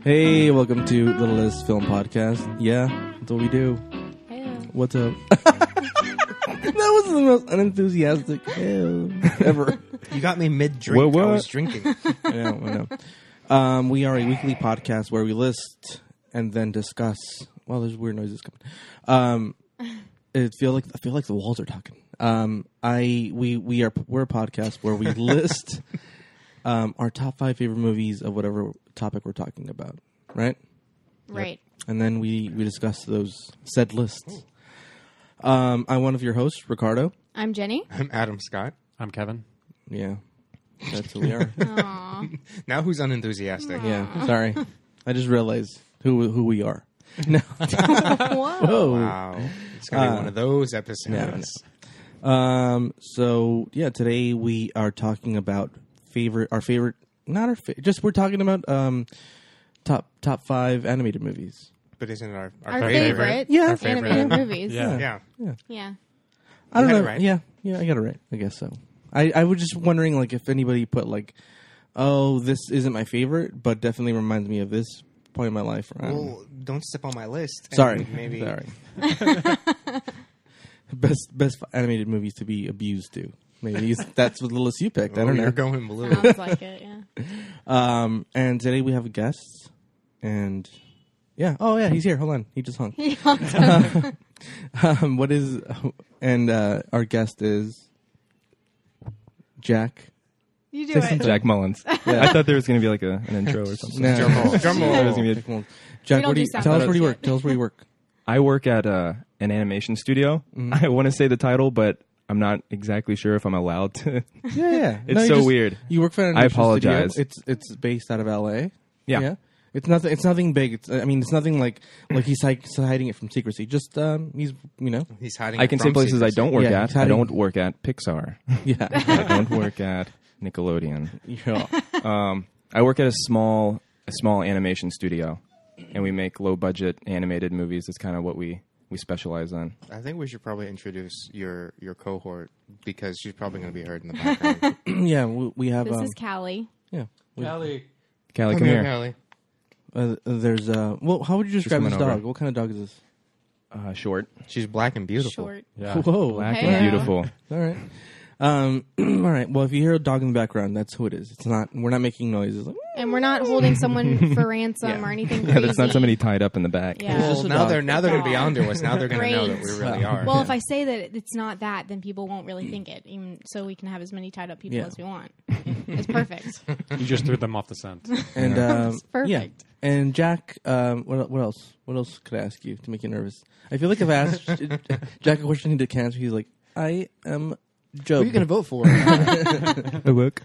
Hey, welcome to Little List Film Podcast. Yeah, that's what we do. Hey. What's up? That was the most unenthusiastic ever. You got me mid-drink. What? I was drinking. I know. We are a weekly podcast where we list and then discuss. Well, there's weird noises coming. I feel like the walls are talking. We're a podcast where we list our top 5 favorite movies of whatever topic we're talking about, right? Right. And then we discuss those said lists. I'm one of your hosts, Ricardo. I'm Jenny. I'm Adam Scott. I'm Kevin. Yeah, that's who we are. Aw. Now who's unenthusiastic? Yeah, sorry. I just realized who we are. No. Whoa. Whoa. Wow. It's going to be one of those episodes. No. So yeah, today we are talking about we're talking about top 5 animated movies. But isn't it our Our favorite? favorite Yeah. Our favorite. animated movies. Yeah. Yeah. Yeah. I don't You know. got it right. Yeah, I got it right. I guess so. I was just wondering, like, if anybody put like, oh, this isn't my favorite, but definitely reminds me of this point in my life. I don't know. Well, don't step on my list. and Sorry, Maybe. sorry. best animated movies to be abused to. Maybe that's what the list you picked. I don't know. You're going blue. Sounds like it, yeah. And today we have a guest, and yeah, oh yeah, he's here. Hold on, he just hung. Our guest is Jack. You do it. Jack Mullins. I thought there was going to be like an intro or something. No. Drum roll. Drum roll. There was gonna be Jack, We don't where do do you, sound tell us effects where you work. yet. Tell us where you work. I work at an animation studio. I want to say the title, but I'm not exactly sure if I'm allowed to. Yeah. It's so weird. You work for an I animation apologize. studio. It's based out of LA. Yeah. It's nothing big. It's nothing like he's hiding it from secrecy. Just he's He's hiding. I can say from places I secrecy. don't work Yeah, at. he's I hiding- don't work at Pixar. yeah. I don't work at Nickelodeon. Yeah. I work at a small animation studio, and we make low budget animated movies. That's kind of what we specialize on. I think we should probably introduce your cohort because she's probably going to be heard in the background. Yeah, we have. This is Callie. Yeah. Callie, come here. Callie. There's well, how would you describe coming this dog? over. What kind of dog is this? Short, She's black and beautiful. Short. Whoa. black, Hey. and beautiful. All right. All right. Well, if you hear a dog in the background, that's who it is. It's not. We're not making noises. Like, And we're not holding someone for ransom or anything crazy. Yeah, that's not somebody tied up in the back. Yeah. It's Well, just a now dog. they're going to be Dog. onto us. Now they're going to know that we Great. really are. Well, if I say that it's not that, then people won't really think it. Even so, we can have as many tied up people Yeah. as we want. It's perfect. You just threw them off the scent. and It's perfect. yeah. And Jack, what else? What else could I ask you to make you nervous? I feel like if I asked Jack a question he did answer, he's like, I am Joe. Who are you going to vote for? I work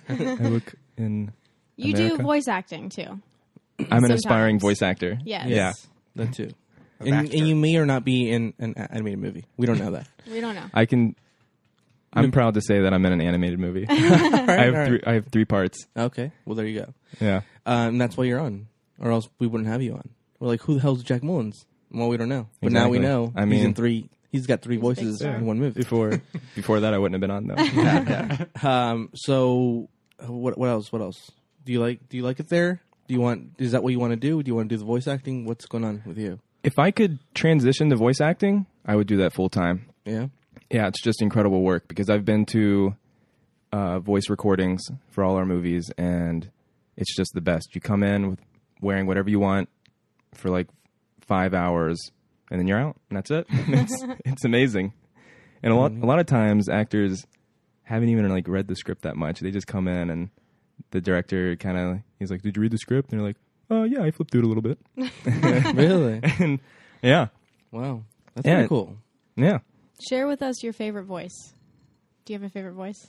in You America. do voice acting too. I'm an aspiring Sometimes. voice actor. Yes. Yeah. That too. Of And actor. you may or not be in an animated movie. We don't know that. We don't know. I'm proud to say that I'm in an animated movie. All right. I have 3 parts. Okay. Well, there you go. Yeah. And that's why you're on, or else we wouldn't have you on. We're like, who the hell's Jack Mullins? Well, we don't know, but now we Exactly. know. I he's in mean- 3. He's got 3 He's a big voices star. in one movie. Before that, I wouldn't have been on though. So what else? What else? Do you like it there? Is that what you want to do? Do you want to do the voice acting? What's going on with you? If I could transition to voice acting, I would do that full time. Yeah. Yeah, it's just incredible work because I've been to voice recordings for all our movies, and it's just the best. You come in wearing whatever you want for like 5 hours, and then you're out, and that's it. It's amazing. And a lot of times, actors haven't even like read the script that much. They just come in, and the director he's like, "Did you read the script?" And they're like, "Oh yeah, I flipped through it a little bit." Really? And yeah, Wow. That's Yeah. pretty cool. yeah. Share with us your favorite voice. Do you have a favorite voice?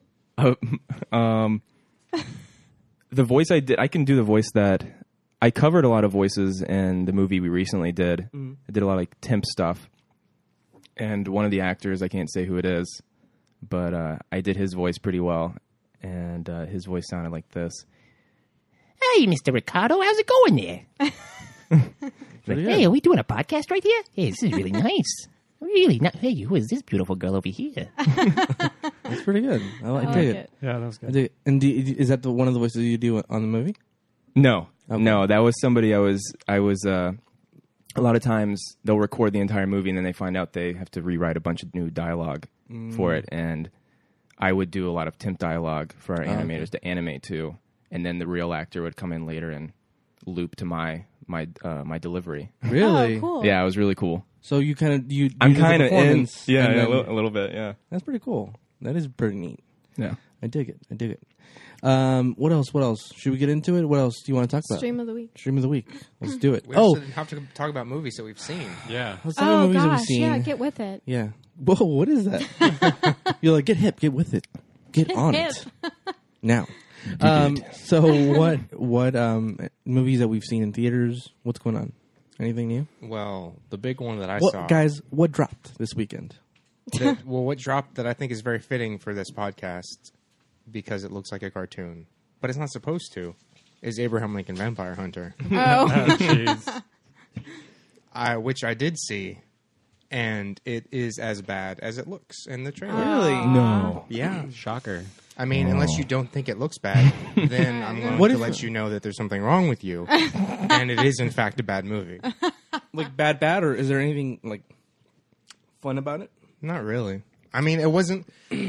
The voice I can do the voice that I covered a lot of voices in the movie we recently did. I did a lot of like temp stuff, and one of the actors, I can't say who it is, but I did his voice pretty well, and his voice sounded like this. Hey, Mr. Ricardo, how's it going there? Pretty good. Hey, are we doing a podcast right here? Hey, this is really nice. Really not. Hey, who is this beautiful girl over here? That's pretty good. I like I like it. it. Yeah, that was I good. dig it. And is that one of the voices you do on the movie? No, Okay. No, that was somebody I was a lot of times they'll record the entire movie and then they find out they have to rewrite a bunch of new dialogue for it, and I would do a lot of temp dialogue for our animators to animate to, and then the real actor would come in later and loop to my delivery. Really? Oh, cool. Yeah, it was really cool. So you kind of I'm do the kind of in. performance, Yeah, and yeah, then- a little bit. Yeah, That's pretty cool. That is pretty neat. yeah. I dig it. What else? Should we get into it? What else do you want to talk about? Stream of the week. Stream of the week. Let's do it. We Oh, also have to talk about movies that we've seen. Yeah. let's talk about Oh movies that we've gosh, seen. yeah, get with it. Yeah. Whoa, what is that? You're like, get hip, get with it, get on hip. it now. So what movies that we've seen in theaters? What's going on? Anything new? Well, the big one that I What saw, guys? What dropped this weekend? what dropped that I think is very fitting for this podcast because it looks like a cartoon, but it's not supposed to, is Abraham Lincoln Vampire Hunter, Oh, Jeez. which I did see, and it is as bad as it looks in the trailer. Really? No. Yeah. Shocker. I mean, unless you don't think it looks bad, then I'm going What to if- let you know that there's something wrong with you, and it is in fact a bad movie. Like bad, or is there anything like fun about it? Not really. I mean, it wasn't.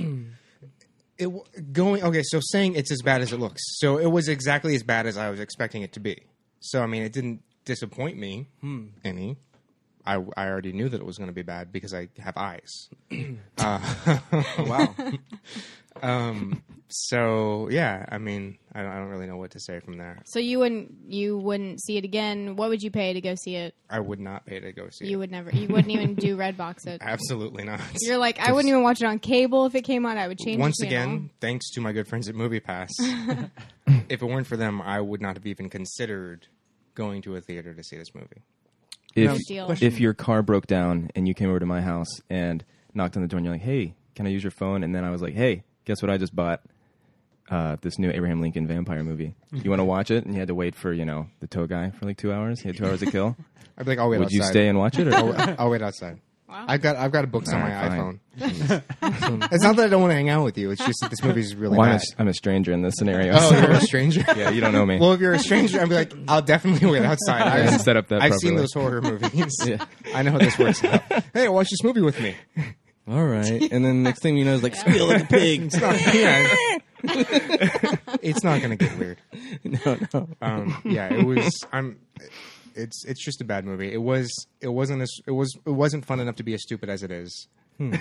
Okay, so saying it's as bad as it looks, so it was exactly as bad as I was expecting it to be. So I mean, it didn't disappoint me any. I already knew that it was going to be bad because I have eyes. Wow. So yeah, I mean, I don't really know what to say from there. so you wouldn't see it again? What would you pay to go see it? I would not pay to go see it. You wouldn't even do Redbox it. Absolutely not. You're like, I wouldn't even watch it on cable if it came on. I would change. Once the channel. again, thanks to my good friends at MoviePass. If it weren't for them, I would not have even considered going to a theater to see this movie. Now, If deal. question. if your car broke down and you came over to my house and knocked on the door and you're like, "Hey, can I use your phone?" and then I was like, "Hey, guess what I just bought? This new Abraham Lincoln vampire movie. You want to watch it?" and you had to wait for the tow guy for like 2 hours. He had 2 hours to kill. I'd be like, I'll wait Would outside. you stay and watch it? Or? I'll wait outside. Wow. I've got it booked on my Alright, iPhone. It's not that I don't want to hang out with you. It's just that this movie's really Well, bad. I'm a stranger in this scenario. Oh, so- you're a stranger? yeah, you don't know me. Well, if you're a stranger, I'd be like, I'll definitely wait outside. and set up that I've seen properly. those horror movies. I know how this works out. Hey, watch this movie with me. All right, and then next thing you know is like squeal like a pig. It's not going to get weird. No. Yeah, it was. It's just a bad movie. It wasn't fun enough to be as stupid as it is.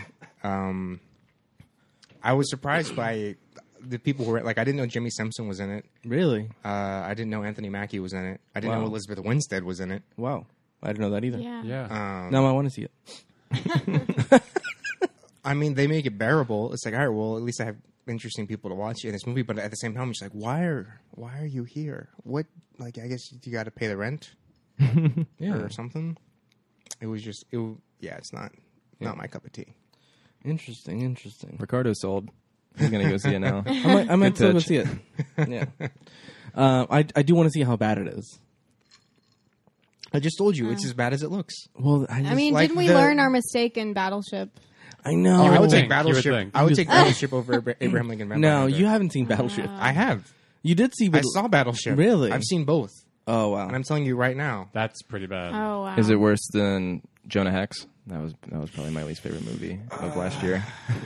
I was surprised by the people who were like. I didn't know Jimmy Simpson was in it. Really? I didn't know Anthony Mackie was in it. I didn't know Wow. Elizabeth Winstead was in it. Wow. I didn't know that either. Yeah. Yeah. Now I want to see it. I mean, they make it bearable. It's like, all right, well, at least I have interesting people to watch in this movie. But at the same time, it's like, why are you here? What? Like, I guess you got to pay the rent or something. It was just, it's not my cup of tea. Interesting. Ricardo's sold. He's gonna go see it now. I might still go touch. see it. Yeah. I do want to see how bad it is. I just told you, it's as bad as it looks. Well, I mean, like didn't we the- learn our mistake in Battleship? I know. I would think. take Battleship. You would think. I would take Battleship over Abraham Lincoln Vampire No, Hunter. you haven't seen Battleship. I have. You did see. I saw Battleship. Really? I've seen both, Oh wow. and I'm telling you right now. That's pretty bad. Oh wow. Is it worse than Jonah Hex? That was probably my least favorite movie of last year.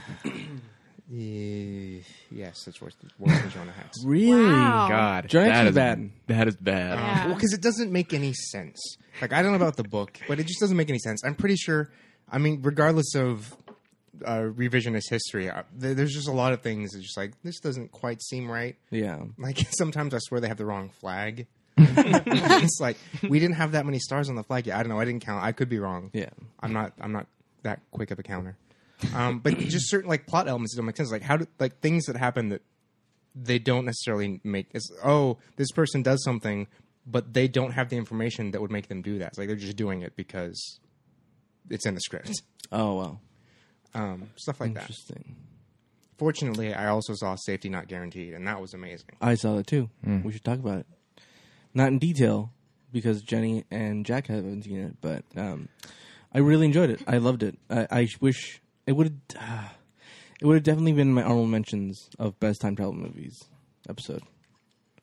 Yes, it's worse than Jonah Hex. Really? Wow. God, Jonah Hex that is bad. That is bad. Yeah. Well, because it doesn't make any sense. Like, I don't know about the book, but it just doesn't make any sense. I'm pretty sure, I mean, regardless of revisionist history, there's just a lot of things that just like, this doesn't quite seem right. Yeah. Like, sometimes I swear they have the wrong flag. It's like, we didn't have that many stars on the flag yet. I don't know. I didn't count. I could be wrong. Yeah. I'm not that quick of a counter. But just certain like plot elements that don't make sense. Like things that happen that they don't necessarily make. It's, this person does something, but they don't have the information that would make them do that. It's like they're just doing it because it's in the script. Oh wow. Stuff like that. Interesting. Fortunately, I also saw Safety Not Guaranteed, and that was amazing. I saw that too. We should talk about it. Not in detail because Jenny and Jack haven't seen it, but I really enjoyed it. I loved it. I wish it would have definitely been my honorable mentions of best time travel movies episode.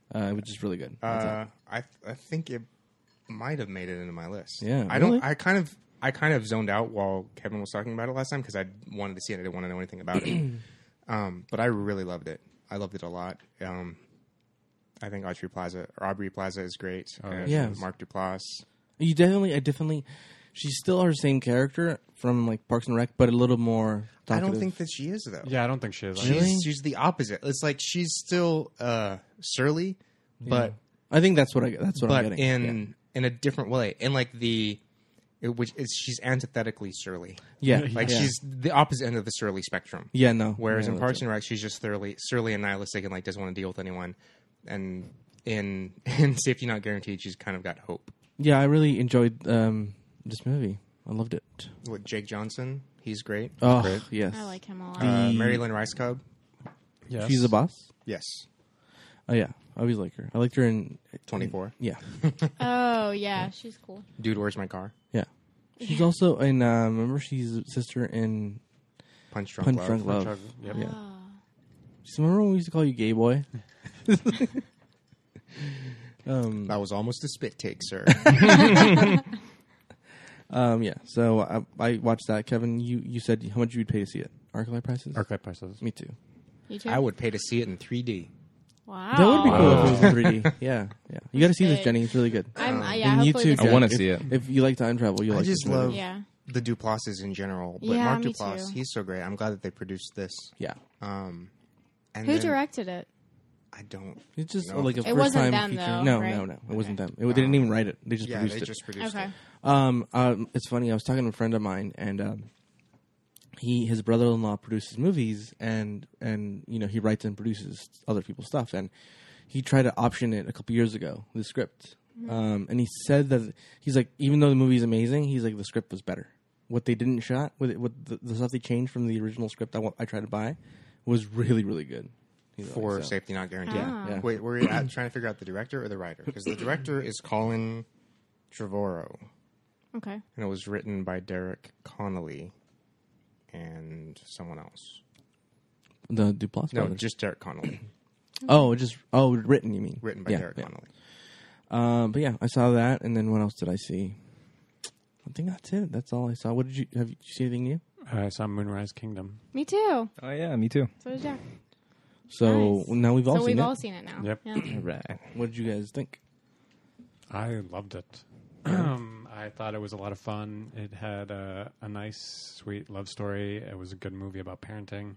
which is really good. That's it. I think it might have made it into my list. Yeah, I really? don't. I kind of zoned out while Kevin was talking about it last time because I wanted to see it. I didn't want to know anything about it. But I really loved it. I loved it a lot. I think Aubrey Plaza is great. And yeah. Mark Duplass. I definitely. She's still her same character from like Parks and Rec, but a little more. I talkative. don't think that she is though. Yeah, I don't think she is. Really? She's the opposite. It's like she's still surly, but I think that's what I'm getting. in a different way. And like she's antithetically surly. Yeah, Like yeah. she's the opposite end of the surly spectrum. Yeah, no. Whereas Yeah, in that's Parks it. and Rec, she's just surly and nihilistic and like doesn't want to deal with anyone. And in Safety Not Guaranteed, she's kind of got hope. Yeah, I really enjoyed this movie. I loved it. With Jake Johnson, he's great. Oh, Great. yes. I like him a lot. Mary Lynn Rice Cub, Yes. She's the boss? yes, Oh, yeah. I always like her. I liked her in... 24. Yeah. Oh yeah, she's cool. Dude, Where's My Car? Yeah. She's also in... remember, she's sister in Punch Drunk Punch Love. Drunk Love. Chug- Yep. Yeah. Oh. Remember when we used to call you gay boy? That was almost a spit take, sir. Yeah. So I watched that. Kevin, you said how much you'd pay to see it? Arclight prices? Archetype prices. Me too. You too? I would pay to see it in 3D. Wow. That would be cool if it was in 3D. Yeah. Yeah. You got to see this, Big. Jenny. It's really good. I'm, yeah, And you hopefully too, this I Jack. wanna If- see it. If you like time travel, you'll I like just this movie. love Yeah. the Duplasses in general. But Yeah, Mark me Duplass, too. he's so great. I'm glad that they produced this. Yeah. And Who then- directed it? I don't. It's just No. like a It first wasn't time them, feature. though, No, right? no. It wasn't them. They didn't even write it. They just Yeah, produced they it. just produced Okay. it. It's funny. I was talking to a friend of mine, and his brother-in-law produces movies, and he writes and produces other people's stuff, and he tried to option it a couple years ago, the script, and he said that he's like, even though the movie's amazing, he's like the script was better. What they didn't shot with it, what the stuff they changed from the original script I tried to buy was really really good. He's like, For so- Safety Not Guaranteed. Ah. Yeah. Wait, were you trying to figure out the director or the writer? Because the director is Colin Trevorrow, Okay. and it was written by Derek Connolly and someone else. The Duplass No, brothers. just Derek Connolly. Written. You mean Written by Yeah, Derek yeah. Connolly. But yeah, I saw that, and then what else did I see? I think that's it. That's all I saw. What did you see anything new? I saw Moonrise Kingdom. Me too. Oh yeah, me too. So did Jack. So Nice. now we've all So seen we've it. all seen it now. Yep. Yeah. Right. What did you guys think? I loved it. I thought it was a lot of fun. It had a nice, sweet love story. It was a good movie about parenting.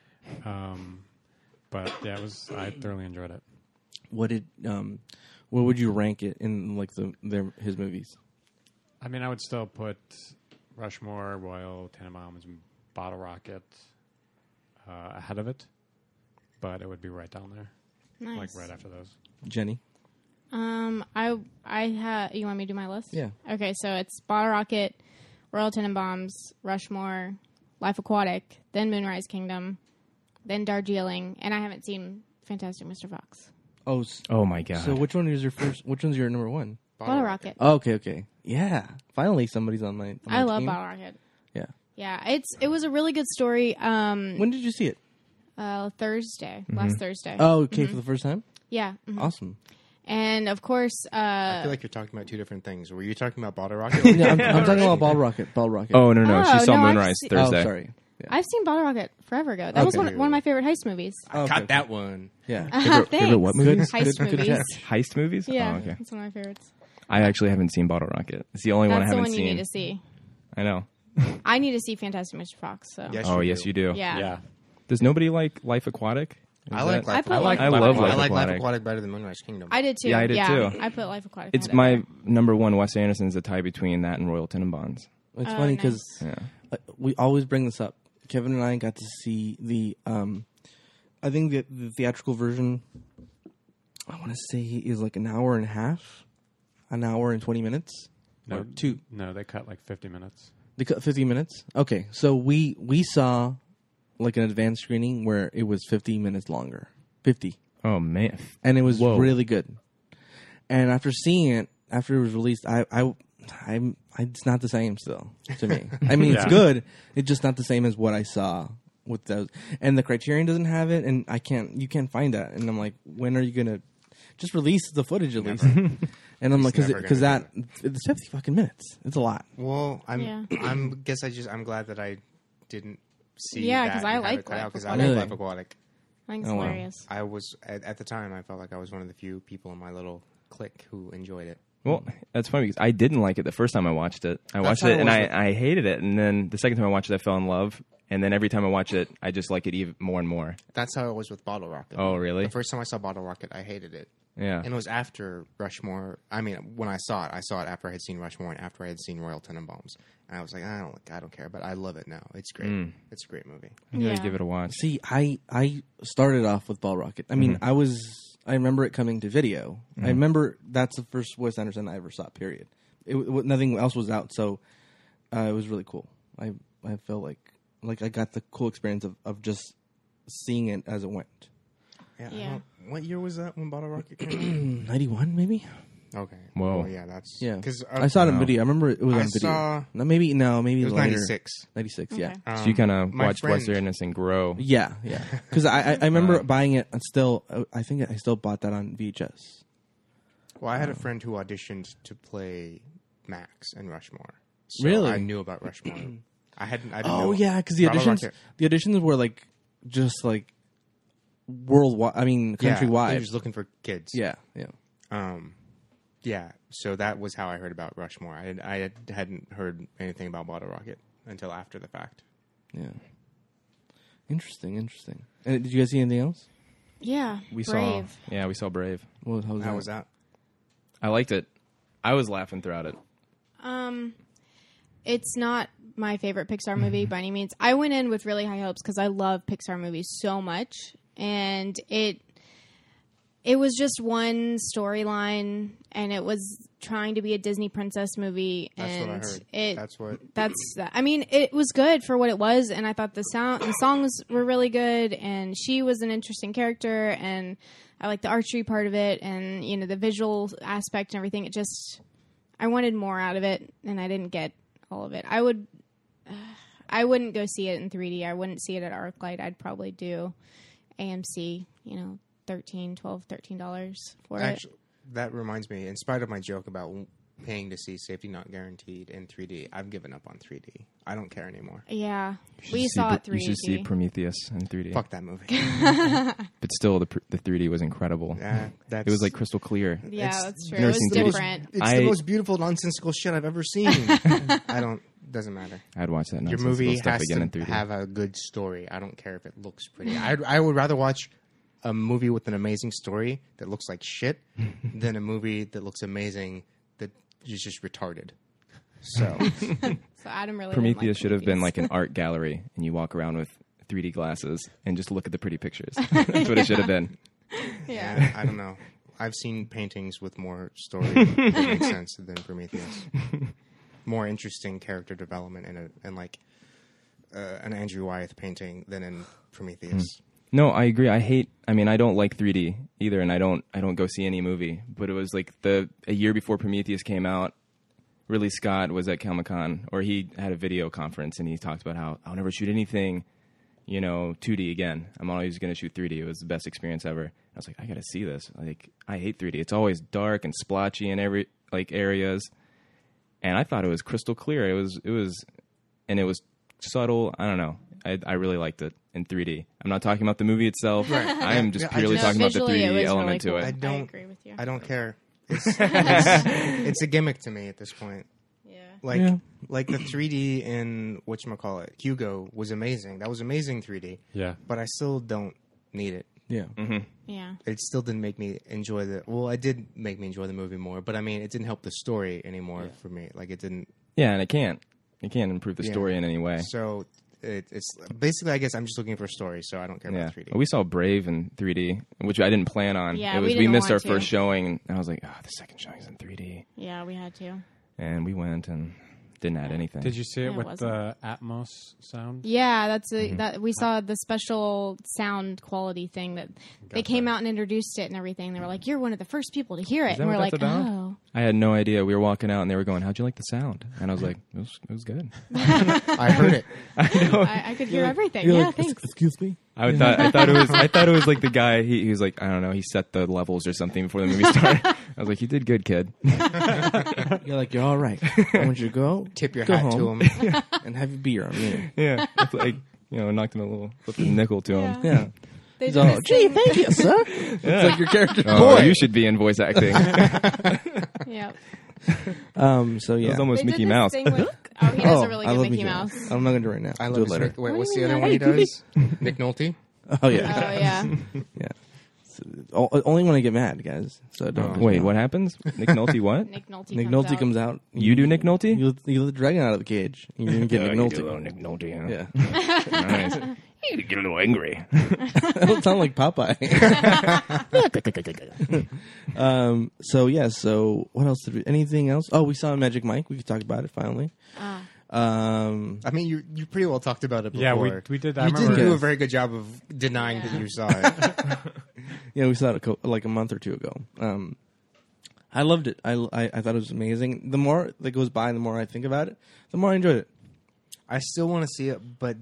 But yeah, I thoroughly enjoyed it. What did where would you rank it in like his movies? I mean, I would still put Rushmore, Royal Tenenbaums, and Bottle Rocket ahead of it, but it would be right down there, Nice. like right after those. Jenny? I have. You want me to do my list? Yeah. Okay, so it's Bottle Rocket, Royal Tenenbaums, Rushmore, Life Aquatic, then Moonrise Kingdom, then Darjeeling, and I haven't seen Fantastic Mr. Fox. Oh my god. So which one is your first? Which one's your number one? Bottle Rocket. Oh, okay. Yeah, finally somebody's on my. I love team. Bottle Rocket. Yeah. Yeah, it was a really good story. When did you see it? Thursday, last Thursday. Oh, okay, for the first time. Yeah, mhm. Awesome. And of course, I feel like you're talking about two different things. Were you talking about Bottle Rocket? Yeah, I'm talking about Bottle Rocket. Bottle Rocket. Oh no, Oh, she saw no, I've Moonrise seen- Thursday. Oh, sorry. Yeah. I've seen Bottle Rocket forever ago. That was Okay. one of my favorite heist movies. Oh, Got okay. that one. Yeah. Thanks. what movies? Heist Good movies. catch. Heist movies? Yeah, Oh, okay. it's one of my favorites. I actually haven't seen Bottle Rocket. It's the only one I That's the haven't one you seen. need to see. I know. I need to see Fantastic Mr. Fox. So Yes, Oh you yes, do. you do. yeah. Yeah. Does nobody like Life Aquatic? Is I like that- Life I put Aquatic. Life I love Life I like Life Aquatic. Aquatic better than Moonrise Kingdom. I did too. Yeah, I did too. I put Life Aquatic. It's ahead of my it. number one. Wes Anderson's a tie between that and Royal Tenenbaums. It's Oh, funny nice. because Yeah. we always bring this up. Kevin and I got to see the. I think the theatrical version. I want to say is like an hour and a half, an hour and 20 minutes, No, or two. No, they cut like 50 minutes. They cut 50 minutes. Okay, so we saw like an advanced screening where it was 50 minutes longer, 50, Oh man. and it was Whoa. really good. And after seeing it, after it was released, it's not the same still to me. I mean, it's Yeah. good. It's just not the same as what I saw with those. And the Criterion doesn't have it, and you can't find that. And I'm like, when are you gonna? just release the footage at least. And I'm like, never because gonna it's 50 fucking minutes. It's a lot. Well, Yeah. I'm glad that I didn't see. Yeah, that 'cause I and have like it cut out, 'cause I Life like Aquatic. Life Aquatic. I think it's Oh, wow. hilarious. I was at the time. I felt like I was one of the few people in my little clique who enjoyed it. Well, that's funny because I didn't like it the first time I watched it. I watched how it it and was I hated it, and then the second time I watched it, I fell in love. And then every time I watch it, I just like it even more and more. That's how it was with Bottle Rocket. Oh, really? The first time I saw Bottle Rocket, I hated it. Yeah. And it was after Rushmore. I mean, when I saw it after I had seen Rushmore and after I had seen Royal Tenenbaums. And I was like, I don't care, but I love it now. It's great. It's a great movie. I gotta Yeah. give it a watch. See, I started off with Ball Rocket. I mean, I remember it coming to video. I remember that's the first Wes Anderson I ever saw. Period. Nothing else was out, so it was really cool. I felt like I got the cool experience of just seeing it as it went. Yeah. What year was that when Bottle Rocket came 91 maybe. Okay. Whoa. Well, yeah, that's... Yeah, Because I saw it on video. I remember it was I on video. saw- Maybe it was later. 96. 96. Yeah. Okay. So you kind of my watched friend- Wes Anderson grow. Yeah, because I remember buying it and still. I think I still bought that on VHS. Well, I had a friend who auditioned to play Max in Rushmore. So Really? I knew about Rushmore. I didn't Oh know. yeah, because the Bottle auditions Rocket. were like just like worldwide. I mean, Yeah, countrywide. they were just looking for kids. Yeah. Yeah, so that was how I heard about Rushmore. I hadn't heard anything about Bottle Rocket until after the fact. Yeah. Interesting. And did you guys see anything else? Yeah. We Brave. we saw Brave. How How was that? I liked it. I was laughing throughout it. It's not my favorite Pixar movie by any means. I went in with really high hopes because I love Pixar movies so much, and it was just one storyline, and it was trying to be a Disney princess movie. That's and what I heard. I mean, it was good for what it was, and I thought the songs were really good, and she was an interesting character, and I liked the archery part of it, and the visual aspect and everything. I wanted more out of it, and I didn't get all of it. I wouldn't go see it in 3D. I wouldn't see it at ArcLight. I'd probably do AMC, $13 for Actually, that reminds me, in spite of my joke about paying to see Safety Not Guaranteed in 3D, I've given up on 3D. I don't care anymore. it. Yeah. You We should saw see it 3D. You should see Prometheus in 3D. Fuck that movie. But still, the 3D was incredible. That's, It was like crystal clear. Yeah, It's- that's true. never It was seen 3D. different. It's I- the most beautiful, nonsensical shit I've ever seen. Doesn't matter. I'd watch that Your nonsensical movie stuff has again in to 3D. have a good story. I don't care if it looks pretty. I would rather watch a movie with an amazing story that looks like shit than a movie that looks amazing that is just retarded. So So Adam really Prometheus didn't like should have been Prometheus. like an art gallery, and you walk around with 3D glasses and just look at the pretty pictures. That's what it should have been. Yeah. I don't know. I've seen paintings with more story that makes sense than Prometheus. More interesting character development in like an Andrew Wyeth painting than in Prometheus. No, I agree. I don't like 3D either, and I don't go see any movie. But it was like a year before Prometheus came out, Ridley Scott was at Comic-Con, or he had a video conference, and he talked about how I'll never shoot anything, 2D again. I'm always going to shoot 3D. It was the best experience ever. I was like, I got to see this. Like, I hate 3D. It's always dark and splotchy in every areas. And I thought it was crystal clear. It was subtle. I don't know. I really liked it in 3D. I'm not talking about the movie itself. I am just Yeah, purely No, talking about the visually, it 3D was element really to cool. it. don't- I agree with you. I don't care. It's a gimmick to me at this point. Yeah. Like the 3D in whatchamacallit, Hugo was amazing. That was amazing 3D. Yeah. But I still don't need it. Yeah. Yeah. It still didn't make me enjoy it did make me enjoy the movie more, but I mean, it didn't help the story anymore for me. Like, it didn't. Yeah, and it can't improve the Yeah. story in any way. So it's basically, I guess I'm just looking for a story, so I don't care Yeah, about 3D. we saw Brave in 3D, which I didn't plan on. Yeah, it was we we didn't missed our want to. first showing, and I was like, the second showing's in 3D, Yeah, we had to. and we went and didn't add anything. Did you see Yeah, it it with wasn't. the Atmos sound? Yeah, that we saw the special sound quality thing that they came out and introduced it and everything. They were like, "You're one of the first people to hear it," that and we're what like, that's about? "Oh." I had no idea. We were walking out, and they were going, "How'd you like the sound?" And I was like, "It was good." I heard it. I could hear everything. You're Yeah, like, thanks. Excuse me. I thought it was like the guy. He was like, I don't know. He set the levels or something before the movie started. I was like, you did good, kid. You're like, you're all right. I want you to go Tip your go hat home to him. and have your beer. I mean, Yeah, it's like knocked him a little, flipped a nickel to him. yeah. They He's do all, this gee, thing. thank you, sir. It's like your character. Oh, you should be in voice acting. Yep. So yeah. It was almost They did Mickey this Mouse. thing with, he does a really I good love Mickey Mouse. I'm not gonna do it right now. I I'll love do it his later. Wait, What what's do the you other mean? one he does? Nick Nolte. Oh Oh yeah, yeah. yeah. Only when I get mad, guys. So don't. Wait, what happens? Nick Nolte, what? Nick Nolte. Nick comes Nolte out. comes out. You do Nick Nolte? You let the dragon out of the cage. You didn't get Nick Nolte. Nick Nolte, huh? Yeah. Nice. You get a little angry. That don't sound like Popeye. So yeah. So what else did we? Anything else? Oh, we saw Magic Mike. We could talk about it finally. I mean, you pretty well talked about it before. Yeah, we did. I You remember. didn't do a very good job of denying that you saw it. Yeah, we saw it like a month or two ago. I loved it. I thought it was amazing. The more that goes by, the more I think about it, the more I enjoyed it. I still want to see it, but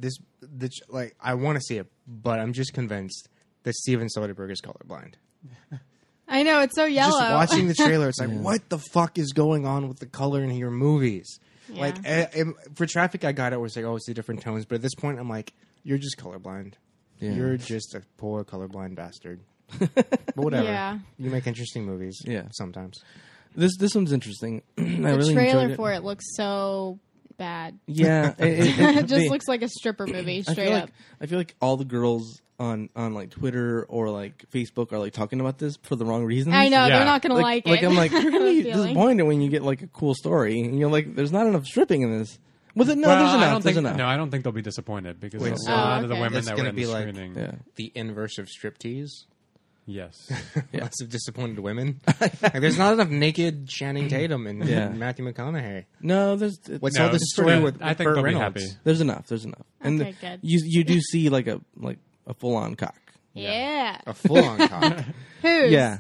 I want to see it, but I'm just convinced that Steven Soderbergh is colorblind. I know, it's so yellow. Just watching the trailer, it's like, what the fuck is going on with the color in your movies? Yeah. Like, for Traffic, I got it where it's like, oh, it's the different tones. But at this point, I'm like, you're just colorblind. Yeah. You're just a poor colorblind bastard. But whatever. Yeah. You make interesting movies. Yeah. Sometimes. This one's interesting. I the really trailer enjoyed it. for it looks so bad. Yeah, It just looks like a stripper movie, straight up. I feel like all the girls on like Twitter or like Facebook are like talking about this for the wrong reasons. I know, Yeah. they're not going to like it. I'm like, I have a really feeling. disappointed when you get like a cool story and you're like, there's not enough stripping in this. Was it? No, Well, there's enough. I don't there's think. enough. No, I don't think they'll be disappointed because Wait, a so- lot of the okay. women It's that were gonna in be the like- screening. Yeah. The inverse of striptease. Yes. Lots of disappointed women. Like, there's not enough naked Channing Tatum and Yeah. Matthew McConaughey. No, there's What's No, all this it's story good. with I think Burt they'll be Reynolds? happy. there's enough. There's enough. And Okay, good. you do see like a full on cock. Yeah. A full-on cock. Who's? Yeah.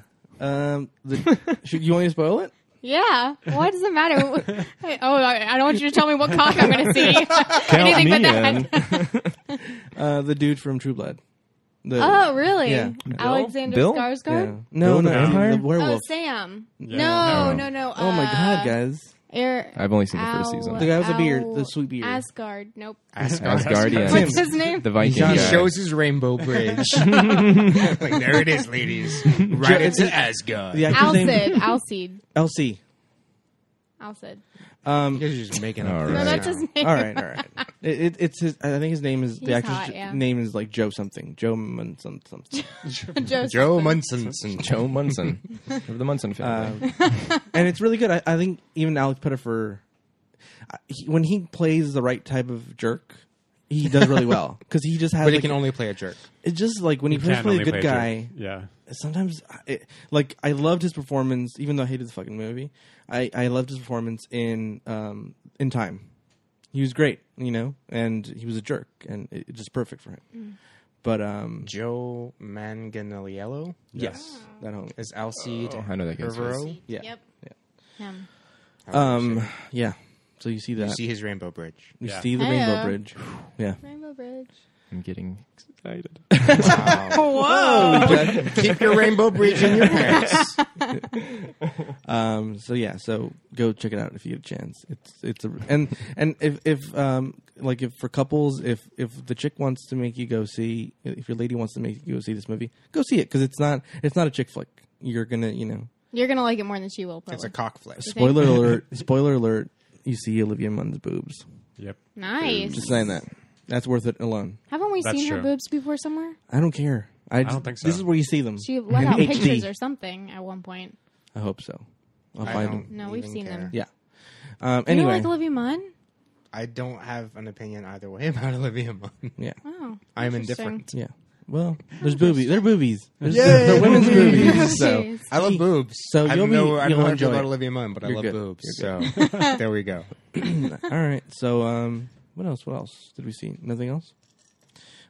Should you want me to spoil it? Yeah. Why does it matter? I don't want you to tell me what cock I'm going to see. Count Anything me but that. in. The dude from True Blood. Oh, really? Yeah. Alexander Bill? Skarsgård? Yeah. No, Bill the Vampire? the Oh, werewolf. Sam. Yeah. No. Oh my god, guys! I've only seen the first season. The guy with the beard, the sweet beard. Asgard. Nope. Asgardian. What's his name? The Viking He guy. shows his rainbow bridge. Like, there it is, ladies. Right into Asgard. The actor's name Alcide. LC. Alcide. You guys are just making up. All things No, right. that's now. his name. All right. It's his. I think his name is the He's actor's hot, yeah. name is like Joe something. Joe Munson something. Joe Munson. Joe Munson of the Munson family. And it's really good. I think even Alex Pettyfer, when he plays the right type of jerk, he does really well because he just has. But he like, can only play a jerk. it's just like when he You first can't plays a only good play a guy. jerk. Yeah. Sometimes, I loved his performance, even though I hated the fucking movie. I loved his performance in Time. He was great, and he was a jerk, and it's just perfect for him. But Joe Manganiello yes, that home. is Alcide I know that guy's Hervero. face. Yeah, Yep. Him. yeah. So you see that. You see his rainbow bridge. You Yeah. see the Hey-o. Rainbow Bridge. Yeah. Rainbow Bridge. I'm getting excited. Wow. Whoa. Keep your rainbow bridge in your pants. So go check it out if you get a chance. It's and if for couples, if the chick wants to make you go see, if your lady wants to make you go see this movie, go see it because it's not a chick flick. You're gonna You're going to like it more than she will, probably. It's a cock flick. spoiler alert. Spoiler alert. You see Olivia Munn's boobs. Yep. Nice. Just saying that. That's worth it alone. Haven't we That's seen her true. boobs before somewhere? I don't care. I don't think so. This is where you see them. She let In out HD. pictures or something at one point. I hope so. I'll I find don't them. No, we've even seen care. them. Yeah. You don't Anyway. like Olivia Munn? I don't have an opinion either way about Olivia Munn. Yeah. Oh, I'm interesting. indifferent. Yeah. Well, there's boobies. They're boobies. There's, Yay! they're women's boobies. So Jeez. I love boobs. So I you'll don't know be- how you'll I enjoy feel about it. Olivia Munn, but I You're love good. boobs. You're So there we go. all right. So what else? What else did we see? Nothing else.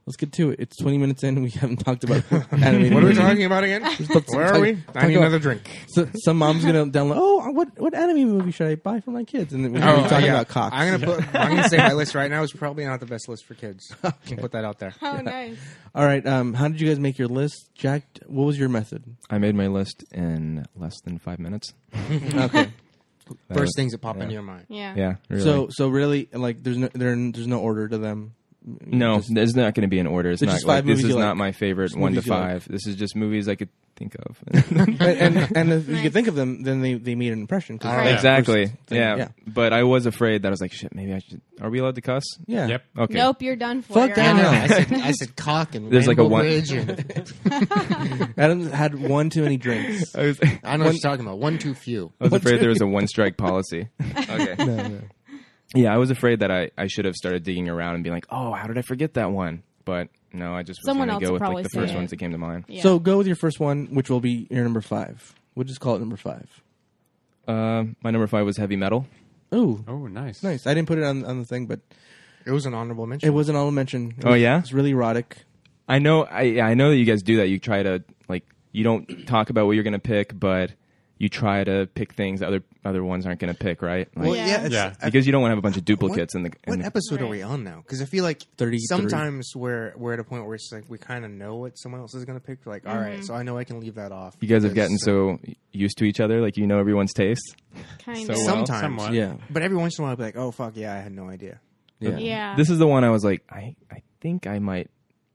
let's get to it. It's 20 minutes in. And we haven't talked about animated. What are we movies. talking about again? Where are we? I need another drink. So, some mom's gonna download. Oh, what anime movie should I buy for my kids? And then we're gonna be talking about cocks. I'm gonna say my list right now is probably not the best list for kids. Can put that out there. Oh, nice. All right. How did you guys make your list, Jack? What was your method? I made my list in less than 5 minutes. Okay. First things that pop into your mind. Yeah. Yeah. Really. So really, like, there's no order to them. No, there's not going to be an order. It's There's not just five like, this movies is you not like. my favorite Just 1 to movies you like. 5. This is just movies I could think of. and if you could think of them, then they made an impression. 'cause Right. that's the Exactly. first thing. Yeah. But I was afraid that I was like, shit, maybe I should. Are we allowed to cuss? Yeah. Yep. Okay. Nope, you're done for. Fuck You're that. out. I said cock and There's like a Rainbow one- Bridge and Adam had one too many drinks. I was, I know what you're talking about. One too few. I was afraid there was a one strike policy. Okay. Yeah, I was afraid that I should have started digging around and being like, oh, how did I forget that one? But no, I just was Someone going else to go will with probably like the say first it. ones that came to mind. Yeah. So go with your first one, which will be your number 5. We'll just call it number 5. My number 5 was heavy metal. Ooh, Oh, nice. nice. I didn't put it on the thing, but It was an honorable mention. it was an honorable mention. Oh, yeah? It's really erotic. I know that you guys do that. You try to like you don't talk about what you're going to pick, but you try to pick things that other ones aren't going to pick, right? Like, Well, Yeah. yeah. It's, Yeah. because you don't want to have a bunch of duplicates in the. What in the episode are Right. we on now? Because I feel like 33. sometimes we're at a point where it's like we kind of know what someone else is going to pick. Like, all right, so I know I can leave that off. you guys have because, gotten so used to each other, like you know everyone's tastes. kind so of. well. sometimes, Somewhat. Yeah. but every once in a while, I'll be like, oh fuck yeah, I had no idea. Yeah. Yeah. This is the one I was like, I think I might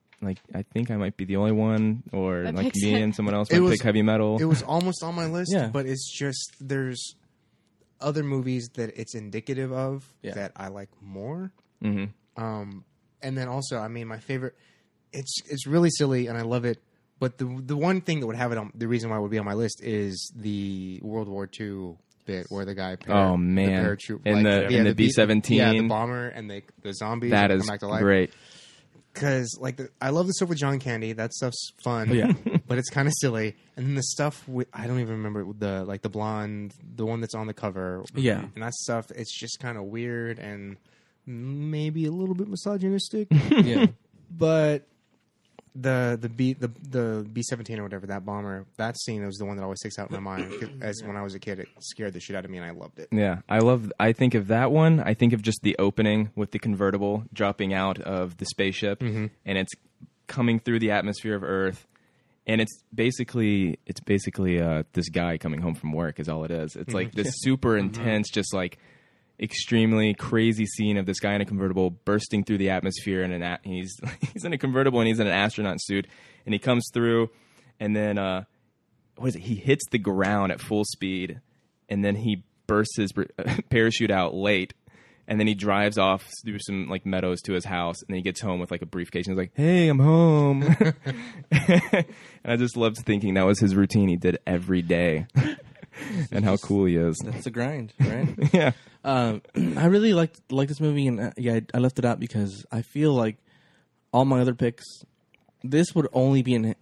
be the only one, or That like picks me it. and someone else It might was- pick heavy metal. It was almost on my list, Yeah. but it's just there's other movies that it's indicative of Yeah. that I like more. hmm And then also, I mean, my favorite. It's really silly, and I love it. But the one thing that would have it on the reason why it would be on my list is the World War II bit where the guy Oh, man. the paratroop In the B-17. yeah, the bomber and the zombies That come is back to life. great. Because like I love the stuff with John Candy. That stuff's fun. Oh, yeah. but it's kind of silly. And then the stuff with I don't even remember the blonde, the one that's on the cover. Yeah. and that stuff. It's just kind of weird and maybe a little bit misogynistic. Yeah. But the B-17 or whatever, that bomber, that scene was the one that always sticks out in my mind. As when I was a kid, it scared the shit out of me, and I loved it. Yeah, I think of that one. I think of just the opening with the convertible dropping out of the spaceship, and it's coming through the atmosphere of Earth, and it's basically this guy coming home from work is all it is. It's like this super intense, just like extremely crazy scene of this guy in a convertible bursting through the atmosphere, and he's in a convertible and he's in an astronaut suit, and he comes through, and then he hits the ground at full speed, and then he bursts his parachute out late, and then he drives off through some like meadows to his house, and then he gets home with like a briefcase, and he's like, "Hey, I'm home." And I just loved thinking that was his routine he did every day, and how cool he is. That's a grind, right? Yeah. I really liked this movie, and I left it out because I feel like all my other picks, this would only be on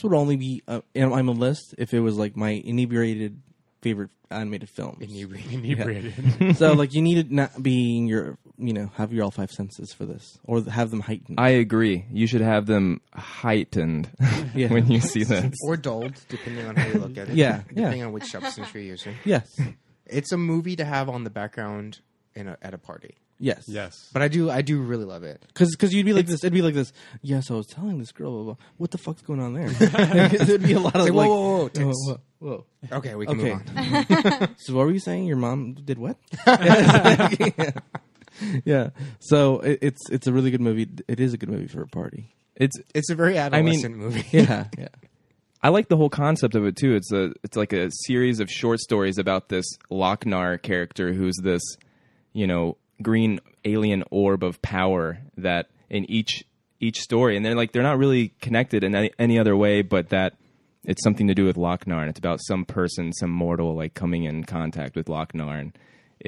my list if it was like my inebriated favorite animated films. Inebriated. So like you need to not be in your have your all 5 senses for this, or have them heightened. I agree. You should have them heightened Yeah. when you see this. Or dulled, depending on how you look at it. Yeah, yeah. Depending on which substance you're using. Yes, It's a movie to have on the background at a party. yes, Yes. But I do really love it. Because you'd be like this. It'd be like this. Yes, I was telling this girl. Blah, blah, blah. What the fuck's going on there? There'd be a lot of Like, like, whoa, tits. whoa. Okay, we can Okay. move on. So what were you saying? Your mom did what? Yeah. So it's a really good movie. It is a good movie for a party. It's a very adolescent movie. Yeah. Yeah. I like the whole concept of it too. It's like a series of short stories about this Lochnar character who's this, green alien orb of power that in each story, and they're not really connected in any other way, but that it's something to do with Lochnar, and it's about some person, some mortal, like coming in contact with Lochnar, and it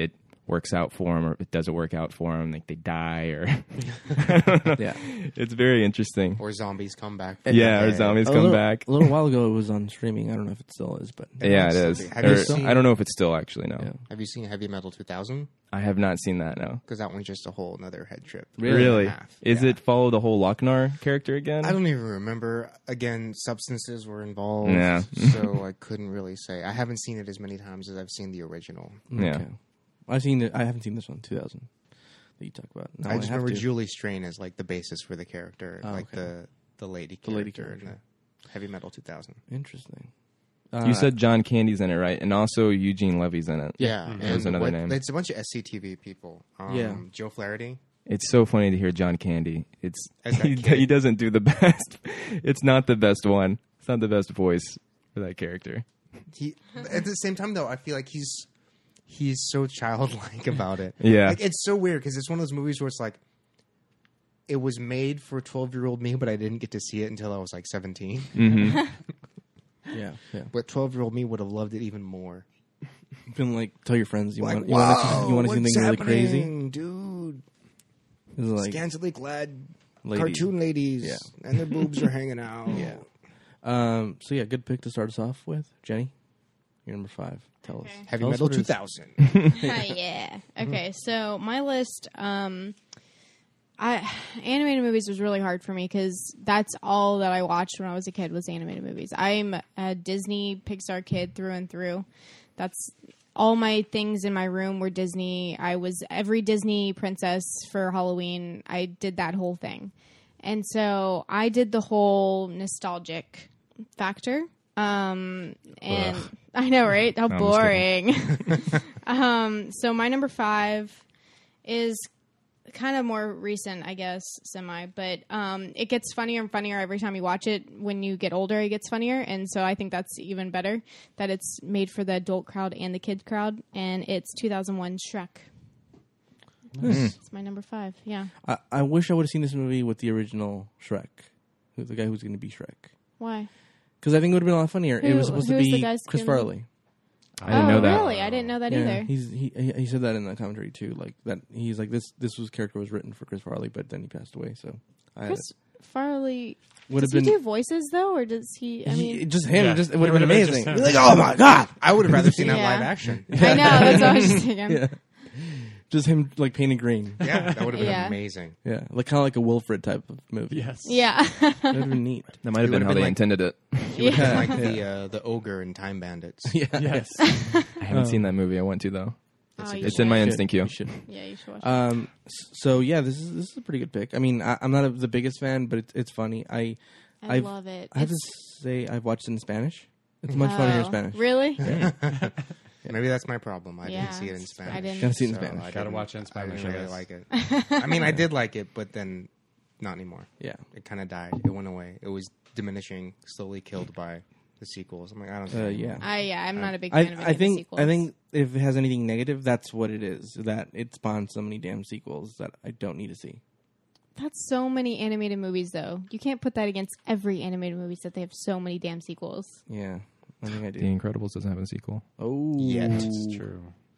works out for them or it doesn't work out for them. Like they die or I don't know. Yeah. It's very interesting. Or zombies come back. Yeah, or zombies come back. A little while ago, it was on streaming. I don't know if it still is, but Yeah, it is. Have you Or- seen- I don't know if it's still actually no. Yeah. Have you seen Heavy Metal 2000? I have not seen that. No. Because that one's just a whole another head trip. Really? Half. Is Yeah. it follow the whole Lochnar character again? I don't even remember. Again, substances were involved, Yeah. so I couldn't really say. I haven't seen it as many times as I've seen the original. Yeah. Okay. I've seen it. I haven't seen this one, 2000, that you talk about. No, I just have remember to. Julie Strain as like the basis for the character, Oh, like okay. the lady character, The lady in character. the Heavy Metal 2000. Interesting. You said John Candy's in it, right? And also Eugene Levy's in it. Yeah, There's and another name. It's a bunch of SCTV people. Yeah. Joe Flaherty. It's so funny to hear John Candy. It's As that he, kid. he doesn't do the best. It's not the best one. It's not the best voice for that character. He at the same time though, I feel like he's so childlike about it. Yeah. like it's so weird because it's one of those movies where it's like it was made for 12-year-old me, but I didn't get to see it until I was like 17. Mm-hmm. Yeah, yeah. But 12-year-old me would have loved it even more. You can like tell your friends you Like, want wow, you want to see what's something really crazy. happening, dude? It's like Scantily clad lady. cartoon ladies, Yeah. and their boobs are hanging out. Yeah. So yeah, good pick to start us off with, Jenny. You're number 5. Tell us. Okay. Heavy Tell us Metal what it is. 2000. Yeah. Okay, so my list, animated movies was really hard for me because that's all that I watched when I was a kid was animated movies. I'm a Disney Pixar kid through and through. That's all my things in my room were Disney. I was every Disney princess for Halloween. I did that whole thing. And so I did the whole nostalgic factor. And I know, right? How No, I'm just boring. So my number 5 is kind of more recent, I guess, semi, but it gets funnier and funnier every time you watch it. When you get older, it gets funnier, and so I think that's even better that it's made for the adult crowd and the kid crowd, and it's 2001 Shrek. It's my number 5. Yeah. I wish I would have seen this movie with the original Shrek, the guy who's going to be Shrek, Why? because I think it would have been a lot funnier. It was supposed to who's the be guy's Chris gonna- Farley. I didn't know that. Really? I didn't know that Yeah, either. he said that in the commentary too. Like that, he's like this character was written for Chris Farley, but then he passed away. So Chris Farley. would Does have he been do voices though, or does he? I mean, just him. Yeah. Just it It would have been would've been amazing. just him. Be like, oh my god! I would have rather seen that Yeah. live action. I know that's what I was just thinking. Yeah, just him like painted green. Yeah, that would have been Yeah. amazing. Yeah, like kind of like a Wilfred type of movie. Yes. Yeah. that would have been neat. That might have It been would've how been they like- intended it. He would have Yeah. been like the ogre in Time Bandits. Yeah, Yes. I haven't seen that movie. I want to though. Oh, you It's in my should. instinct You queue. should. Yeah, you should watch. So yeah, this is a pretty good pick. I mean, I'm not the biggest fan, but it's funny. I I've- love it. I have to It's- say I've watched it in Spanish. It's much funnier in Oh, Spanish. Really? Maybe that's my problem. I Yeah, didn't see it in Spanish. I didn't. Gotta see it in So Spanish. I Gotta didn't- watch it in Spanish, I didn't I really guess. like it. I mean, I did like it, but then not anymore. Yeah. It kind of died. It went away. It was diminishing, slowly killed by the sequels. I'm like, I don't know. Yeah. I'm not a big fan of any I of the think sequels. I think if it has anything negative, that's what it is. That it spawned so many damn sequels that I don't need to see. That's so many animated movies, though. You can't put that against every animated movie that they have so many damn sequels. Yeah, I think I The do. Incredibles doesn't have a sequel. Oh, Yet. It's true.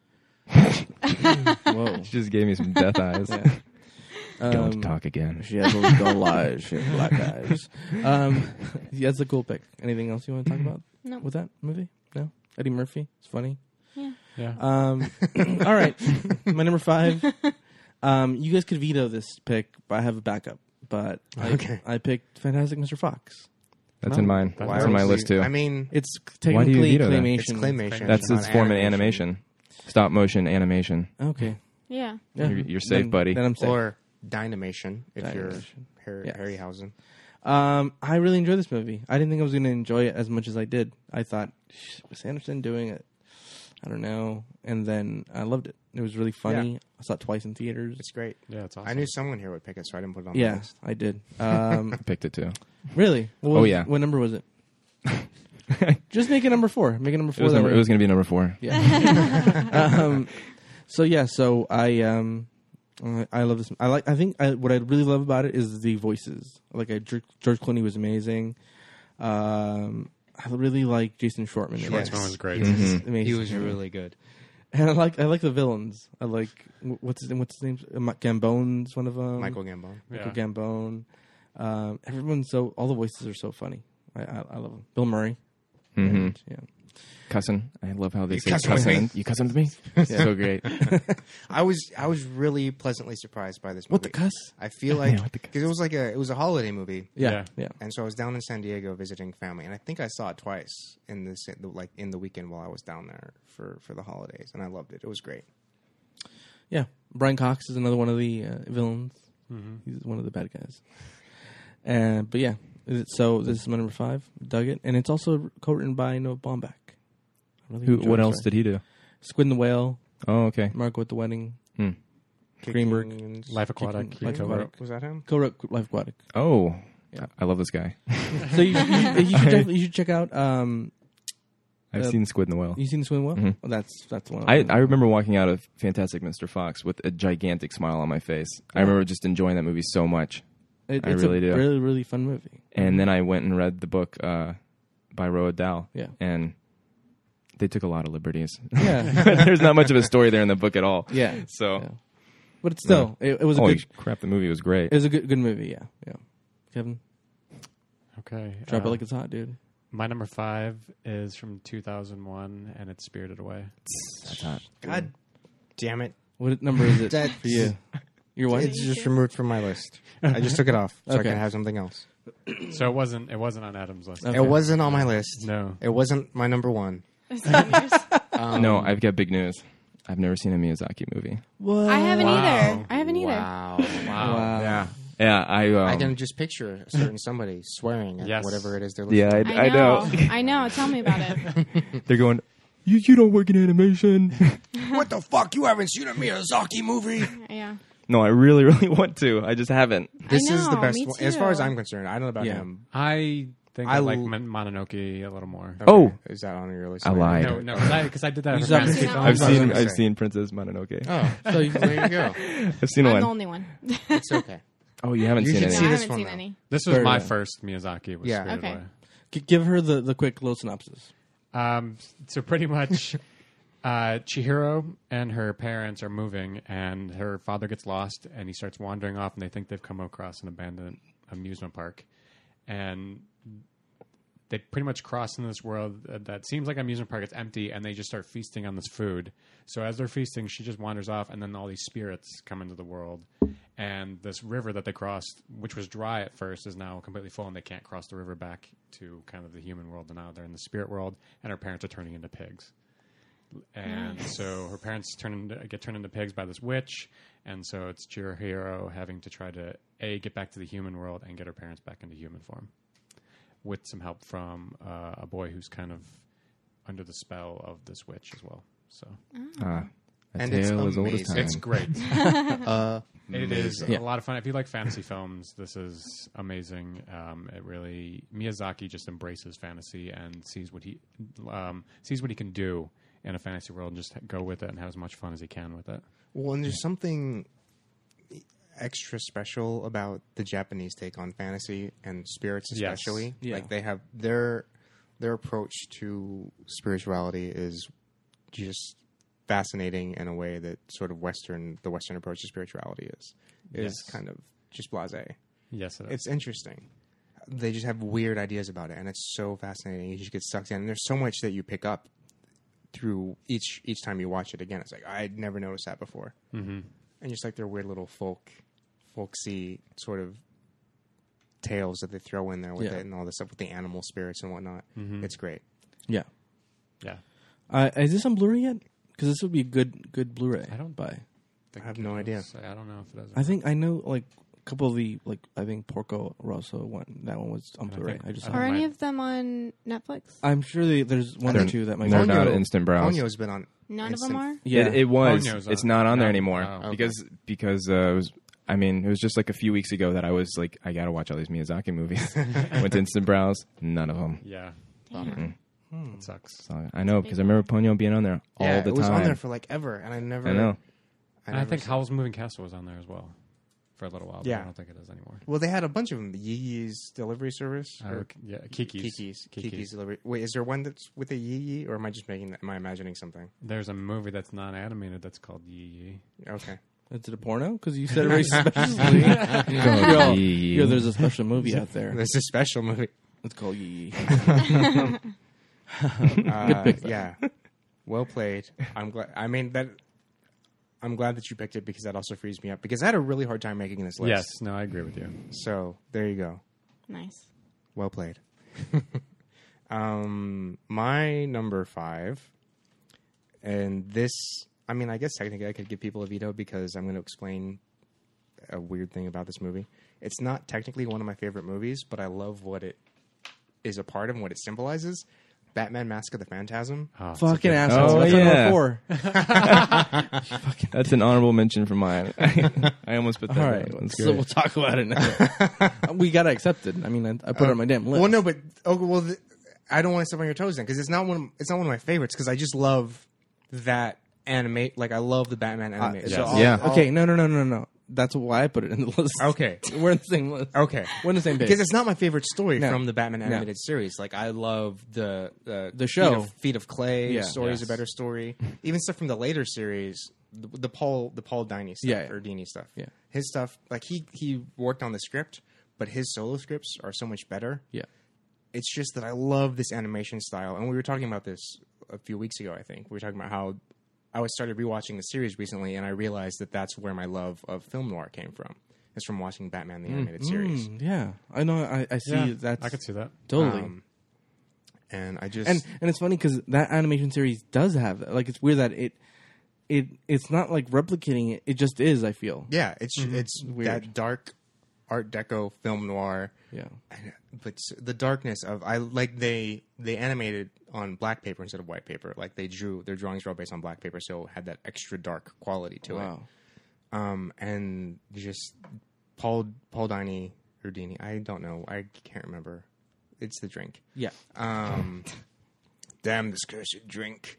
Whoa. She just gave me some death eyes. Yeah. Don't talk again. She has those dull eyes. She has black eyes. Yeah, that's a cool pick. Anything else you want to talk about No. with that movie? No. Eddie Murphy. It's funny. Yeah. All right. My number 5. You guys could veto this pick, but I have a backup. But Okay. I picked Fantastic Mr. Fox. That's No. in mine. Why That's in my would list you- too. I mean, It's Why do you technically veto that? claymation. it's claymation. That's not its form of animation. Stop motion animation. Okay. Yeah. Yeah. You're safe, Then- buddy. Then I'm safe. Or Dynamation, if you're Dynamation. Yes. Harryhausen. I really enjoyed this movie. I didn't think I was going to enjoy it as much as I did. I thought, was Anderson doing it? I don't know. And then I loved it. It was really funny. Yeah. I saw it twice in theaters. It's great. Yeah, it's awesome. I knew someone here would pick it, so I didn't put it on my Yeah, list. I did. I picked it too. Really? What Oh, was- yeah. What number was it? Just make it number 4. Make it number 4. It was, that number, way. it was going to be number 4. Yeah. So I love this. I think what I really love about it is the voices. Like George Clooney was amazing. I really like Jason Shortman. Schwartzman was great. He was Mhm. amazing. He was really good. And I like the villains. I like what's his name? Gambone's one of them. Michael Gambon. Michael Gambone. Everyone's all the voices are so funny. I love them. Bill Murray. Mm-hmm. And, yeah. Cussing. I love how they say cussing with cussing. me? You cussing with me? So great. I was really pleasantly surprised by this movie. What the cuss? I feel like Yeah, what the cuss? because it was a holiday movie. Yeah. And so I was down in San Diego visiting family, and I think I saw it twice in the weekend while I was down there for the holidays, and I loved it. It was great. Yeah. Brian Cox is another one of the villains. Mm-hmm. He's one of the bad guys. But yeah, so this is my number 5. Dug it, and it's also co-written by Noah Baumbach. What else did he do? Squid and the Whale, Oh, okay. Margot at the Wedding, Hmm. Greenberg. Kicking- Life Aquatic. Life he co-wrote. Aquatic. Was that him? Co-wrote Life Aquatic. Oh, Yeah. I love this guy. So you should check out. I've seen Squid and the Whale. You seen Squid and the Whale? Mhm. Well, that's one. I remember walking out of Fantastic Mr. Fox with a gigantic smile on my face. I remember just enjoying that movie so much. I it's really a do. really, really fun movie. And then I went and read the book by Roald Dahl. Yeah. And they took a lot of liberties. Yeah. There's not much of a story there in the book at all. Yeah. So, Yeah. But it's still, it was a holy good. crap, the movie was great. It was a good movie. Yeah. Kevin, Okay. drop it like it's hot, dude. My number 5 is from 2001, and it's Spirited Away. That's hot. God damn it! What number is it That's- for you? Your what? It's just removed from my list. I just took it off so I Okay. can have something else. So it wasn't on Adam's list. Okay. It wasn't on my list. No. It wasn't my number 1. No, I've got big news. I've never seen a Miyazaki movie. What? I haven't Wow. either. I haven't either. Wow. Wow. Yeah. Yeah, I can just picture a certain somebody swearing at Yes. whatever it is they're listening Yeah, I know. I know. Tell me about it. They're going, you don't work in animation. What the fuck? You haven't seen a Miyazaki movie? Yeah. No, I really, really want to. I just haven't. This is the know, best me one. As far as too. I'm concerned, I don't know about Yeah. him. I think I I like l- Mononoke a little more. Okay. Oh. Is that on your list? I lied. No, because I did that You for saw- fantasy Seen that films. one? I've I was seen gonna I've say. seen Princess Mononoke. Oh, so there you go. I've seen I'm one. the only one. It's okay. Oh, you haven't You seen should No, any? I this haven't one, seen though. any. This was Very my well. first Miyazaki. Was Yeah. Spirited Okay. Away. Give her the quick little synopsis. So pretty much, Chihiro and her parents are moving, and her father gets lost, and he starts wandering off, and they think they've come across an abandoned amusement park, and they pretty much cross into this world that seems like an amusement park. It's empty, and they just start feasting on this food. So as they're feasting, she just wanders off, and then all these spirits come into the world. And this river that they crossed, which was dry at first, is now completely full, and they can't cross the river back to kind of the human world. And now they're in the spirit world, and her parents are turning into pigs. And so her parents get turned into pigs by this witch, and so it's Chihiro having to try to get back to the human world and get her parents back into human form, with some help from a boy who's kind of under the spell of this witch as well. So A And it's tale as old as amazing. time. it's great. It is Yeah. a lot of fun. If you like fantasy films, this is amazing. Miyazaki just embraces fantasy and sees what he can do in a fantasy world, and just go with it and have as much fun as he can with it. Well, and there's something extra special about the Japanese take on fantasy and spirits, Yes. especially. Yeah. Like they have their approach to spirituality is just fascinating in a way that sort of the Western approach to spirituality is Yes. kind of just blasé. Yes, it is. It's interesting. They just have weird ideas about it, and it's so fascinating. You just get sucked in, and there's so much that you pick up through each time you watch it again. It's like I'd never noticed that before, and just like their weird little folksy sort of tales that they throw in there with Yeah. it, and all this stuff with the animal spirits and whatnot. It's great. Yeah. Yeah. Is this on Blu-ray yet? Because this would be a good Blu-ray. I don't buy. I have no idea. I don't know if it is. I think I know like a couple of the I think Porco Rosso one. That one was on I Blu-ray. think- I just I Are don't any mind. of them on Netflix? I'm sure there's one or They're- two that might. they're be. not Instant Browse. Ponyo's been on. None Instant- of them are? Yeah, It was. Ponyo's It's on- not on there no. anymore Oh. Okay. because it was. I mean, it was just like a few weeks ago that I was like, I gotta watch all these Miyazaki movies. Went to Instant Browse, none of them. Yeah. Damn. It sucks. So I know because I remember Ponyo being on there all Yeah, the it was time. on there for like ever, and I never. I know. And I think Howl's Moving Castle was on there as well. for a little while. But Yeah. I don't think it does anymore. Well, they had a bunch of them. Yee Yee's delivery service. Or Yeah, Kiki's. Kiki's delivery. Wait, is there one that's with a Yee Yee, or am I just making that? Am I imagining something? There's a movie that's not animated that's called Yee Yee. Okay. Is it a porno? Because you said it very specially. Yo, Yee. yo, there's a special movie out there. There's a special movie. It's called Yee. Yeah. Well played. I'm glad. I mean that. I'm glad that you picked it because that also frees me up because I had a really hard time making this list. Yes, no, I agree with you. So there you go. Nice. Well played. My number 5, and this, I mean, I guess technically I could give people a veto because I'm going to explain a weird thing about this movie. It's not technically one of my favorite movies, but I love what it is a part of and what it symbolizes. Batman Mask of the Phantasm. Oh, Fucking it's a good- asshole. Oh, That's yeah. number 4. That's an honorable mention for mine. I almost put that. All right, down. That's so great. we'll talk about it now. We gotta accept it. I mean, I put it on my damn list. Well, no, but I don't want to step on your toes then because it's not one of my favorites because I just love that animate. Like I love the Batman animation. yes. Yeah. Okay, no. That's why I put it in the list. Okay. We're in the same list. Okay. We're in the same page. Because it's not my favorite story No. from the Batman No. animated series. Like I love the show. Feet of Clay Yeah. story is a Yes. better story. Even stuff from the later series, the Paul Dini stuff Yeah. or Dini stuff. Yeah. His stuff, like he worked on the script, but his solo scripts are so much better. Yeah. It's just that I love this animation style, and we were talking about this a few weeks ago. I think we were talking about how I started rewatching the series recently, and I realized that that's where my love of film noir came from. It's from watching Batman the animated series. Yeah, I know. I see. Yeah, That's I could see that. totally. And I just and it's funny because that animation series does have that. Like it's weird that it's not like replicating it. It just is. I feel. yeah, it's Weird. that dark Art Deco film noir. Yeah. But the darkness of they animated on black paper instead of white paper. Like their drawings were all based on black paper, so it had that extra dark quality to Wow. it. And just Paul Dini or Dini, I don't know, I can't remember. It's the drink. Yeah. Damn this cursed drink.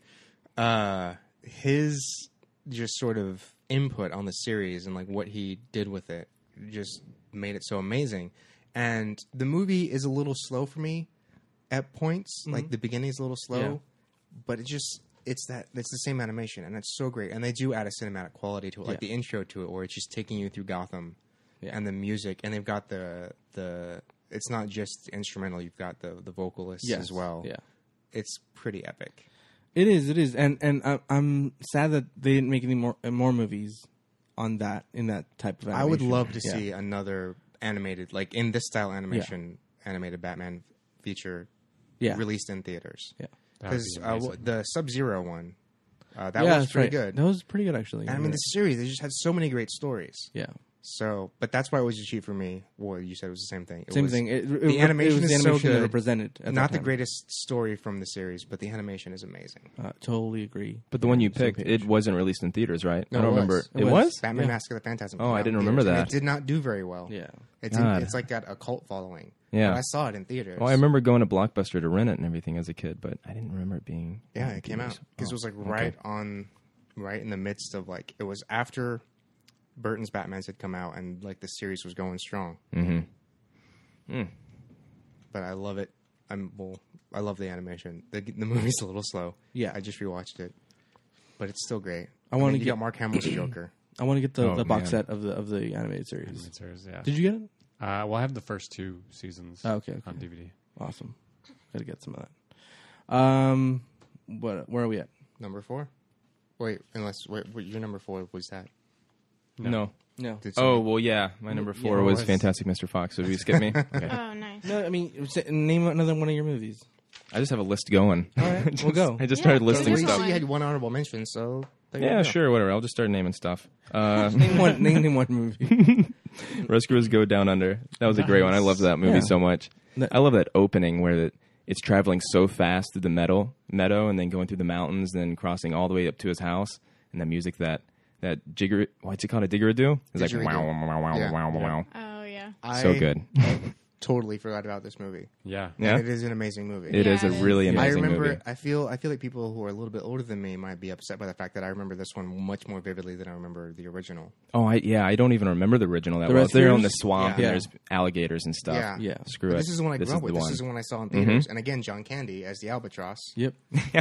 His just sort of input on the series and like what he did with it just made it so amazing. And the movie is a little slow for me at points. Like the beginning is a little slow, Yeah. but it's the same animation and it's so great. And they do add a cinematic quality to it, like Yeah. the intro to it, where it's just taking you through Gotham Yeah. and the music. And they've got the it's not just instrumental. You've got the vocalists Yes. as well. Yeah. It's pretty epic. It is, and I'm sad that they didn't make any more movies on that in that type of. I Animation. would love to Yeah. see another animated, like in this style animation, animated Batman feature Yeah. released in theaters. Yeah. That would Because be amazing. the Sub-Zero one, that yeah, was that's pretty right. good. That was pretty good actually. And I mean, the series, they just had so many great stories. yeah, So, but that's why it was a cheat for me. Well, you said it was the same thing. It same was thing. the animation it was is the so animation that good. represented. At Not that the time. greatest story from the series, but the animation is amazing. Totally agree. But the one you Same picked, page. it wasn't released in theaters, right? No, I don't it remember. was. It It was? was. Batman Yeah. Mask of the Phantasm. Oh, came I out didn't in remember theaters, and that. It did not do very well. Yeah. God. It's like got a cult following. Yeah. But I saw it in theaters. Oh, I remember going to Blockbuster to rent it and everything as a kid, but I didn't remember it being. Yeah, in it came out theaters. because Oh, it was like okay. right in the midst of like it was after Burton's Batman's had come out and like the series was going strong. But I love it. I love the animation. The movie's a little slow. Yeah. I just rewatched it, but it's still great. I wanna you get- got Mark Hamill's Joker. I want to get the Oh, box man. set of the animated series. Animated series, yeah. Did you get it? Well, I have the first 2 seasons Oh, okay. on DVD. Awesome. Got to get some of that. Where are we at? Number 4. Wait, your number 4 was that? No. No. Did Oh, well, yeah. My number 4 what was was- Fantastic Mr. Fox. So did we skip me? Okay. Oh, nice. No, I mean, name another one of your movies. I just have a list going. All right, we'll go. I just Yeah, started go listing do You stuff. one. said you had one honorable mention, so there you Yeah, go. sure, whatever. I'll just start naming stuff. Name one movie. Rescuers Go Down Under. That was a great one. I loved that movie Yeah. so much. I love that opening where it's traveling so fast through the meadow and then going through the mountains, then crossing all the way up to his house, and the music that jigger. What's it called? A didgeridoo? It's like Didgeridoo. wow, wow, wow, Yeah. wow, wow, wow. Oh, yeah. So good. totally forgot about this movie. Yeah. Yeah. And it is an amazing movie. It is Yeah, a it really is. I amazing remember. movie. I feel like people who are a little bit older than me might be upset by the fact that I remember this one much more vividly than I remember the original. Oh, I don't even remember the original that The well. They're on the Rescuers? swamp Yeah. and there's alligators and stuff. Yeah. Yeah. Screw But it. this is the one I grew up with. the This one. is the one I saw in theaters. And again, John Candy as the albatross. Yep. Yeah.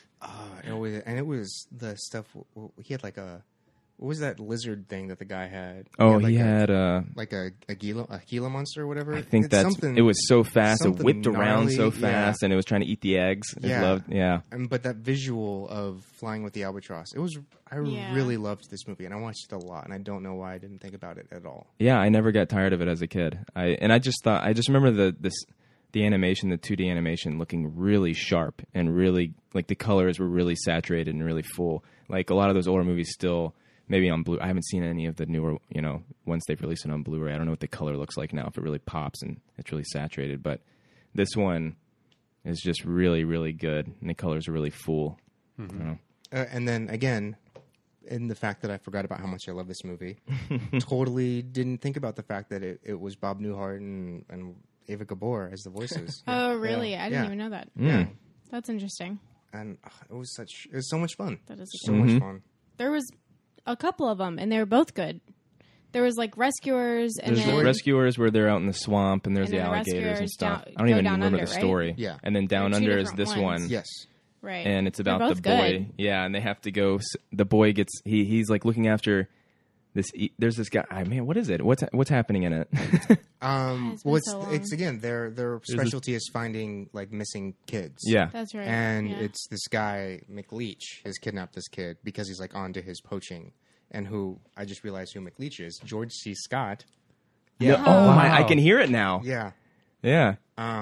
It was the stuff. He had like a. What was that lizard thing that the guy had? Oh, like he a, had like a Gila monster or whatever. I think It's that's something. it was so fast. It something whipped around so gnarly, fast, and it was trying to eat the eggs. Yeah. But that visual of flying with the albatross, I Yeah. really loved this movie, and I watched it a lot, and I don't know why I didn't think about it at all. Yeah, I never got tired of it as a kid. I just remember the animation, the 2D animation, looking really sharp and really like the colors were really saturated and really full. Like a lot of those older movies still. Maybe on Blu. I haven't seen any of the newer, once they've released it on Blu-ray. I don't know what the color looks like now, if it really pops and it's really saturated. But this one is just really, really good, and the colors are really full. And then again, in the fact that I forgot about how much I love this movie, totally didn't think about the fact that it was Bob Newhart and Ava Gabor as the voices. Oh, really? I didn't Yeah. even know that. Yeah, That's interesting. and it was so much fun. That is So much fun. There was a couple of them, and they were both good. There was like Rescuers, and There's then the Rescuers where they're out in the swamp and there's And the then the alligators and Rescuers stuff. down- I don't go even down remember under, the right? story. Yeah. And then Down They're two Under is different this ones. one. Yes. right, And it's about They're the both boy. good. Yeah, and they have to go. The boy gets he's like looking after this. There's this guy. Man, what is it? What's happening in it? It's been Well, so long. it's again their specialty is finding like missing kids. Yeah, That's right. And yeah. it's this guy, McLeach, has kidnapped this kid because he's like onto his poaching. And who I just realized who McLeach is, George C. Scott. Yeah. Oh my! I can hear it now. Yeah. Yeah.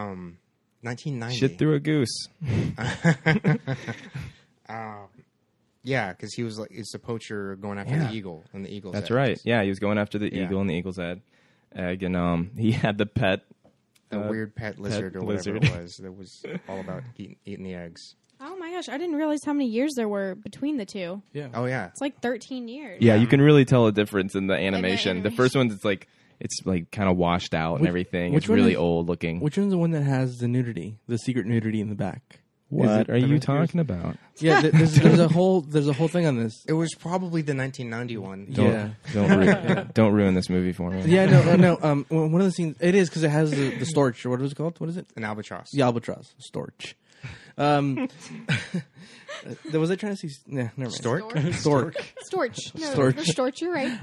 1990. Shit through a goose. Yeah, because he was like, it's a poacher going after Yeah. the eagle and the eagle's That's egg. right. Yeah, he was going after the Yeah. eagle and the eagle's egg, and he had the pet. The weird pet lizard or whatever lizard. it was that was all about eating the eggs. Oh my gosh, I didn't realize how many years there were between the two. Yeah. Oh yeah, It's like 13 years. Yeah, you can really tell a difference in the animation. The animation. first one, it's like kind of washed out and Which- everything. which It's one really is- old looking. Which one's the one that has the nudity, the secret nudity in the back? What Is it are the you Rescuers? talking about? Yeah, there's a whole thing on this. it was probably the 1990 one. Yeah. Don't ruin this movie for me. Yeah, no. One of the scenes it is because it has the storch or what was it called? What is it? An albatross. The albatross storch. Was I trying to see? Nah, never mind. Stork. Stork. Storch. No, Storch. the Storch, you're right.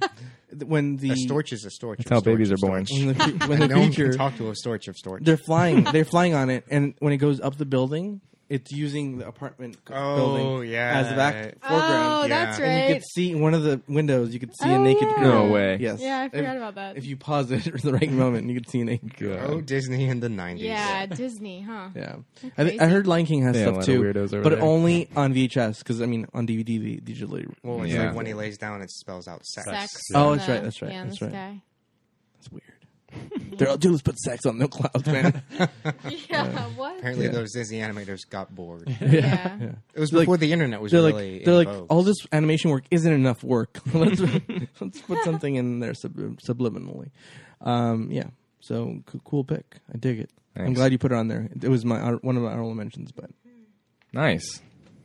When the A storch is a storch. That's how babies are born. when the No one creature can talk to a storch of storch. they're flying on it, and when it goes up the building, it's using the apartment building yeah. as the back foreground. Oh, that's Yeah. And you right. could see in one of the windows. You could see a Oh, naked yeah. girl. No way. Yes. Yeah, I forgot if, about that. If you pause it at the right moment, you could see a naked girl. Oh, Disney in the 90s. Yeah, Disney, huh? Yeah, Crazy. I heard Lion King has They have a stuff lot of too, weirdos over but there. only on VHS because on DVD they digitally. Well, it's Yeah. like when he lays down, it spells out sex. Sex. Oh, in that's the- right, that's right, Yeah, in that's the right. sky. That's weird. They're all, dude, let's put sex on no clouds, man. Yeah, what? Apparently, those Disney animators got bored. Yeah. It was They're before the internet was They're really. they're in like, vogue. all this animation work isn't enough work. let's put something in there subliminally. Yeah, so cool pick. I dig it. I'm Thanks. glad you put it on there. It was one of my honorable mentions, but Nice.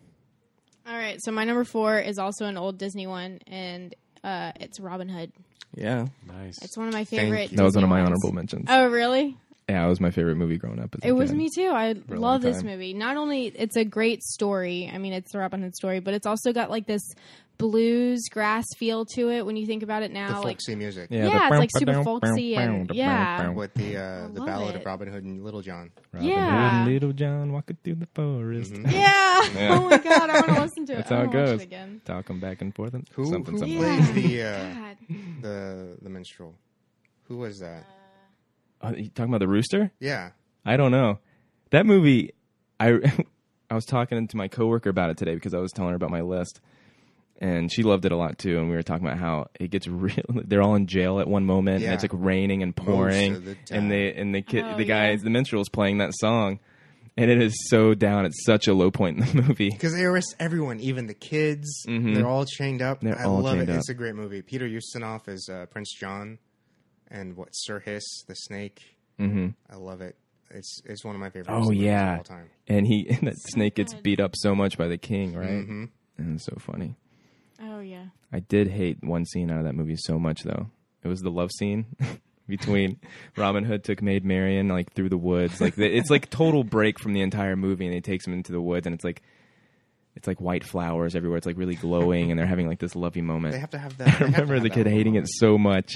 All right, so my number 4 is also an old Disney one, and it's Robin Hood. yeah, Nice. It's one of my Thank favorite. you. That was one Disney of my ones. honorable mentions. Oh, really? Yeah, it was my favorite movie growing up. As a It was kid. me too. I a love long this time. movie. Not only it's a great story. I mean, it's the Robin Hood story, but it's also got like this blues grass feel to it when you think about it the now. Like, folksy music. Yeah, it's like super folksy and- yeah. With the love ballad it. of Robin Hood and Little John. Robin Yeah. Hood and Little John walking through the forest. yeah. Yeah. Oh my god, I want to listen to it. That's I how it wanna watch goes. it again. Talking back and forth. And Who something. plays God. the minstrel? Who was that? You talking about the rooster? Yeah. I don't know. That movie, I was talking to my coworker about it today because I was telling her about my list, and she loved it a lot too. And we were talking about how it gets real. They're all in jail at one moment, Yeah. and it's like raining and Most pouring, of the time. and the kid, Oh, the guy, yeah. the minstrel's playing that song, and it is so down. It's such a low point in the movie. Because they arrest everyone, even the kids. They're all chained up. They're I all love chained it. up. It's a great movie. Peter Ustinov is Prince John, and Sir Hiss, the snake. Mm-hmm. I love it. It's one of my favorite. Oh movies yeah, of all time. and that snake gets beat up so much by the king, right? Mm-hmm. And it's so funny. Oh yeah. I did hate one scene out of that movie so much, though. It was the love scene between Robin Hood took Maid Marian like through the woods. Like it's like total break from the entire movie, and he takes him into the woods, and it's like white flowers everywhere. It's like really glowing, and they're having like this lovey moment. They have to have that. I remember the kid hating it so much.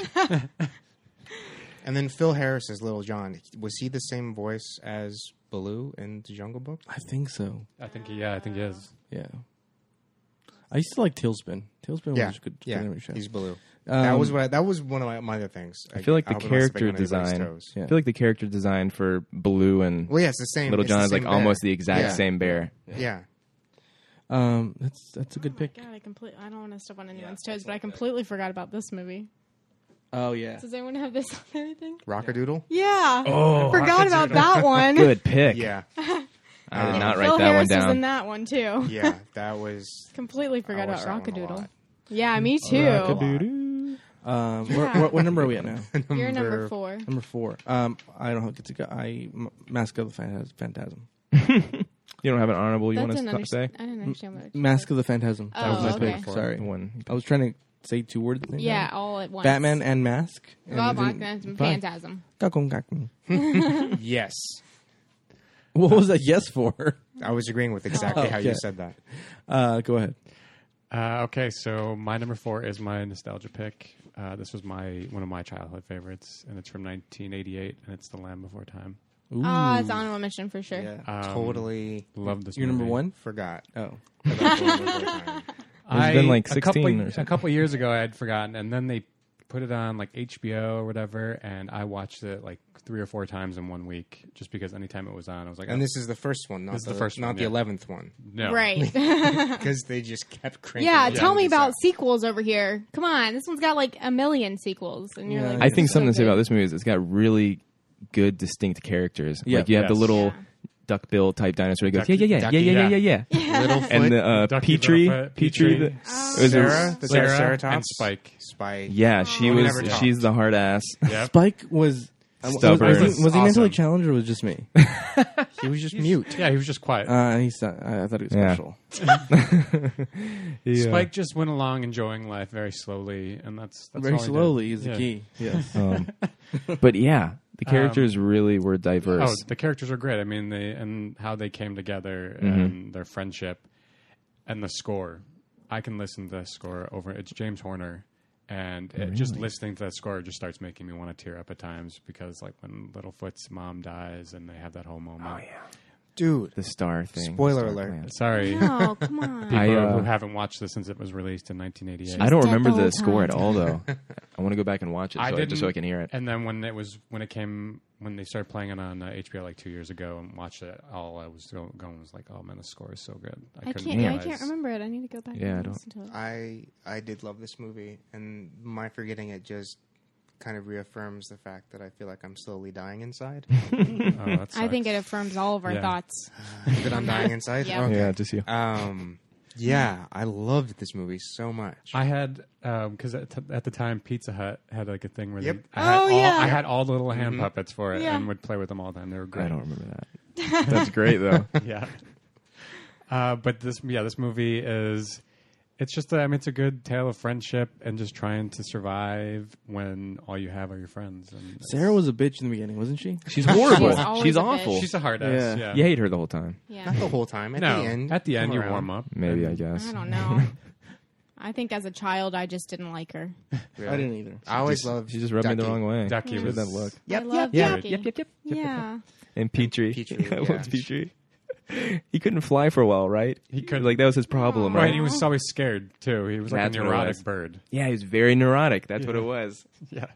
And then Phil Harris as Little John. Was he the same voice as Baloo in The Jungle Book? I think so. I think he is. Yeah. I used to like Tailspin. Tailspin Yeah, was a good yeah. animation show. He's Baloo. That was one of my other things. I feel like the hope I'm not stepping character on anybody's design. toes. Yeah. I feel like the character design for Baloo and Well, yeah, it's the same. Little it's John the is like same almost bear. the exact Yeah. same bear. Yeah. That's a good pick. God, I don't want to step on anyone's toes, but I completely forgot about this movie. Oh yeah. Does anyone have this on anything? Rockadoodle. Yeah. Oh, forgot about that one. Good pick. Yeah. I did not write Phil that Harris one was in down. that one too. Yeah, that was. Completely forgot I about watched that one a Rockadoodle. lot. Yeah, me too. Rock-a-doo-doo. What number are we at now? You're number 4. Number 4. I don't get to go. Mask of the Phantasm. You don't have an honorable you That want didn't to say? I didn't understand what it was. Mask of the Phantasm. That was Oh, my okay. pick. Sorry. The one. I was trying to say 2 words at the same Yeah, time. all at once. Batman and Mask. And Well, it didn't- Batman, Fine. Phantasm. Gakkum, gakkum. Yes. What was that yes for? I was agreeing with exactly how you Okay. said that. Go ahead. Okay, so my number 4 is my nostalgia pick. This was one of my childhood favorites, and it's from 1988, and it's The Land Before Time. It's honorable mention for sure. Yeah. Totally Love this. You're movie. number 1? forgot. Oh. About Baloo the whole time. It's been like 16 or a something. couple years ago, I had forgotten, and then they put it on like HBO or whatever, and I watched it like 3 or 4 times in 1 week, just because anytime it was on, I was like, And oh, this is the first one, not This is the, the first not one, the yeah. 11th one, no, Right. because they just kept cranking. Yeah, those tell me movies about out. sequels over here. Come on, this one's got like a million sequels, and you're Yeah. like, I think so something to say good. about this movie is it's got really good, distinct characters. Yeah. Like you have the Yes. little Yeah. duckbill type dinosaur. He goes, Ducky- yeah. Littlefoot, And the Ducky, Petrie, Littlefoot, Petrie, Petrie. it was Sarah, the Sarah Triceratops, and Spike. Spike. yeah, she Oh, was. never talked. She's the hard ass. Yep. Spike was... Stubborn. Was he Awesome. mentally challenged or was it just me? He was just mute. Yeah, he was just quiet. I thought he was Yeah. special. Spike just went along enjoying life very slowly, and that's Very all he did. slowly is the Yeah. key. Yes. But yeah, the characters really were diverse. Oh, the characters are great. I mean, and how they came together Mm-hmm. and their friendship, and the score. I can listen to the score over. It's James Horner, and just listening to that score just starts making me want to tear up at times, because like when Littlefoot's mom dies and they have that whole moment. Oh yeah, Dude, the star thing. Spoiler Star alert. Plan. Sorry, Oh, come on. people who haven't watched this since it was released in 1988. I don't dead remember the the whole score at time. all though. I want to go back and watch it just so I can hear it. And then when they started playing it on HBO like 2 years ago and watched it, all I was going was like, oh man, the score is so good. I couldn't can't realize- remember it. I need to go back Yeah, I and don't- listen to it. I did love this movie, and my forgetting it just kind of reaffirms the fact that I feel like I'm slowly dying inside. Oh, that I think sucks. it affirms all of our Yeah. thoughts. That I'm dying inside. Yeah. Okay. Yeah, just you. Yeah, I loved this movie so much. I had because at the time Pizza Hut had like a thing where Yep. I had all the little hand Mhm. puppets for it Yeah. and would play with them all the time. They were great. I don't remember that. That's great though. Yeah. But this movie is. It's just it's a good tale of friendship and just trying to survive when all you have are your friends. And Sarah was a bitch in the beginning, wasn't she? She's horrible. She's always She's a awful. bitch. she's a hard ass. Yeah. Yeah. You hate her the whole time. Yeah. Not the whole time. At No, the end. at the end come you around. warm up. Maybe and- I guess. I don't know. I think as a child, I just didn't like her. Really. I didn't either. I always loved. She just rubbed me the Ducky. wrong way. Ducky She had was that look. I love yep. Ducky. Yep. Yeah. And Petrie. Petrie, What's yeah. Petrie? He couldn't fly for a while, right? He couldn't. Like that was his problem, Right, right? and he was always scared too. He was like That's a what it was. neurotic bird. Yeah, he was very neurotic. That's what Yeah. it was. Yeah.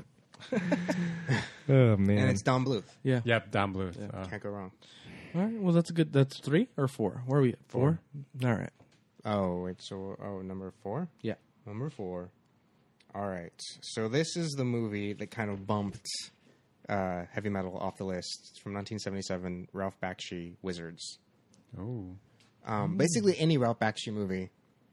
Oh man. And it's Don Bluth. Yeah. Yep. Don Bluth. Can't go wrong. All right. Well, that's a good. That's 3 or 4. Where are we at? 4. All right. Oh wait. So number 4. Yeah. Number 4. All right. So this is the movie that kind of bumped heavy metal off the list. It's from 1977. Ralph Bakshi, Wizards. Oh. Basically, any Ralph Bakshi movie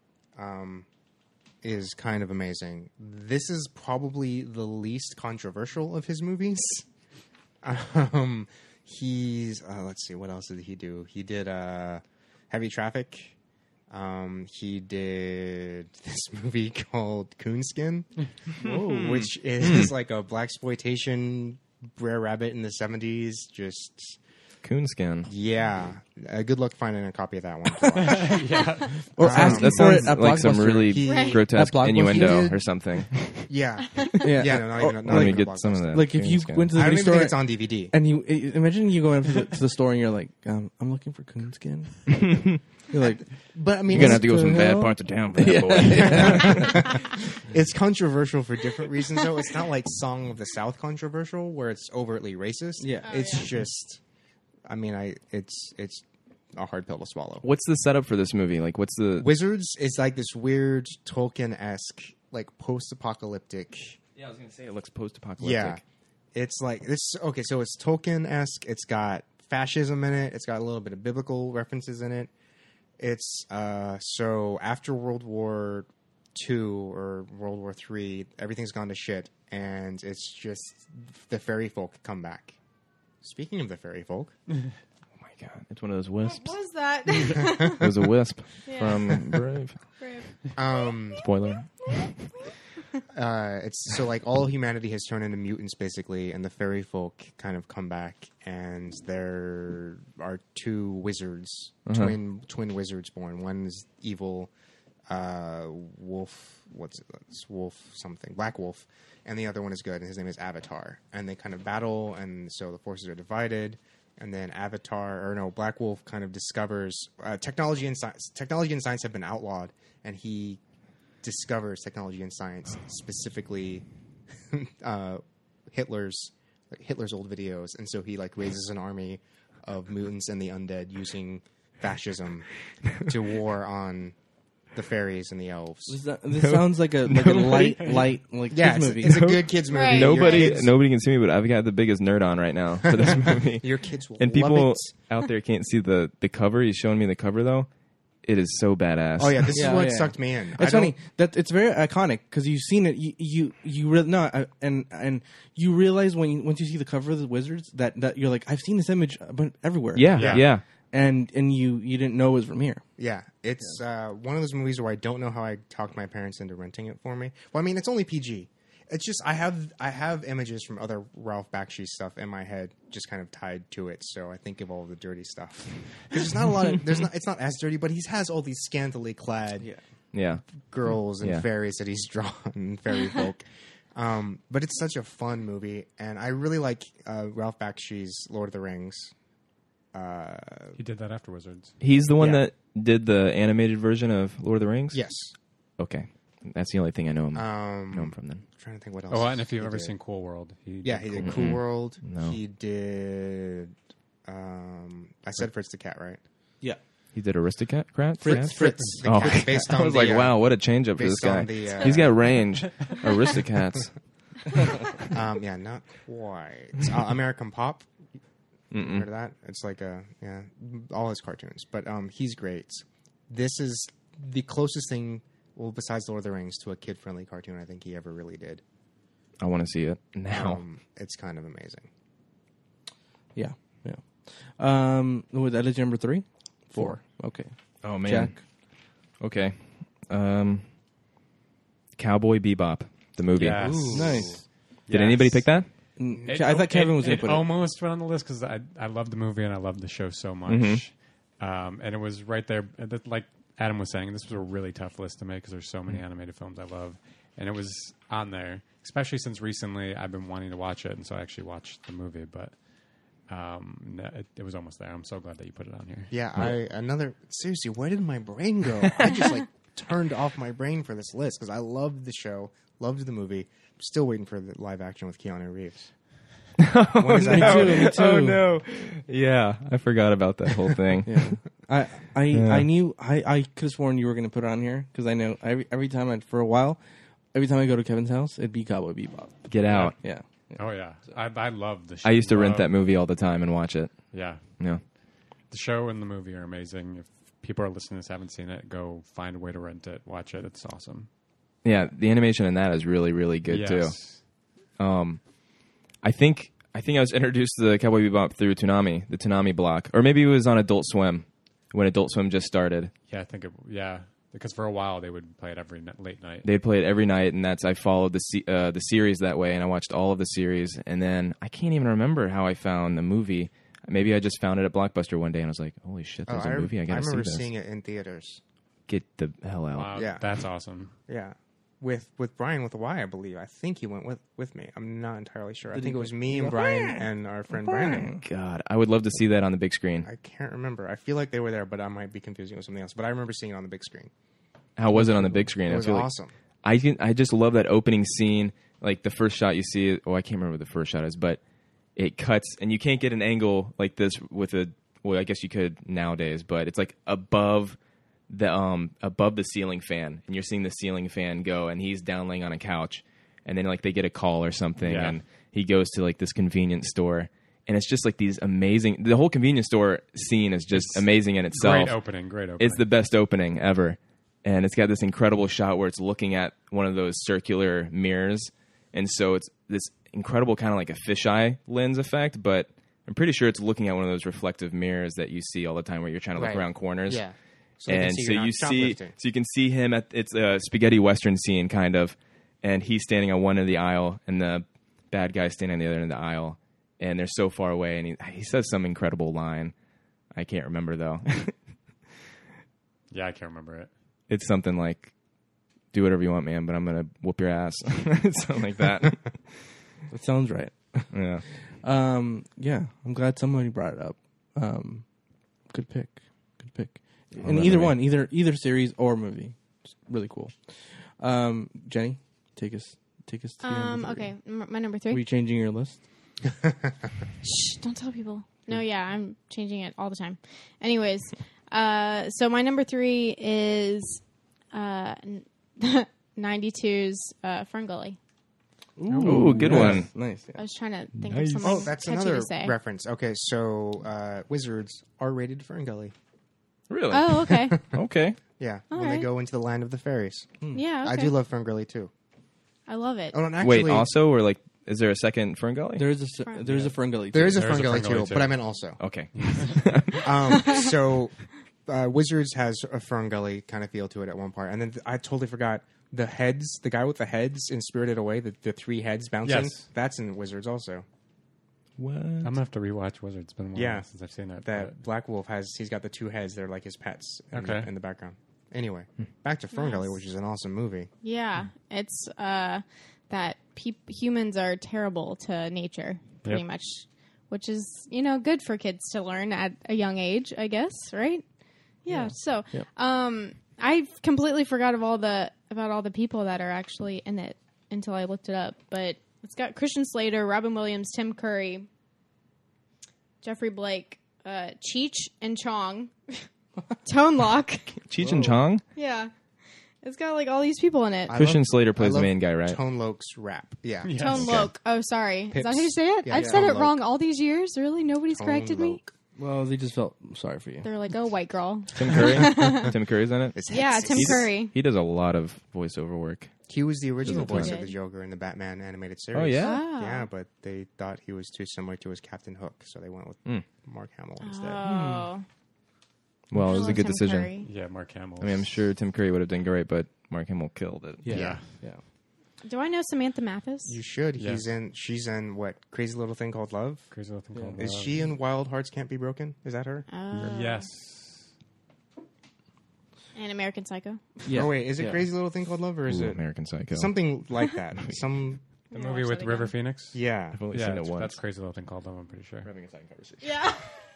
is kind of amazing. This is probably the least controversial of his movies. He's let's see, what else did he do? He did Heavy Traffic. He did this movie called Coonskin, which is like a blaxploitation Brer Rabbit in the 70s. Just Coonskin. yeah, good luck finding a copy of that one. To watch. Or asking That for it sounds at like some Blockbuster. really Right. grotesque At Blockbuster. innuendo He did- or something. Yeah, Yeah. yeah. No, not even. Let Not me even a get some of Blockbuster. that. Like if you Coonskin. went to the I don't video even think store it's on DVD. and you imagine you go into the store and you're like, I'm looking for Coonskin. You're like, But I mean, You're gonna have to go What some the bad hell? parts of town for that boy. it's controversial for different reasons. Though it's not like Song of the South controversial, where it's overtly racist. Yeah. Oh, it's just. I mean, it's a hard pill to swallow. What's the setup for this movie? Like, what's the? Wizards is like this weird Tolkien-esque, like post-apocalyptic. Yeah, I was gonna say it looks post-apocalyptic. Yeah, it's like this. Okay, so it's Tolkien-esque. It's got fascism in it. It's got a little bit of biblical references in it. It's so after World War II or World War III, everything's gone to shit, and it's just the fairy folk come back. Speaking of the fairy folk, Oh my god, it's one of those wisps. What was that? It was a wisp Yeah. from Brave. Spoiler. it's so like all of humanity has turned into mutants basically, and the fairy folk kind of come back, and there are two wizards, twin wizards born. One's evil, wolf. What's it? It's wolf something, Black Wolf, and the other one is good, and his name is Avatar. And they kind of battle, and so the forces are divided. And then Black Wolf kind of discovers technology and science. Technology and science have been outlawed, and he discovers technology and science, specifically Hitler's old videos, and so he like raises an army of mutants and the undead using fascism to war on the fairies and the elves. this sounds like a light like Yeah, kids it's, movie. it's a good kids movie. Right. Your Nobody can see me, but I've got the biggest nerd on right now for this movie. your kids will And love people it. out there can't see the cover. He's showing me the cover though. It is so badass. Oh yeah, this Yeah, is what yeah. sucked me in. It's funny that it's very iconic because you've seen it. You really and you realize once you see the cover of the Wizards that you're like, I've seen this image but everywhere. Yeah. and you didn't know it was from here. Yeah, it's one of those movies where I don't know how I talked my parents into renting it for me. Well, I mean, it's only PG. It's just I have images from other Ralph Bakshi stuff in my head, just kind of tied to it. So I think of all the dirty stuff. There's not a lot of it's not as dirty, but he has all these scantily clad Yeah. girls and Yeah. fairies that he's drawn, fairy folk. But it's such a fun movie, and I really like Ralph Bakshi's Lord of the Rings. He did that after Wizards. He's the one Yeah. that did the animated version of Lord of the Rings? Yes. Okay. That's the only thing I know him from then. I'm trying to think what else. Oh, and if you've he ever did. seen Cool World, he He did Cool World. No. He did. I said Fritz the Cat, right? Yeah, He did Aristocrat? Fritz the Oh, Cat, based on I was like, the, wow, what a change up for this based guy. on the, He's got range. Aristocats. yeah, not quite. American Pop. Heard of that? It's like all his cartoons. But he's great. This is the closest thing, well, besides Lord of the Rings, to a kid-friendly cartoon I think he ever really did. I want to see it now. It's kind of amazing. yeah. Was that is number 3? 4. Okay, Oh, man. Jack. Okay. Cowboy Bebop, the movie. Yes. Nice. Did anybody pick that? I thought Kevin was going to It put it. almost went on the list because I love the movie and I love the show so much. And it was right there. Like Adam was saying, this was a really tough list to make because there's so many animated films I love. And it was on there, especially since recently I've been wanting to watch it. And so I actually watched the movie. But it was almost there. I'm so glad that you put it on here. Yeah, seriously, where did my brain go? I just turned off my brain for this list because I loved the show, loved the movie. I'm still waiting for the live action with Keanu Reeves. When is that? Me too. Oh, no. Yeah, I forgot about that whole thing. Yeah. I knew I could have sworn you were going to put it on here because I know every time every time I go to Kevin's house, it'd be Cowboy Bebop. Get out. Yeah. Oh, yeah. I love the show. I used to rent that movie all the time and watch it. Yeah. Yeah. The show and the movie are amazing. If people are listening to this, haven't seen it, go find a way to rent it, watch it. It's awesome. Yeah, the animation in that is really, really good Yes. too. I think I think I was introduced to the Cowboy Bebop through Toonami, the Toonami block, or maybe it was on Adult Swim when Adult Swim just started. Yeah, I think because for a while they would play it every late night. They'd play it every night, and I followed the series that way, and I watched all of the series, and then I can't even remember how I found the movie. Maybe I just found it at Blockbuster one day, and I was like, "Holy shit, there's a movie! I gotta see this." I remember seeing it in theaters. Get the hell out! Wow, Yeah. that's awesome. Yeah, with Brian with a Y, I believe. I think he went with me. I'm not entirely sure. I think it was me and Brian and our friend Brandon. God, I would love to see that on the big screen. I can't remember. I feel like they were there, but I might be confusing it with something else. But I remember seeing it on the big screen. How was it on the big screen? It was I feel awesome. I just love that opening scene. Like the first shot you see. I can't remember what the first shot is, but it cuts, and you can't get an angle like this with a. Well, I guess you could nowadays, but it's like above the ceiling fan, and you're seeing the ceiling fan go, and he's down laying on a couch, and then like they get a call or something, and he goes to like this convenience store, and it's just like these amazing. The whole convenience store scene is just amazing in itself. Great opening. It's the best opening ever, and it's got this incredible shot where it's looking at one of those circular mirrors, and so it's this incredible kind of like a fisheye lens effect, but I'm pretty sure it's looking at one of those reflective mirrors that you see all the time where you're trying to look around corners. Yeah. And so you can see him it's a spaghetti western scene kind of, and he's standing on one end of the aisle, and the bad guy's standing on the other end of the aisle, and they're so far away, and he says some incredible line. I can't remember though. Yeah, I can't remember it. It's something like, "Do whatever you want, man, but I'm gonna whoop your ass," something like that. That sounds right. Yeah. Yeah, I'm glad somebody brought it up. Good pick. Oh, And that either movie. one, either series or movie. Just really cool. Jenny, take us to your number three. Okay, my number 3. Were you changing your list? Shh, don't tell people. No, yeah, I'm changing it all the time. Anyways, so my number 3 is 92's Ferngully. Ooh, good one. Nice. I Yeah. was trying to think of something Oh, that's catchy another to say. reference. Okay, so Wizards are rated Ferngully. Really? Oh, okay. Okay. Yeah, All when they right. go into the land of the fairies. Yeah, okay. I do love Ferngully too. I love it. Oh, and actually, Wait, also, or like, is there a second Ferngully? There's a Ferngully. there is a There's a Ferngully Ferngully too, too. but I meant also. Okay. So Wizards has a Ferngully kind of feel to it at one part, and then I totally forgot the heads. The guy with the heads in Spirited Away, the 3 heads bouncing. Yes. That's in Wizards also. What? I'm gonna have to rewatch Wizards. It's been a while Yeah. since I've seen it. That Black Wolf he's got the 2 heads. They're like his pets Okay. in the background. Anyway, back to Ferngully, Nice. which is an awesome movie. Yeah, it's that humans are terrible to nature, pretty Yep. much, which is good for kids to learn at a young age, I guess, right? Yeah. So, Yep. I completely forgot about all the people that are actually in it until I looked it up. But it's got Christian Slater, Robin Williams, Tim Curry, Jeffrey Blake, Cheech and Chong, Tone Loc. Cheech and Chong? Yeah. It's got like all these people in it. Christian Slater I plays the love main guy, right? Tone Loc's rap. Yeah. Yes. Tone Okay. Loc. Oh, sorry. Is that Pips. how you say it? Yeah, I've yeah. said Tone it Loc. wrong all these years. Really? Nobody's Tone corrected me? Loc. Well, they just felt sorry for you. They're like, oh, white girl. Tim Curry? Tim Curry's in it? It's Yeah, Hexes. Tim Curry. He does a lot of voiceover work. He was the original He's a voice kid. of the Joker in the Batman animated series. Oh, yeah? Ah. Yeah, but they thought he was too similar to his Captain Hook, so they went with Mark Hamill instead. Oh. Well, it was I a love good Tim decision. Curry. Yeah, Mark Hamill. I mean, I'm sure Tim Curry would have done great, but Mark Hamill killed it. Yeah. Do I know Samantha Mathis? You should. Yes. She's in what? Crazy Little Thing Called Love? Crazy Little Thing Called Is Love. she in Wild Hearts Can't Be Broken? Is that her? Yes. And American Psycho. Yeah. Oh, wait, is it Yeah. Crazy Little Thing Called Love, or is Ooh, it American Psycho. something like that? Some, The Yeah, movie watch with that River again. Phoenix. yeah. I've only Yeah, seen it once. that's Crazy Little Thing Called Love. I'm pretty sure. Having a second conversation. Yeah.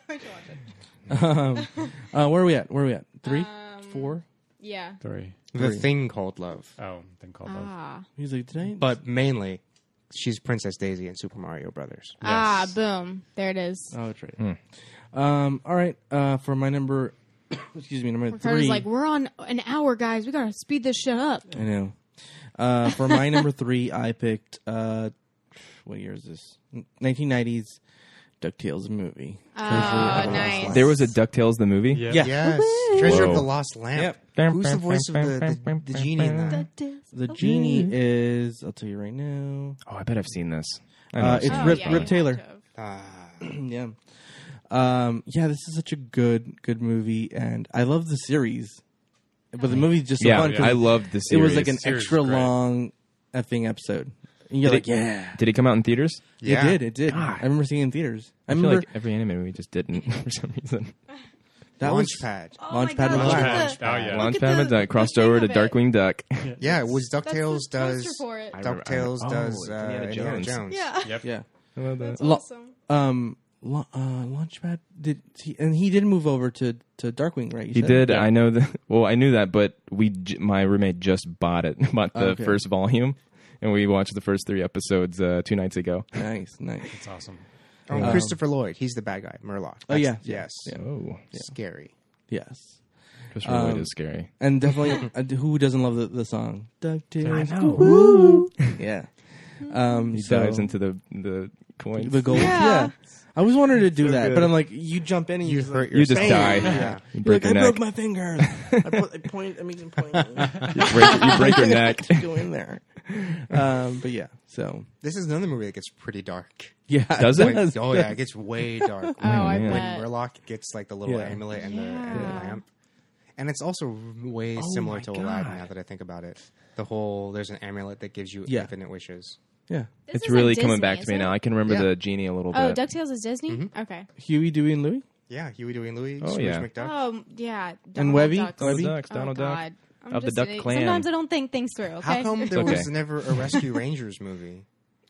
Where are we at? 3? 4? Yeah. 3. The Three. Thing Called Love. Oh, Thing Called Love. Ah. He's like, today? But mainly, she's Princess Daisy in Super Mario Brothers. Ah, boom. There it is. Oh, that's right. All right. For my number, excuse me, number Ricardo's 3. like, we're on an hour, guys. We gotta speed this shit up. I know. For my number 3, I picked, what year is this? 1990s DuckTales movie. Oh, Treasure of the Lost nice. Lamp. There was a DuckTales the movie? Yeah. Yeah. Yes. Treasure of Whoa. the Lost Lamp. Yep. Who's the voice of the genie in that? The genie is, I'll tell you right now. Oh, I bet I've seen this. I know. It's Oh, Rip yeah, you have Taylor. to have. Yeah. Yeah, this is such a good movie, and I love the series. But the movie's just so Yeah, fun 'cause I loved the it series. was like an Series extra is great. long effing episode. And you're like, yeah. Did it come out in theaters? Yeah. It did. I remember seeing it in theaters. I I feel remember like every anime movie just didn't for some reason. that was Launchpad. Oh my Launchpad God, McFly. look at the- Oh, yeah. look Launchpad at the that crossed thing over to of it. Darkwing Duck. Yeah, it was That's DuckTales the poster does. for it. DuckTales does Indiana Indiana Jones. Jones. Yeah. Yep. yeah. I love that. That's Lo- awesome. Launchpad he did move over to Darkwing, right? You He said? did. Yeah. I know that. Well, I knew that, but my roommate just bought the Okay. first volume, and we watched the first 3 episodes 2 nights ago. Nice. It's awesome. Oh, Christopher Lloyd. He's the bad guy, Murloc. Oh, yeah. Yes. Yeah. Oh, Scary. Yes. Christopher Lloyd is scary. And definitely, who doesn't love the song? DuckTales. I know. Woo! Yeah. He dives into the coins. the gold. Yeah. Yeah. I was wanting to do that, good. but I'm like, you jump in and You just hurt like, You just yourself. die. Yeah. You You're break like, I your broke neck. my finger. I point. You break your neck. Go in there. But yeah. So This is another movie that gets pretty dark. yeah. Does it? Like, oh yeah, it gets way dark. Oh, I man. When bet. Murloc gets like the little Yeah. amulet and the Yeah. lamp. And it's also way similar to Aladdin now that I think about it. The whole there's an amulet that gives you Yeah. infinite wishes. Yeah. This It's isn't really coming Disney, back is to me it? now. I can remember Yeah. the genie a little Oh, bit. DuckTales is Disney? Mm-hmm. Okay. Huey, Dewey, and Louie. Yeah, Huey, Dewey, and Louie, Oh, Scrooge yeah. McDuck. Oh, yeah. And Donald Webby? Ducks. Donald Webby? Ducks, Donald oh, Duck. God. I'm Of the just Duck kidding. Clan. Sometimes I don't think things through, okay? How come there okay. was never a Rescue Rangers movie?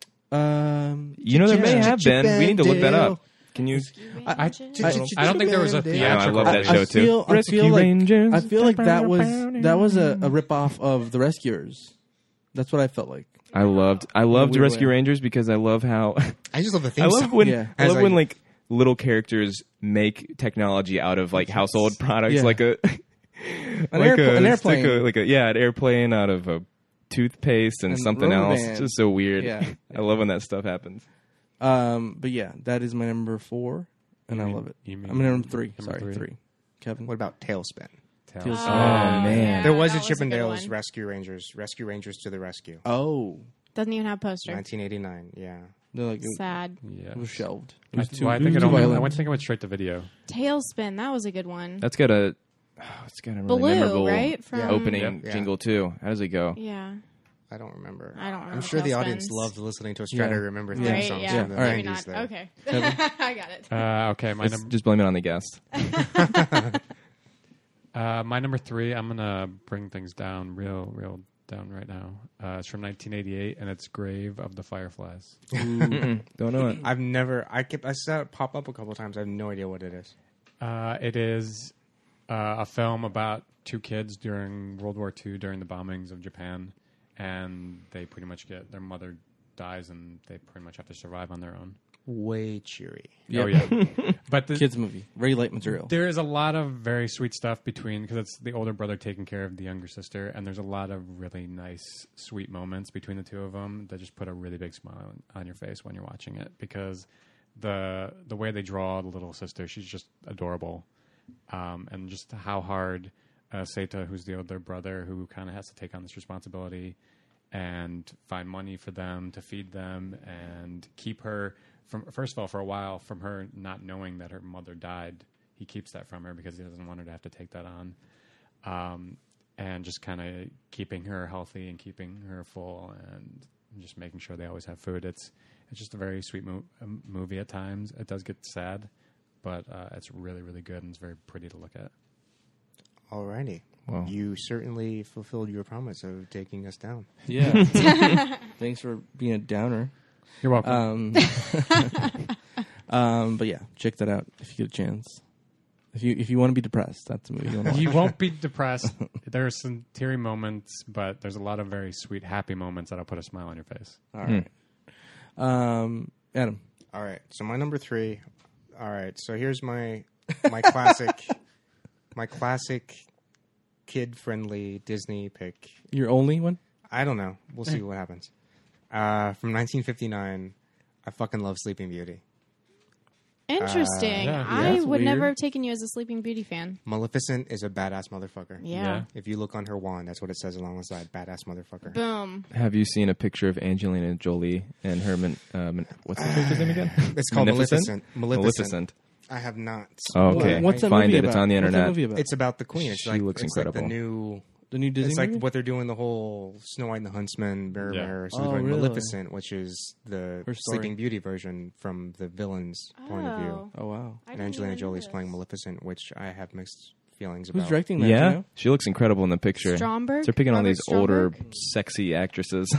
You know, there may Yeah. have been. We need to look that Bandale. up. Can you? I don't think there was a Yeah, Yeah, I theatrical. love that release. show too. I feel like Rangers. I feel like that was a ripoff of the Rescuers. That's what I felt like. I loved weird Rescue way. Rangers because I love how I just love the theme I love song. when Yeah. I love As when I- like little characters make technology out of like household products, Yeah. like an An airplane. an airplane out of a toothpaste and And something rubber else. band. It's just so weird. Yeah. I love when that stuff happens. But yeah, that is my number 4, and I love it. you mean I'm number 3. number Sorry, 3. 3. Kevin. What about Tailspin? Feels- Oh, man. There was a that a good Chippendales one. Rescue Rangers to the Rescue. Oh, Doesn't even have a poster. 1989, yeah. they're like Sad. Yeah. it was shelved. It I, was too, well, I it think was it too only. I violent. went to think it went straight to video. Tailspin. That was a good one. That's got a really Blue, memorable right? From- opening Yep. jingle too. How does it go? Yeah. I don't remember. I don't I'm remember sure the audience Tailspins. loved listening to us try Yeah. to remember theme Right, songs yeah. from the All right. Maybe 90s not. there. Okay. I got it. Okay, my number. Just blame it on the guest. My number 3, I'm gonna bring things down real down right now. It's from 1988, and it's Grave of the Fireflies. Don't know it. I saw it pop up a couple times. I have no idea what it is. It is a film about 2 kids during World War II, during the bombings of Japan, and they pretty much their mother dies, and they pretty much have to survive on their own. Way cheery. Oh yeah, but the, Kids movie, very light material. there is a lot of very sweet stuff between, because it's the older brother taking care of the younger sister, and there's a lot of really nice, sweet moments between the two of them that just put a really big smile on your face when you're watching it, because the way they draw the little sister, she's just adorable, and just how hard Seita, who's the older brother, who kind of has to take on this responsibility and find money for them to feed them and keep her from, first of all, for a while, from her not knowing that her mother died. He keeps that from her because he doesn't want her to have to take that on. And just kind of keeping her healthy and keeping her full and just making sure they always have food. It's just a very sweet movie at times. It does get sad, but it's really, really good and it's very pretty to look at. Alrighty. Well. You certainly fulfilled your promise of taking us down. Yeah. Thanks for being a downer. You're welcome. But yeah, check that out if you get a chance. If you want to be depressed, that's the movie you want to watch. You won't be depressed. There's some teary moments, but there's a lot of very sweet, happy moments that'll put a smile on your face. All right. Adam. All right. So my number 3. All right. So here's my classic kid-friendly Disney pick. Your only one? I don't know. We'll see what happens. From 1959, I fucking love Sleeping Beauty. Interesting. Yeah. I That's would never weird. have taken you as a Sleeping Beauty fan. Maleficent is a badass motherfucker. Yeah. If you look on her wand, that's what it says alongside badass motherfucker. Boom. Have you seen a picture of Angelina Jolie and her? What's the character's name again? It's called Magnificent? Maleficent. I have not. Oh, okay. What's that Find movie it. about? It's on the What's that internet. movie about? It's about the queen. It's She like looks it's like incredible. The new Disney It's like movie? what they're doing the whole Snow White and the Huntsman, Mirror, Yeah. Mirror. So Oh, they're doing really? Maleficent, which is the Her story. Sleeping Beauty version from the villain's point of view. Oh, wow. I And didn't Angelina even Jolie's know playing this. Maleficent, which I have mixed feelings Who's about. directing that? Yeah, do you know? she looks incredible in the picture. Stromberg? They're picking on Robert these older, Stromberg? sexy actresses.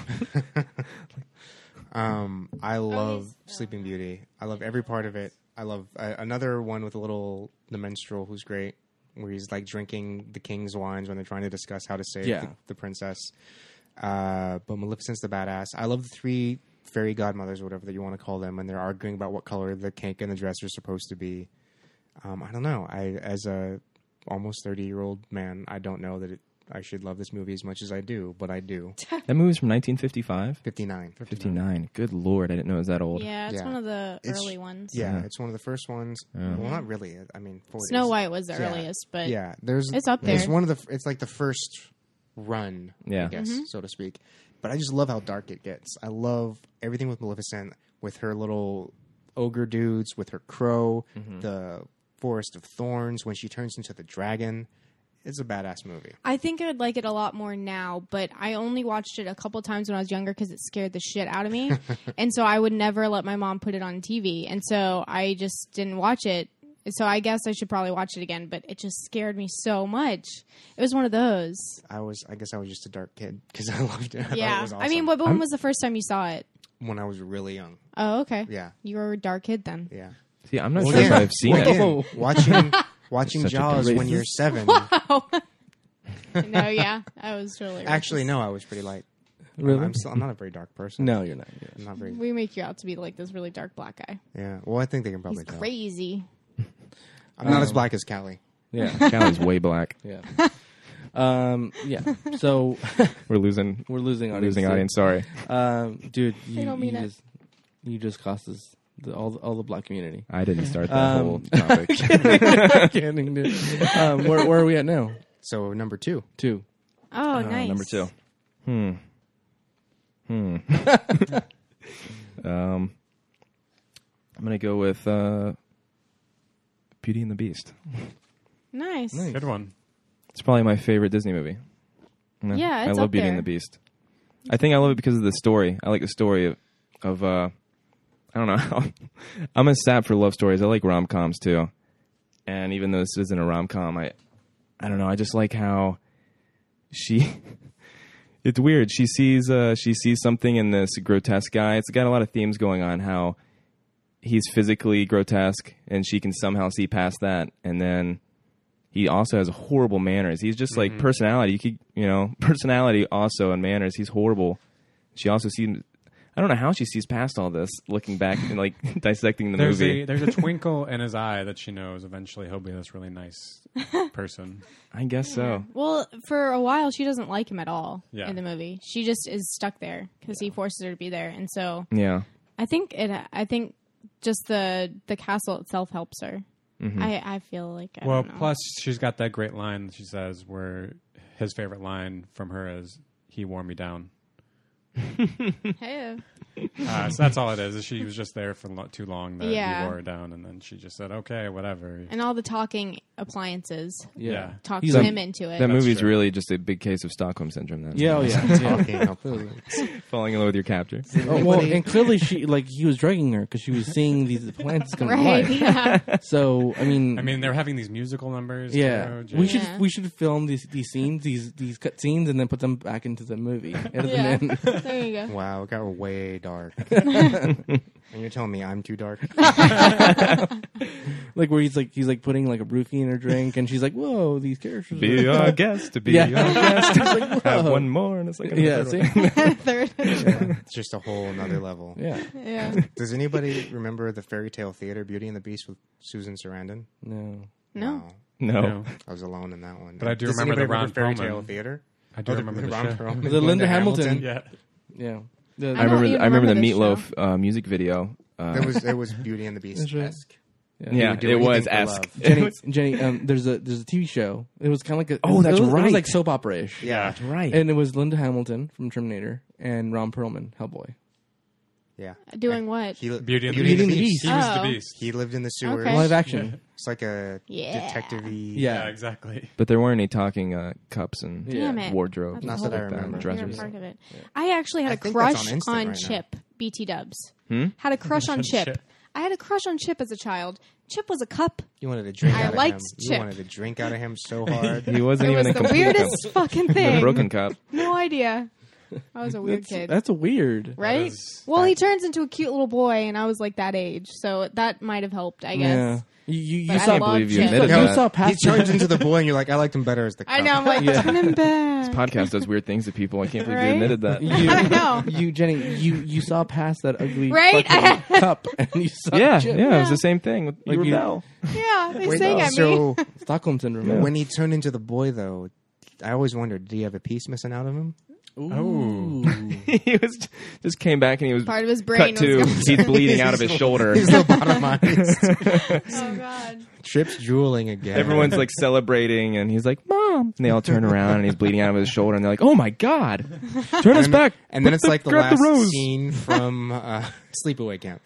I love Sleeping Beauty. I love every part of it. I love another one with the minstrel who's great, where he's like drinking the king's wines when they're trying to discuss how to save the princess. But Maleficent's the badass. I love the three fairy godmothers, or whatever that you want to call them, and they're arguing about what color the cake and the dress are supposed to be. I don't know. As a almost 30-year-old man, I don't know that I should love this movie as much as I do, but I do. That movie's from 1955? 59. 59. Good lord, I didn't know it was that old. Yeah, it's Yeah. one of the It's- early ones. Yeah, Yeah. it's one of the first ones. Yeah. Well, not really. I mean, 40s. Snow White was the Yeah. earliest, but Yeah, there's It's up It's there. one of the. It's like the first run, Yeah. I guess, Mm-hmm. so to speak. But I just love how dark it gets. I love everything with Maleficent, with her little ogre dudes, with her crow, the Forest of Thorns when she turns into the dragon. It's a badass movie. I think I would like it a lot more now, but I only watched it a couple times when I was younger because it scared the shit out of me. And so I would never let my mom put it on TV. And so I just didn't watch it. So I guess I should probably watch it again, but it just scared me so much. It was one of those. I guess I was just a dark kid because I loved it. I thought Yeah. it was awesome. I mean, when was the first time you saw it? when I was really young. Oh, okay. Yeah. You were a dark kid then. Yeah. See, I'm not Well, sure if yeah. I've seen Well, it. again, watching Such a Jaws when racist. you're 7. No, yeah. I was totally Actually, racist. no, I was pretty light. Really? I'm not a very dark person. No, you're not. I'm not very. We make you out to be like this really dark black guy. Yeah. Well, I think they can He's probably tell. crazy. I'm not as black as Callie. Yeah. Callie's way black. Yeah. Yeah. So We're losing we're losing audience. losing audience. Sorry. Dude, you, don't mean you it. just you just cost us all the black community. I didn't start that whole topic. Kidding, dude. Where are we at now? So number 2. 2. Oh, nice. Number 2. I'm gonna go with Beauty and the Beast. Nice. Good one. It's probably my favorite Disney movie. Yeah, I it's love up Beauty there. and the Beast. I think I love it because of the story. I like the story of I don't know. I'm a sap for love stories. I like rom-coms too. And even though this isn't a rom-com, I don't know. I just like how she. It's weird. She sees something in this grotesque guy. It's got a lot of themes going on. How he's physically grotesque, and she can somehow see past that. And then he also has horrible manners. He's just like personality. Personality also and manners. He's horrible. She also sees. I don't know how she sees past all this, looking back and like dissecting the movie. There's a twinkle in his eye that she knows eventually he'll be this really nice person. I guess so. Well, for a while, she doesn't like him at all Yeah. in the movie. She just is stuck there because he forces her to be there. And so Yeah. I think just the castle itself helps her. I feel like I Well, don't know. plus she's got that great line that she says where his favorite line from her is, "He wore me down." Hey, So that's all it is she was just there for too long that Yeah. he wore her down, and then she just said, "Okay, whatever." and all the talking appliances Yeah. talked He's him into it. That movie's true. really just a big case of Stockholm syndrome. Then. Yeah, oh yeah. Talking up. Falling in love with your captor. Oh, well, and clearly he was drugging her because she was seeing these plants come to Right? life. Yeah. So I mean, they're having these musical numbers. yeah, too. Yeah. we should film these scenes, these cut scenes, and then put them back into the movie. Edit Yeah. them in. There you go. Wow, it got way dark. And you're telling me I'm too dark? Like where he's like putting like a roofie in her drink, and she's like, "Whoa, these characters." Be are... our guest. To be Yeah. our guest. Like, Have whoa. one more, and it's like Yeah, see? Third. It's just a whole another level. Yeah, Yeah. Does anybody remember the fairy tale theater Beauty and the Beast with Susan Sarandon? no. No. Wow. No. No. I was alone in that one. But I do Does remember anybody the Ron fairy Perlman. tale theater? I do remember the Ron show. Perlman, The Linda Hamilton. Yeah. Yeah. I I don't remember. even I remember the remember this Meatloaf music video. It was Beauty and the Beast That's right. esque. Yeah, do it anything was for esque. love. Jenny, there's a TV show. It was kind of like Oh, that's it was right. like soap opera-ish. Yeah, That's right. And it was Linda Hamilton from Terminator and Ron Perlman, Hellboy. yeah. Doing what? Beauty and the Beauty and the Beast. Beast. He was Oh. the Beast. He lived in the sewers. Okay. Live action. It's like a Yeah. detective-y. Yeah. Yeah, exactly. But there weren't any talking cups and Damn it. wardrobes. Not That's that I the whole remember. favorite Dressers. part of it. I actually had I a think that's crush on Instant on right now. Chip, BT Dubs. Had a crush on on Chip. Chip. I had a crush on Chip as a child. Chip was a cup. You wanted to drink I out liked of him. Chip. You wanted to drink out of him so hard. He wasn't It even was a the complete weirdest fucking cup. thing. A broken cup. No idea. I was a weird kid. That's weird. Right? is- Well, he turns into a cute little boy, and I was like that age, so that might have helped, I guess. Yeah. You But I saw can't love believe you Chip. admitted you that. saw he past turns into the boy, and you're like, I liked him better as the cup. I know, I'm like, turn him back. Podcast does weird things to people. I can't believe Right? you admitted that. I know. Jenny, you saw past that ugly Right? fucking cup, and you saw Yeah, Chip. yeah, it was the same thing. With Like you you- rebel. Yeah, they Wait, sang at me. so Stockholm syndrome. when he turned into the boy, though, I always wondered, did he have a piece missing out of him? Ooh. He was just came back and he was Part of his cut brain to was he's bleeding out of his shoulder. He's lobotomized. Oh, God. Trip's drooling again. Everyone's like celebrating, and he's like, "Mom!" And they all turn around, and he's bleeding out of his shoulder, and they're like, "Oh my God, turn us back!" And then it's like the grab last the rose. scene from Sleepaway Camp.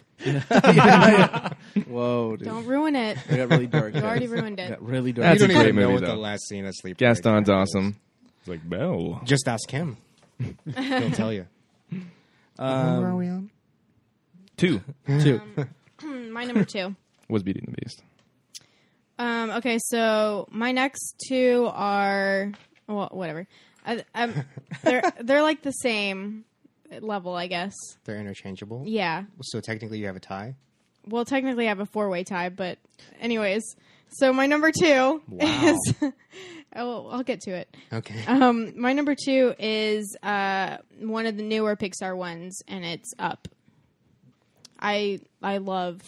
Whoa, dude. Don't ruin it. It got really dark. You already guys. ruined It it. got really dark. That's you a don't great even know movie, what the though. last scene of Sleepaway Gaston's Camp is. awesome. It's like Belle. Just ask him. He'll tell you. Where are we on? 2 Two. My number 2. was Beauty and the Beast. Okay, so my next 2 are well, whatever. They're like the same level, I guess. They're interchangeable. Yeah. So technically, you have a tie. Well, technically, I have a 4-way tie, but anyways. So my number 2 is. I'll get to it. Okay. My number 2 is one of the newer Pixar ones, and it's Up. I love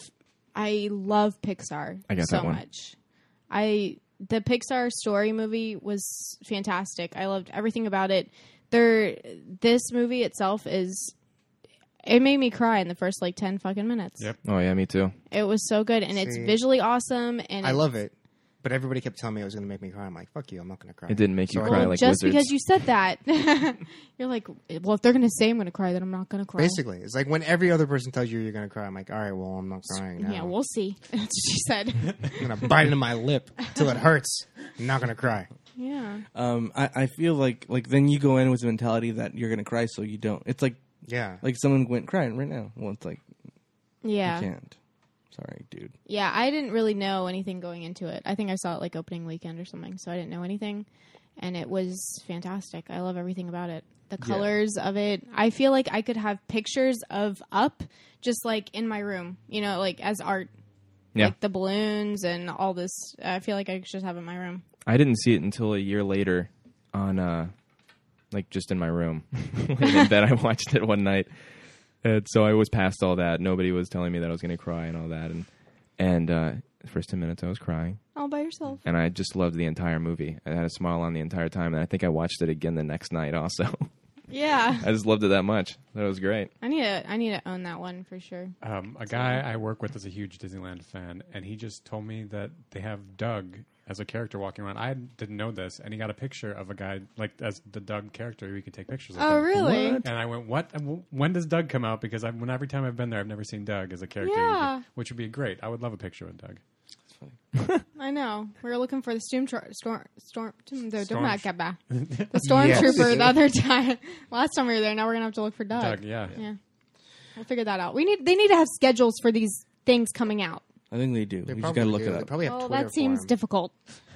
Pixar I got so that one. much. The Pixar Story movie was fantastic. I loved everything about it. This movie itself it made me cry in the first like 10 fucking minutes. Yep. Oh yeah, me too. It was so good, and it's See. visually awesome. And I love it. But everybody kept telling me it was going to make me cry. I'm like, fuck you, I'm not going to cry. It didn't make you So I cry did. like just wizards. because you said that, you're like, well, if they're going to say I'm going to cry, then I'm not going to cry. Basically, it's like when every other person tells you you're going to cry, I'm like, all right, well, I'm not crying now. Yeah, we'll see. That's what she said. I'm going to bite into my lip till it hurts. I'm not going to cry. Yeah. I feel like then you go in with the mentality that you're gonna cry, so you don't. It's like Yeah. someone went crying right now. Well, it's like Yeah. you can't. Sorry, dude. Yeah, I didn't really know anything going into it. I think I saw it like opening weekend or something, so I didn't know anything. And it was fantastic. I love everything about it. The colors of it. I feel like I could have pictures of Up just like in my room, like as art. Yeah. Like the balloons and all this. I feel like I could just have it in my room. I didn't see it until a year later on, like, just in my room. Laying in bed, I watched it one night. And so I was past all that. Nobody was telling me that I was going to cry and all that. And the first 10 minutes, I was crying. All by yourself. And I just loved the entire movie. I had a smile on the entire time. And I think I watched it again the next night also. Yeah. I just loved it that much. That was great. I need to own that one for sure. A guy I work with is a huge Disneyland fan, and he just told me that they have Doug as a character walking around. I didn't know this, and he got a picture of a guy like as the Doug character. We could take pictures of Oh, him. really? And I went, "What? When does Doug come out?" Because every time I've been there, I've never seen Doug as a character, Yeah. which would be great. I would love a picture of Doug. I know. We were looking for the stormtrooper Yes. the other time. Last time we were there. Now we're gonna have to look for Doug. Doug, yeah. Yeah. We'll figure that out. They need to have schedules for these things coming out. I think they do. They You just probably gotta look do. it They up. probably have Well, Twitter that seems for 'em. difficult.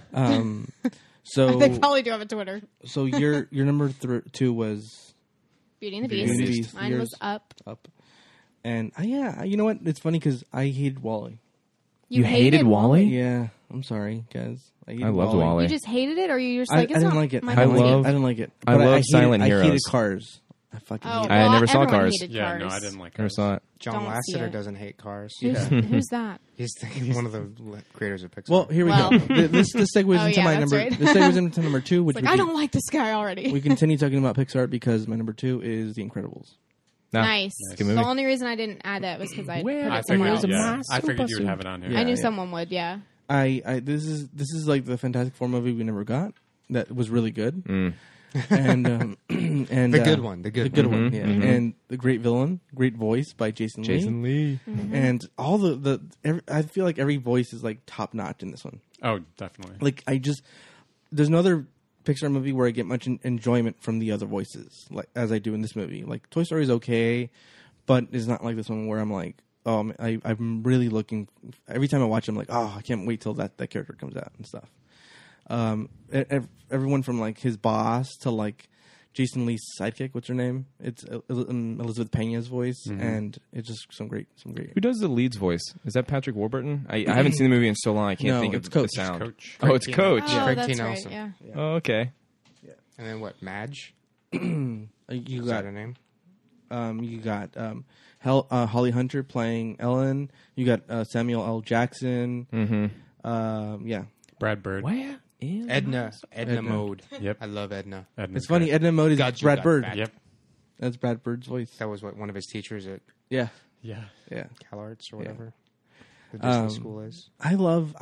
So They probably do have a Twitter. so your number 2 was Beauty and the Beauty and Beast. the Beast. Mine Yours- was Up. Up, and you know what? It's funny because I hated Wall-E. You hated Wall-E? Yeah, I'm sorry, guys. I loved Wall-E. Wall-E. You just hated it, or you just I like it's didn't not like it. my I cup of tea? love- didn't like it. I But love hated, Silent I hated Heroes. Cars. I fucking Oh, hated I well, never saw everyone Cars. hated Yeah, Cars. no, I didn't like Never Cars. saw it. John Don't see Lasseter it. doesn't hate cars. Who's that? He's one of the creators of Pixar. Well, here we Well. go. This segues Oh, into yeah, my that's number. right. This segues into number 2, which Like, I don't like this guy already. we continue talking about Pixar because my number 2 is The Incredibles. Nah. Nice. Good The movie. only reason I didn't add that was because I put I it somewhere figured, else. I figured you would have it on here. I knew someone would. Yeah. This is like the Fantastic Four movie we never got. That was really good. Mm. And and The good one. The good one. Mhm, Yeah, mhm. and the great villain, great voice by Jason Lee. And all I feel like every voice is like top notch in this one. Oh, definitely. Like there's no other Pixar movie where I get much enjoyment from the other voices, like as I do in this movie. Like Toy Story is okay, but it's not like this one where I'm like, oh, I'm really looking. Every time I watch it, I'm like, oh, I can't wait till that character comes out and stuff. Everyone from like his boss to like Jason Lee's sidekick, what's her name? It's Elizabeth Pena's voice, and it's just some great. Who does the lead's voice? Is that Patrick Warburton? I haven't seen the movie in so long. I can't No, think of it's the Coach. sound. Coach. Oh, it's Coach. Oh, Craig that's T. right. Nelson. Yeah. Oh, okay. And then what? Madge? You Is got that her name? you got Holly Hunter playing Ellen. You got Samuel L. Jackson. Mm-hmm. Yeah, Brad Bird. Where is Edna Edna. Mode. Yep. I love Edna. Edna's it's funny. great. Edna Mode is God, you Brad got Bird. fat. Yep. That's Brad Bird's voice. That was one of his teachers at Yeah, Yeah. yeah. CalArts or whatever the Disney school is. I love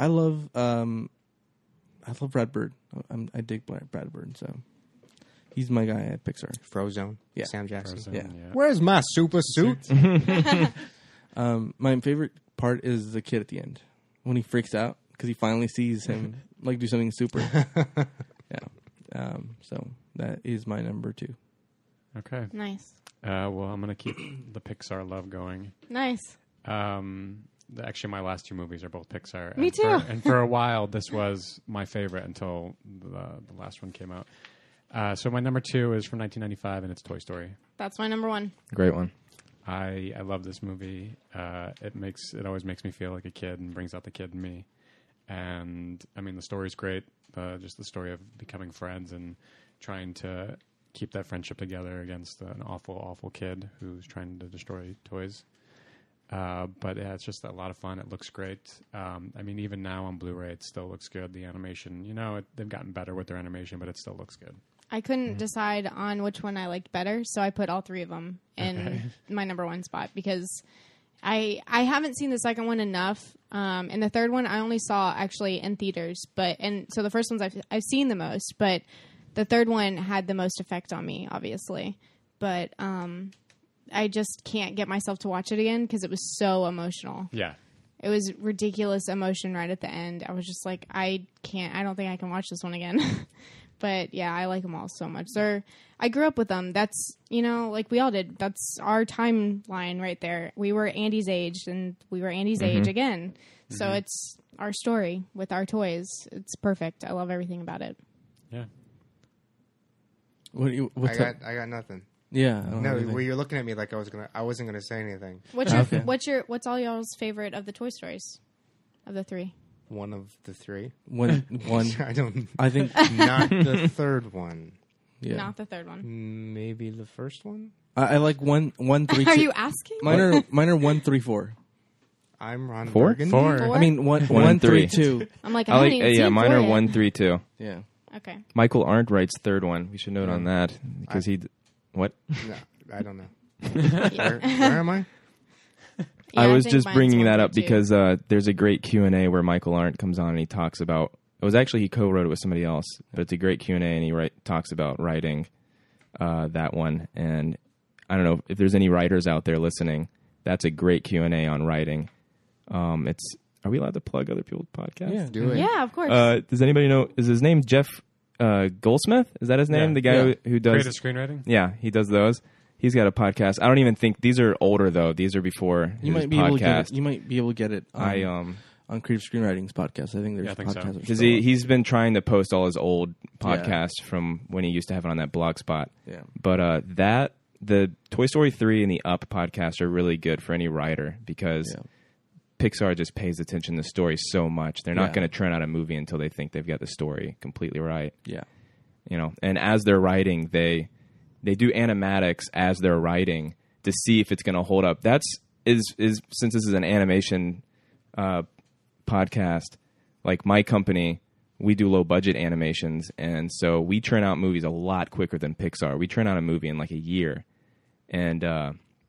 Brad Bird. I dig Brad Bird. So he's my guy at Pixar. Frozone. Yeah. Sam Jackson. Frozen, Yeah. Where's my super suit? My favorite part is the kid at the end when he freaks out because he finally sees him like do something super. Yeah. So that is my number 2. Okay. Nice. Well, I'm going to keep the Pixar love going. Nice. Actually, my last 2 movies are both Pixar. Me And too. and for a while, this was my favorite until the last one came out. So my number 2 is from 1995, and it's Toy Story. That's my number 1. Great one. I love this movie. It always makes me feel like a kid and brings out the kid in me. And I mean, the story's great. Just the story of becoming friends and trying to keep that friendship together against an awful, awful kid who's trying to destroy toys. But yeah, it's just a lot of fun. It looks great. I mean, even now on Blu-ray, it still looks good. The animation, they've gotten better with their animation, but it still looks good. I couldn't decide on which one I liked better, so I put all 3 of them in my number 1 spot because I haven't seen the second one enough. And the third one I only saw actually in theaters, so the first ones I've seen the most, but the third one had the most effect on me, obviously. But I just can't get myself to watch it again because it was so emotional. Yeah. It was ridiculous emotion right at the end. I was just like, I don't think I can watch this one again. But yeah, I like them all so much. I grew up with them. That's, like we all did. That's our timeline right there. We were Andy's age and we were Andy's age again. So it's our story with our toys. It's perfect. I love everything about it. Yeah. What's up? I got nothing. Yeah. I don't have No, anything. well, you're looking at me like I wasn't gonna say anything. What's all y'all's favorite of the Toy Stories? Of the 3? One of the 3. One. I don't. I think. Not the third one. Yeah. Not the third one. Maybe the first one. I like 1, 3, 2. Are you asking? Mine are 1, 3, 4. I'm Ron 4? Burgundy. 4? I mean 1, 1 and 3, 3. 2. I'm like, I I haven't like. even Yeah, seen mine 4 are yet. 1, 3, 2. Yeah. Okay. Michael Arndt writes third one. We should note on that because what? No, I don't know. Where am I? Yeah, I was think just mine's bringing 1 that through up 2. because there's a great Q&A where Michael Arndt comes on and he talks about. It was actually he co-wrote it with somebody else, but it's a great Q&A and he talks about writing that one. And I don't know if there's any writers out there listening. That's a great Q&A on writing. Are we allowed to plug other people's podcasts? Yeah. Do it. Yeah, of course. Does anybody know? Is his name Jeff Goldsmith? Is that his name? Yeah. The guy who does Creative screenwriting? Yeah, he does those. He's got a podcast. I don't even think these are older though. These are before You his might be able to get podcast. it. You might be able to get it. On Creative Screenwriting's podcast. I think there's Yeah, I think so. podcasts. Because he's been trying to post all his old podcasts from when he used to have it on that blog spot. Yeah. But the Toy Story 3 and the Up podcast are really good for any writer because Pixar just pays attention to the story so much. They're not Yeah. going to churn out a movie until they think they've got the story completely right. Yeah. And as they're writing, they do animatics as they're writing to see if it's going to hold up. Is since this is an animation podcast, like my company, we do low budget animations, and so we churn out movies a lot quicker than Pixar. We churn out a movie in like a year, and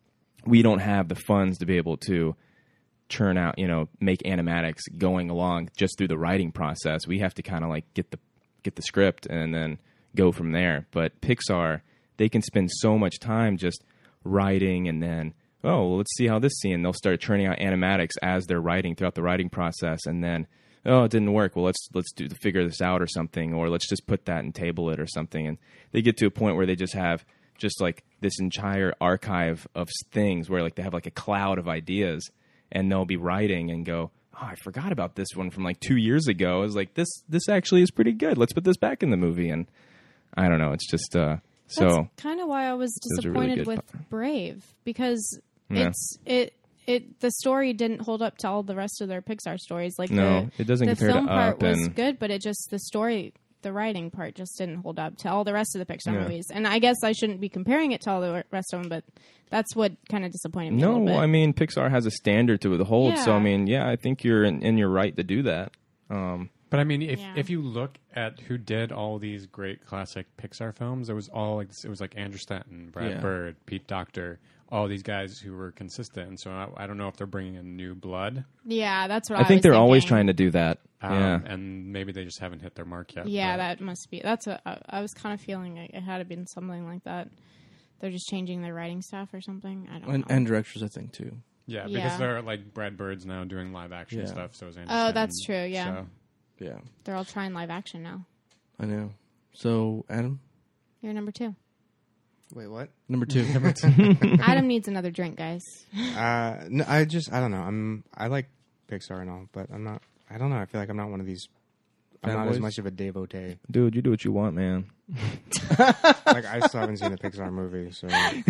we don't have the funds to be able to churn out, make animatics going along just through the writing process. We have to kind of like get the script and then go from there. But Pixar, they can spend so much time just writing and then, let's see how this scene. They'll start churning out animatics as they're writing throughout the writing process, and then, it didn't work. Well, let's figure this out or something, or let's just put that and table it or something. And they get to a point where they just have just like this entire archive of things where like they have like a cloud of ideas, and they'll be writing and go, I forgot about this one from like 2 years ago. I was like, this actually is pretty good. Let's put this back in the movie. And I don't know. It's just That's kind of why I was Those are really disappointed good. with Brave, because Yeah. the story didn't hold up to all the rest of their Pixar stories. Like No, it doesn't the compare to film part Up was and- good, but it just the story, the writing part just didn't hold up to all the rest of the Pixar Yeah. movies. And I guess I shouldn't be comparing it to all the rest of them, but that's what kind of disappointed me a little No, bit. I mean, Pixar has a standard to it hold. So, Yeah. I mean, I think you're in your right to do that. But I mean, Yeah. if you look at who did all these great classic Pixar films, it was all like it was like Andrew Stanton, Brad Yeah. Bird, Pete Docter, all these guys who were consistent. And so I don't know if they're bringing in new blood, Yeah, that's what I think was they're always thinking. trying to do that. Yeah. and maybe they just haven't hit their mark yet. Yeah, but- that must be. That's what I was kind of feeling like it had been something like that. They're just changing their writing staff or something. I don't know. And directors, I think too. yeah, Yeah. because they're like Brad Bird's now doing live action Yeah. stuff. So is Andrew Oh, Stanton. that's true, yeah. So, Yeah, They're all trying live action now. I know. So Adam, You're number 2. Wait, what? number 2. Adam needs another drink, guys. No, I don't know. I like Pixar and all, but I'm not. I don't know. I feel like I'm not one of these. I'm not as Fanboys? much of a devotee. Dude, you do what you want, man. Like I still haven't seen the Pixar movie, so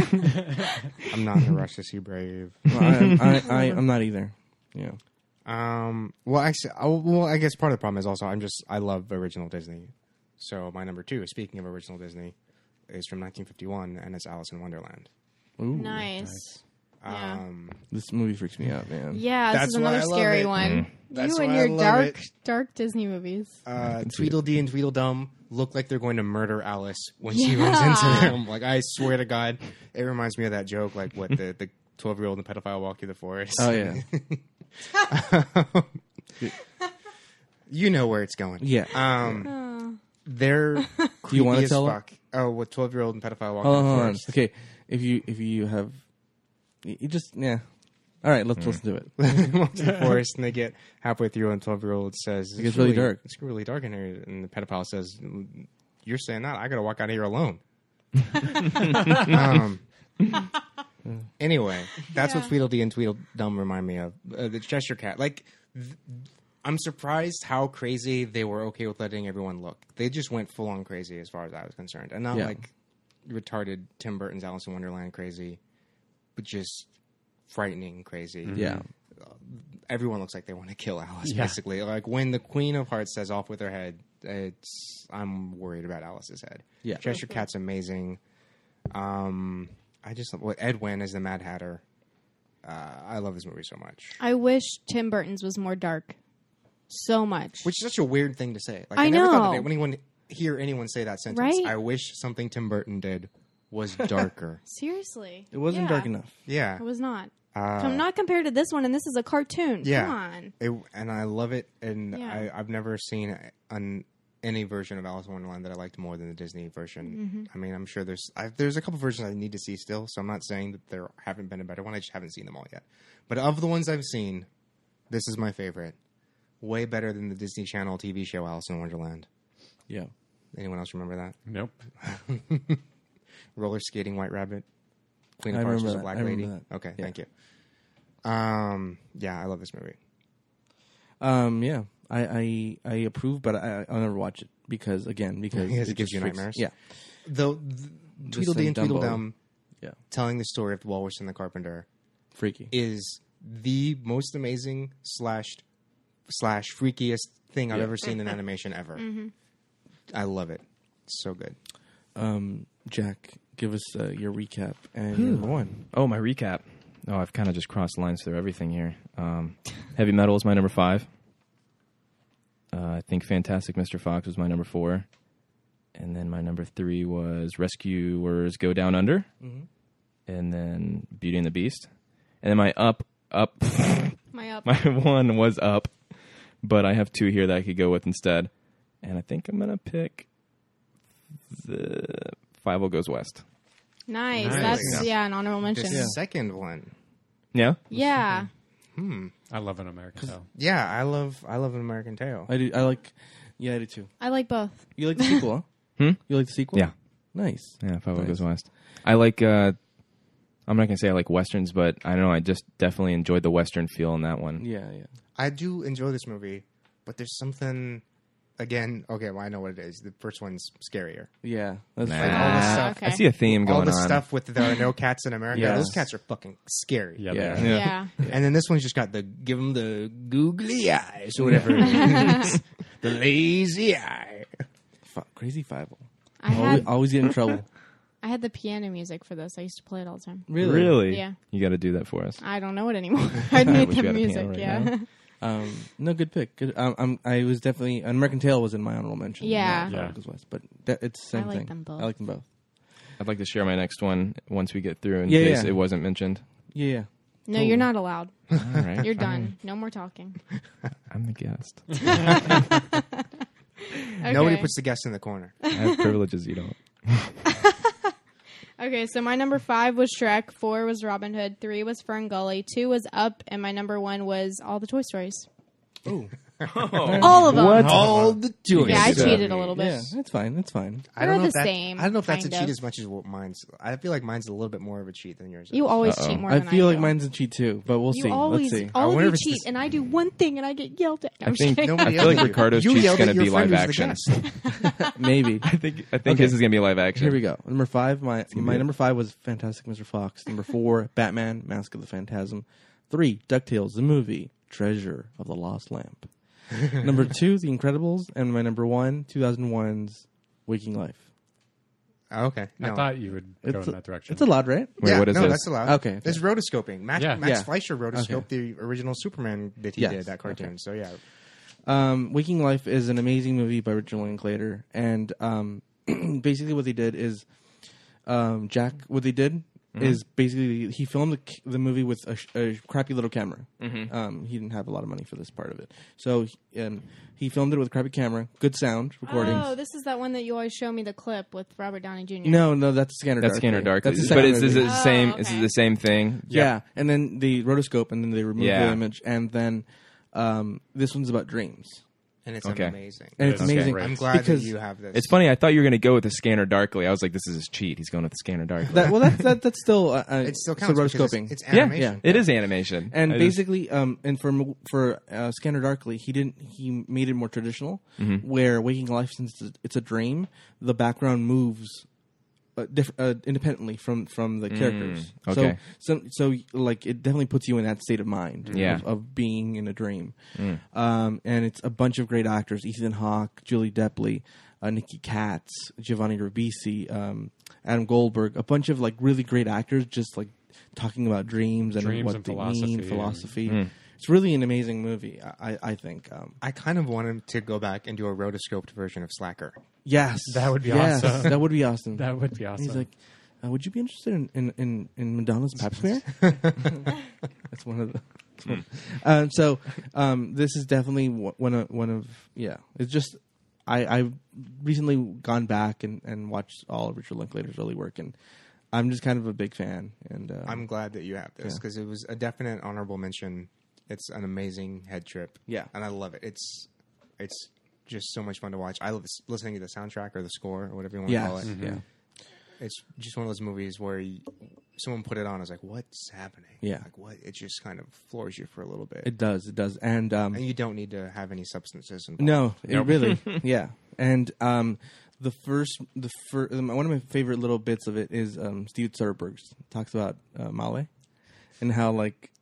I'm not in a rush to see Brave. I'm not either. Yeah. Well, actually, I guess part of the problem is also I love original Disney. So my number 2, speaking of original Disney, is from 1951, and it's Alice in Wonderland. Ooh, Nice. Yeah. This movie freaks me out, man. Yeah, this That's is why another I love scary it. one. That's You and why I your love dark Disney movies. Tweedledee and Tweedledum look like they're going to murder Alice when she runs into them. Like, I swear to God, it reminds me of that joke, like what the 12-year-old and the pedophile walk through the forest. Oh yeah. You know where it's going. Yeah. They're Do you creepy want to as tell? fuck. Oh, what 12-year-old and pedophile walk Hold through on, the hold on. forest. Okay, if you have, you just All right, let's listen to it. They walk through the forest and they get halfway through, and 12-year-old says, It gets really dark. It's really dark in here. And the pedophile says, "You're saying that? I got to walk out of here alone." Anyway, that's what Tweedledee and Tweedledum remind me of. The Cheshire Cat. Like, I'm surprised how crazy they were okay with letting everyone look. They just went full on crazy as far as I was concerned, and not Yeah. like retarded Tim Burton's Alice in Wonderland crazy, but just frightening crazy. Yeah. Everyone looks like they want to kill Alice. Basically, like when the Queen of Hearts says "off with her head," I'm worried about Alice's head. Yeah. Cheshire Cat's amazing. I just Ed Wynn as the Mad Hatter. I love this movie so much. I wish Tim Burton's was more dark. So much. Which is such a weird thing to say. Like I never thought know. that anyone hear anyone say that sentence. Right? I wish something Tim Burton did was darker. Seriously. It wasn't Yeah. dark enough. Yeah. It was not. Not compared to this one, and this is a cartoon. Yeah. Come on. And I love it. And Yeah. I've never seen any version of Alice in Wonderland that I liked more than the Disney version. I mean, I'm sure there's a couple versions I need to see still, so I'm not saying that there haven't been a better one. I just haven't seen them all yet. But of the ones I've seen, this is my favorite. Way better than the Disney Channel TV show Alice in Wonderland. Yeah. Anyone else remember that? Nope. Roller skating White Rabbit. Queen I of Hearts remember was a that. black I remember lady. that. Okay, Yeah. thank you. Yeah, I love this movie. Yeah. I approve, but I'll never watch it because Because it gives just you freaks- nightmares? Yeah. Though Tweedledee and Dumbo. Tweedledum Yeah. telling the story of the Walrus and the Carpenter Freaky. is the most amazing slash freakiest thing I've ever seen in animation ever. I love it. So good. Jack, give us your recap and your number one. Oh, my recap. Oh, I've kind of just crossed lines through everything here. Heavy Metal is my number 5. I think Fantastic Mr. Fox was my number 4. And then my number 3 was Rescuers Go Down Under. and then Beauty and the Beast. And then my up. My up. My one was Up, but I have two here that I could go with instead. And I think I'm going to pick the Five-O Goes West. Nice. Nice. That's an honorable mention. The second one. Yeah? Yeah. I love an American Tale. Yeah, I love An American Tail. I do. I do too. I like both. You like the sequel? Huh? You like the sequel? Yeah. Nice. Yeah, Five-O Nice. Goes West. I like, I'm not going to say I like Westerns, but I don't know, I just definitely enjoyed the Western feel in that one. Yeah, yeah. I do enjoy this movie, but there's something. Again, okay, well, I know what it is. The first one's scarier. Yeah. That's Nah. Like all the stuff. Okay. I see a theme All going the on. stuff with there are no cats in America. Yes. Those cats are fucking scary. Yeah, Yeah. they are. Yeah. And then this one's just got give them the googly eyes or whatever it is. The lazy eye. Crazy Five. I Always get in trouble. had the piano music for this. I used to play it all the time. Really? Yeah. You got to do that for us. I don't know it anymore. I made Wish the we had a music. piano right Yeah. now. No, good pick. Good. I was definitely An American Tail was in my honorable mention. Yeah. not Yeah. Five Goes West, but it's the same I like thing. them both. I like them both. I'd like to share my next one once we get through in Yeah, case yeah. it wasn't mentioned. Yeah. No, you're not allowed. All right. You're done. No more talking. I'm the guest. Nobody Okay. puts the guest in the corner. I have privileges you don't. Okay, so my number 5 was Shrek, 4 was Robin Hood, 3 was Fern Gully, 2 was Up, and my number 1 was all the Toy Stories. Ooh. All of them. All the toys. Yeah, I So- cheated a little bit. Yeah, that's fine. That's fine. I don't know They're if the that- same, I don't know if that's a kind cheat of. as much as what mine's. I feel like mine's a little bit more of a cheat than yours. You is. always Uh-oh. cheat more I than feel I like do. mine's a cheat too, but we'll You see. always, Let's see. all of wonder you if it's cheat, the- and I do one thing, and I get yelled at. I I'm think kidding. Nobody I feel like yelled at you. Ricardo's You cheat's yelled going at to your be friend live who's the action. guest. Maybe. I think Okay. his is going to be live action. Here we go. Number 5. My be number 5 was Fantastic Mr. Fox. Number 4, Batman: Mask of the Phantasm. 3, DuckTales the movie, Treasure of the Lost Lamp. Number 2, The Incredibles, and my number 1, 2001's Waking Life. Okay. No. I thought you would go It's in that direction. It's allowed, right? Wait, yeah, what is no, this? that's allowed. Okay. There's rotoscoping. Max Yeah. Fleischer rotoscoped Okay. the original Superman that he Yes. did, that cartoon. Okay. So, yeah. Waking Life is an amazing movie by Richard Linklater, and basically what they did is, what they did is basically he filmed the movie with a crappy little camera. He didn't have a lot of money for this part of it, so he filmed it with a crappy camera, good sound recordings. Oh, this is that one that you always show me the clip with Robert Downey Jr. No, that's Scanner That's Darkly. Scanner Darkly. That's the But second is movie. it the same? Oh, Is it okay. the same thing? Yeah, and then they rotoscope, and then they remove Yeah. the image, and then this one's about dreams, And it's Okay. amazing. and it's Okay. amazing. Great. I'm glad because that you have this. It's funny. I thought you were going to go with the Scanner Darkly. I was like, this is his cheat. He's going with the Scanner Darkly. That's still It still counts because rotoscoping. it's yeah, animation. it is animation. And I just- basically, and for Scanner Darkly, he made it more traditional, where Waking Life, since it's a dream, the background moves independently from the characters. okay. So like it definitely puts you in that state of mind, Yeah. of being in a dream. And it's a bunch of great actors: Ethan Hawke, Julie Depley, Nikki Katz, Giovanni Ribisi, Adam Goldberg, a bunch of like really great actors, just like talking about dreams and Dreams what and they philosophy mean, and- philosophy. It's really an amazing movie. I think. I kind of want him to go back and do a rotoscoped version of Slacker. Yes, That would be yes, awesome. That would be awesome. That would be awesome. He's like, would you be interested in Madonna's Pap smear? That's one of the. So this is definitely one of It's just I've recently gone back and watched all of Richard Linklater's early work, and I'm just kind of a big fan. And I'm glad that you have this Yeah. because it was a definite honorable mention. It's an amazing head trip. Yeah. And I love it. It's just so much fun to watch. I love listening to the soundtrack or the score or whatever you want to call it. yeah, It's just one of those movies where someone put it on. I was like, "What's happening?" Yeah. like what? It just kind of floors you for a little bit, it does, and and you don't need to have any substances involved. no, it really, yeah, and one of my favorite little bits of it is Steve Soderbergh talks about Male and how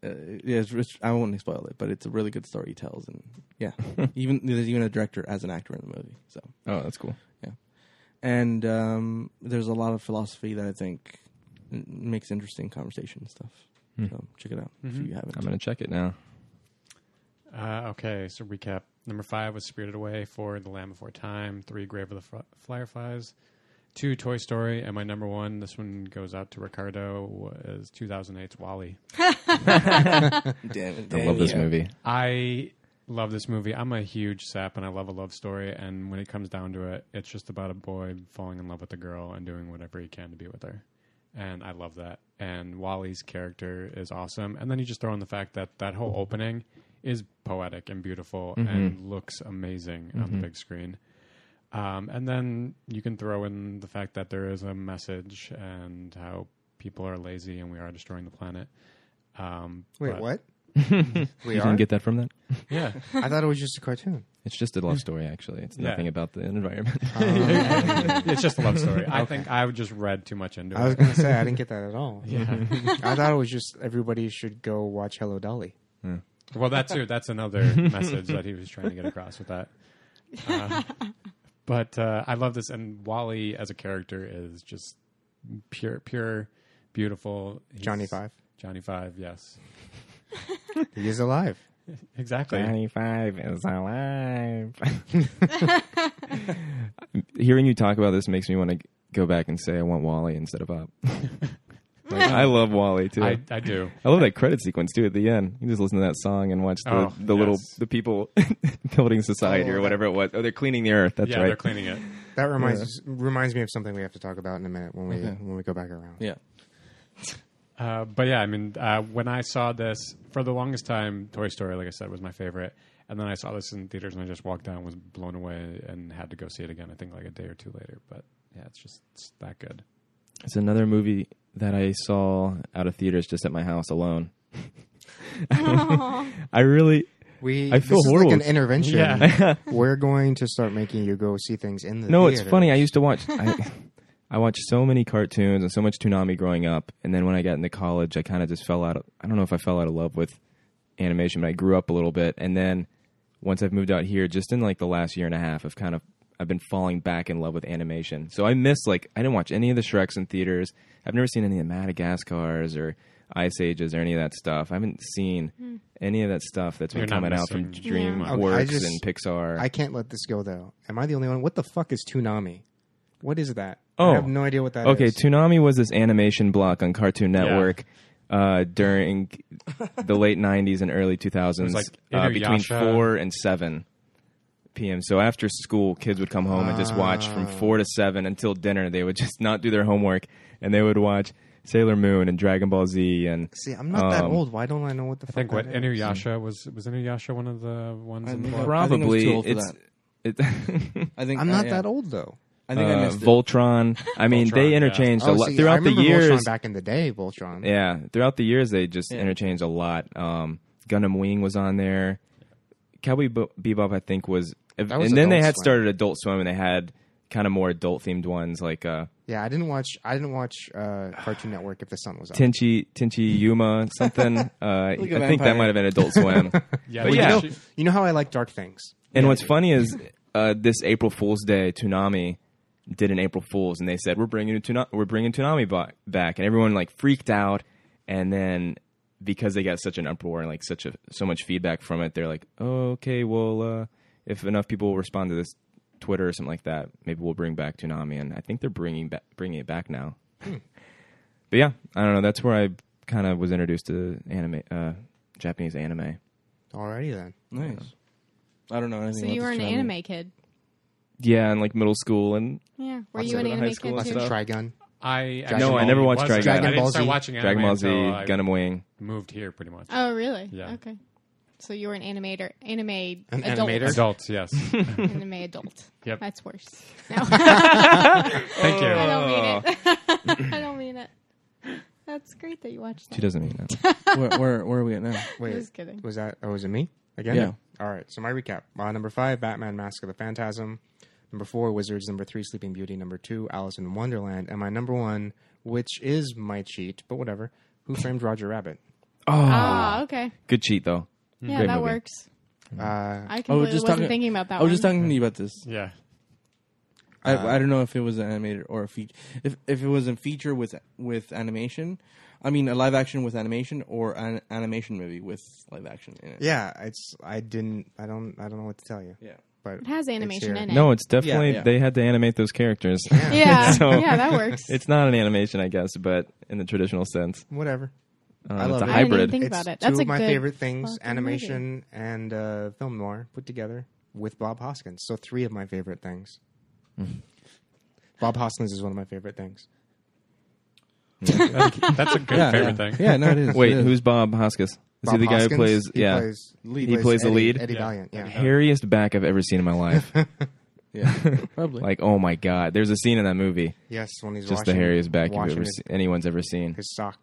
I won't spoil it, but it's a really good story he tells, and yeah, there's even a director as an actor in the movie, so. Oh, that's cool. And there's a lot of philosophy that I think makes interesting conversation and stuff. So check it out if you haven't. I'm going to check it now. Okay, so recap. Number 5 was Spirited Away. 4, The Land Before Time. 3, Grave of the Fireflies. 2, Toy Story, and my number 1, this one goes out to Ricardo, is 2008's WALL-E. Damn it, I love this movie. I love this movie. I'm a huge sap, and I love a love story. And when it comes down to it, it's just about a boy falling in love with a girl and doing whatever he can to be with her. And I love that. And Wally's character is awesome. And then you just throw in the fact that that whole opening is poetic and beautiful and looks amazing on the big screen. And then you can throw in the fact that there is a message and how people are lazy and we are destroying the planet. Wait, but- what? You didn't get that from that? Yeah. I thought it was just a cartoon. It's just a love story, actually. It's nothing about the environment. It's just a love story. I think I just read too much into I was it. going to say, I didn't get that at all. Yeah. I thought it was just everybody should go watch Hello Dolly. Well, that too. That's another message that he was trying to get across with that. But I love this, and Wally as a character is just pure, beautiful. Johnny Five. Johnny Five, yes, He is alive. exactly. 95 is alive. Hearing you talk about this makes me want to go back and say I want Wally instead of Up. I love Wally too. I do. I love that credit sequence too at the end. You just listen to that song and watch the people building society or whatever it was. Oh, they're cleaning the earth. That's Yeah, right. they're cleaning it. That reminds me of something we have to talk about in a minute when we go back around. Yeah. But yeah, I mean, when I saw this, for the longest time, Toy Story, like I said, was my favorite. And then I saw this in theaters and I just walked out and was blown away and had to go see it again, I think like a day or two later. But yeah, it's that good. It's another movie that I saw out of theaters just at my house alone. I really... I feel this horrible. is like an intervention. Yeah. We're going to start making you go see things in the No, theater. it's funny. I used to watch... I watched so many cartoons and so much Toonami growing up, and then when I got into college, I kind of just fell out of... I don't know if I fell out of love with animation, but I grew up a little bit, and then once I've moved out here, just in like the last year and a half, I've been falling back in love with animation. So I miss, I didn't watch any of the Shreks in theaters. I've never seen any of the Madagascars or Ice Ages or any of that stuff. I haven't seen any of that stuff that's been You're not coming out from missing DreamWorks and Pixar. I can't let this go, though. Am I the only one? What the fuck is Toonami? What is that? Oh. I have no idea what that is. Okay, Toonami was this animation block on Cartoon Network during the late 90s and early 2000s, like between Inuyasha. 4 and 7 p.m. So after school, kids would come home and just watch from 4 to 7 until dinner. They would just not do their homework, and they would watch Sailor Moon and Dragon Ball Z. And See, I'm not that old. Why don't I know what the I fuck think what that is? Inuyasha was Inuyasha one of the ones in the book? probably I think I was too old for it's I think I'm not yeah. that old, though. I think I missed it. Voltron. I mean, Voltron, they yeah. interchanged a lot see, I throughout the remember years. Voltron back in the day, Voltron. Yeah, throughout the years they just interchanged a lot. Gundam Wing was on there. Cowboy Bebop, I think, was and was then they Adult had Swim. started Adult Swim, and they had kind of more adult themed ones like Yeah, I didn't watch Cartoon Network if the sun was up. Tenchi Yuma something. I think vampire. that might have been Adult Swim. Yeah, But they yeah. actually- You know how I like dark things. And what's funny is this April Fool's Day, Toonami did an April Fool's, and they said we're bringing Toonami back, and everyone freaked out. And then because they got such an uproar and so much feedback from it, they're like, oh, okay, well, if enough people respond to this Twitter or something like that, maybe we'll bring back Toonami. And I think they're bringing it back now. But yeah, I don't know. That's where I kind of was introduced to Japanese anime. Alrighty then. Nice. I don't know anything So about you were this an channel. anime kid. Yeah, in middle school and Yeah. Were Lots you of an high anime school kid and too? stuff. Trigun. I No, I never watched wasn't. Dragon I didn't Ball start Z. watching anime Dragon Ball Z, until I Gundam Wing. moved here pretty much. Oh, really? Yeah. Okay. So you were an anime An adult. animator? Adults, yes. Anime adult. Yep. That's worse. No. Thank you. I don't mean it. I don't mean it. That's great that you watched that. She doesn't mean that. Where are we at now? Wait, Just kidding. was that? Oh, was it me again? Yeah. All right. So my recap: number 5, Batman: Mask of the Phantasm. Number 4, Wizards. Number 3, Sleeping Beauty. Number 2, Alice in Wonderland. And my number 1, which is my cheat, but whatever. Who Framed Roger Rabbit? Ah, okay. Good cheat though. Yeah, Great that movie. works. I Oh, completely wasn't thinking about that I was one. just talking to you about this. Yeah. I don't know if it was animated or a feature. If it was a feature with animation, I mean a live action with animation, or an animation movie with live action in it. Yeah, I don't know what to tell you. Yeah. But It has animation in it. No, it's definitely Yeah. they had to animate those characters. Yeah, So- yeah, that works. It's not an animation, I guess, but in the traditional sense, whatever. I it's love a it. I didn't even hybrid. think It's about it. two That's of a my good favorite things: fucking animation and film noir put together with Bob Hoskins. So 3 of my favorite things. Bob Hoskins is one of my favorite things. That's a good favorite thing. Yeah, no, it is. Wait, it is. who's Bob Hoskins? Is Bob he the guy Hoskins, who plays? He Yeah, plays, Lead. He plays the Eddie- lead? Eddie Yeah. Valiant. Yeah. hairiest back I've ever seen in my life. Yeah, probably. Like, oh my god, there's a scene in that movie, Yes, when he's just the washing, hairiest back you've washing ever anyone's ever seen. his socks.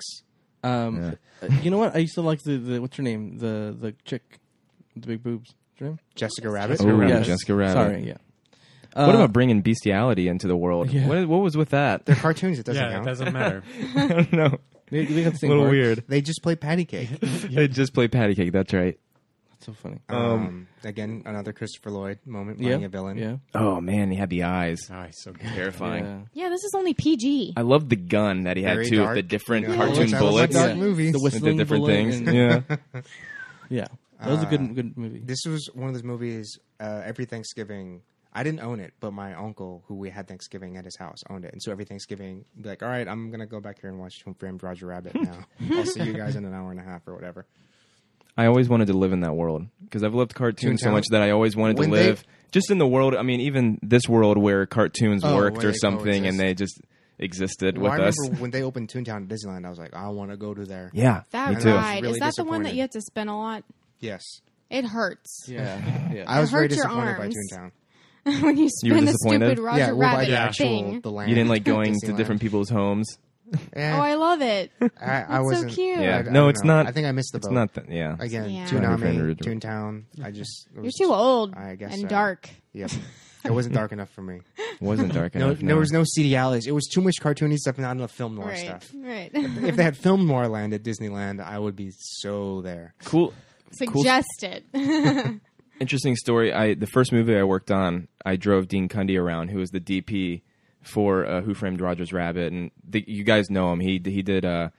You know what? I used to like the what's her name? The chick with the big boobs. What's her name? Jessica Rabbit. Oh, Yes. Jessica Rabbit. Sorry, yeah. What about bringing bestiality into the world? Yeah. What was with that? They're cartoons. It doesn't Yeah, it count. doesn't matter. I don't know. They got the A same little parts. weird. They just play patty cake. They just play patty cake. That's right. That's so funny. Again, another Christopher Lloyd moment Yeah, playing a villain. yeah, Oh man, he had the eyes. Oh, he's so good. Terrifying. yeah. Yeah, this is only PG. I love the gun that he had Very too, dark. with the different Yeah. cartoon Which I love my bullets, dark Yeah. movies. The with the whistling different bullet things. and- Yeah. yeah. That was a good movie. This was one of those movies. Every Thanksgiving, I didn't own it, but my uncle, who we had Thanksgiving at his house, owned it. And so every Thanksgiving, he'd be like, "All right, I'm gonna go back here and watch Who Framed Roger Rabbit now. I'll see you guys in an hour and a half or whatever." I always wanted to live in that world because I've loved cartoons so Toontown? much that I always wanted to When they- live just in the world. I mean, even this world where cartoons Oh, worked where or they something, coexist. and they just existed Well, with I us. remember when they opened Toontown at Disneyland, I was like, "I want to go to there." Yeah, That me And too. I was ride. really Is that the one that disappointed. you have to spin a lot? Yes, It hurts. Yeah, yeah. I was very hurts your disappointed by arms. Toontown. When you You spin were the disappointed? stupid Roger Yeah, well, by Rabbit the actual thing. the land. You didn't like going to Disneyland. different people's homes. Eh, Oh, I love it. I That's so wasn't. cute. Yeah. I No, don't it's know. not- I think I missed the It's boat. not that. Yeah, Again, Yeah. Toonami, Not Toontown. I just it You're was too old I guess and so. dark. Yep, it wasn't dark enough for me. wasn't dark No, enough. there was no CD alleys. It was too much cartoony stuff, not enough film noir Right, stuff. right. If they had film noir land at Disneyland, I would be so there. cool. Suggest it. Interesting story. The first movie I worked on, I drove Dean Cundy around, who was the DP for Who Framed Roger's Rabbit, and you guys know him. He did all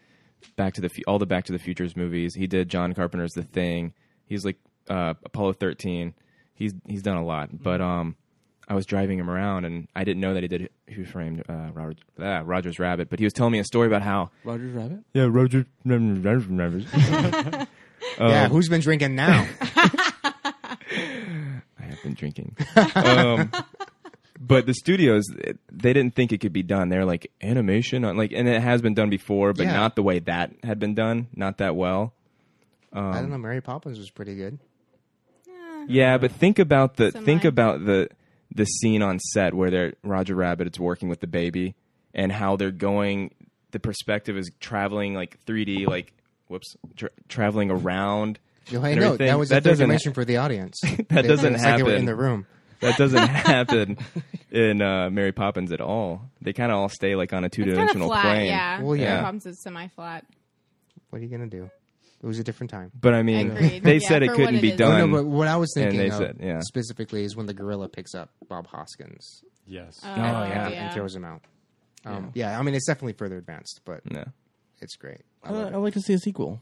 the Back to the Futures movies. He did John Carpenter's The Thing. He's like Apollo 13. He's done a lot, but I was driving him around, and I didn't know that he did Who Framed Roger's Rabbit. But he was telling me a story about how Roger's Rabbit. yeah, Roger Rabbit. Yeah, who's been drinking now? I have been drinking. But the studios, they didn't think it could be done. They're like, animation? And it has been done before, but Yeah. not the way that had been done. Not that well. I don't know. Mary Poppins was pretty good. Yeah, but think about the Semi. the scene on set where Roger Rabbit is working with the baby and how they're going. The perspective is traveling like 3D, traveling around. Oh, hey, and no, everything. that was the third doesn't dimension for the audience. that doesn't it's like they were happen. in the room. That doesn't happen in Mary Poppins at all. They kind of all stay like on a It's kind of two-dimensional flat, plane. yeah. Well, yeah. Problems is semi-flat. What are you gonna do? It was a different time. But I mean, Agreed. they Yeah, said it for couldn't what be it is. done. Oh, no, but what I was and thinking they of said, yeah. specifically is when the gorilla picks up Bob Hoskins Yes. yeah. and throws him out. Yeah, I mean it's definitely further advanced, but No. it's great. I I'd love like to see a sequel,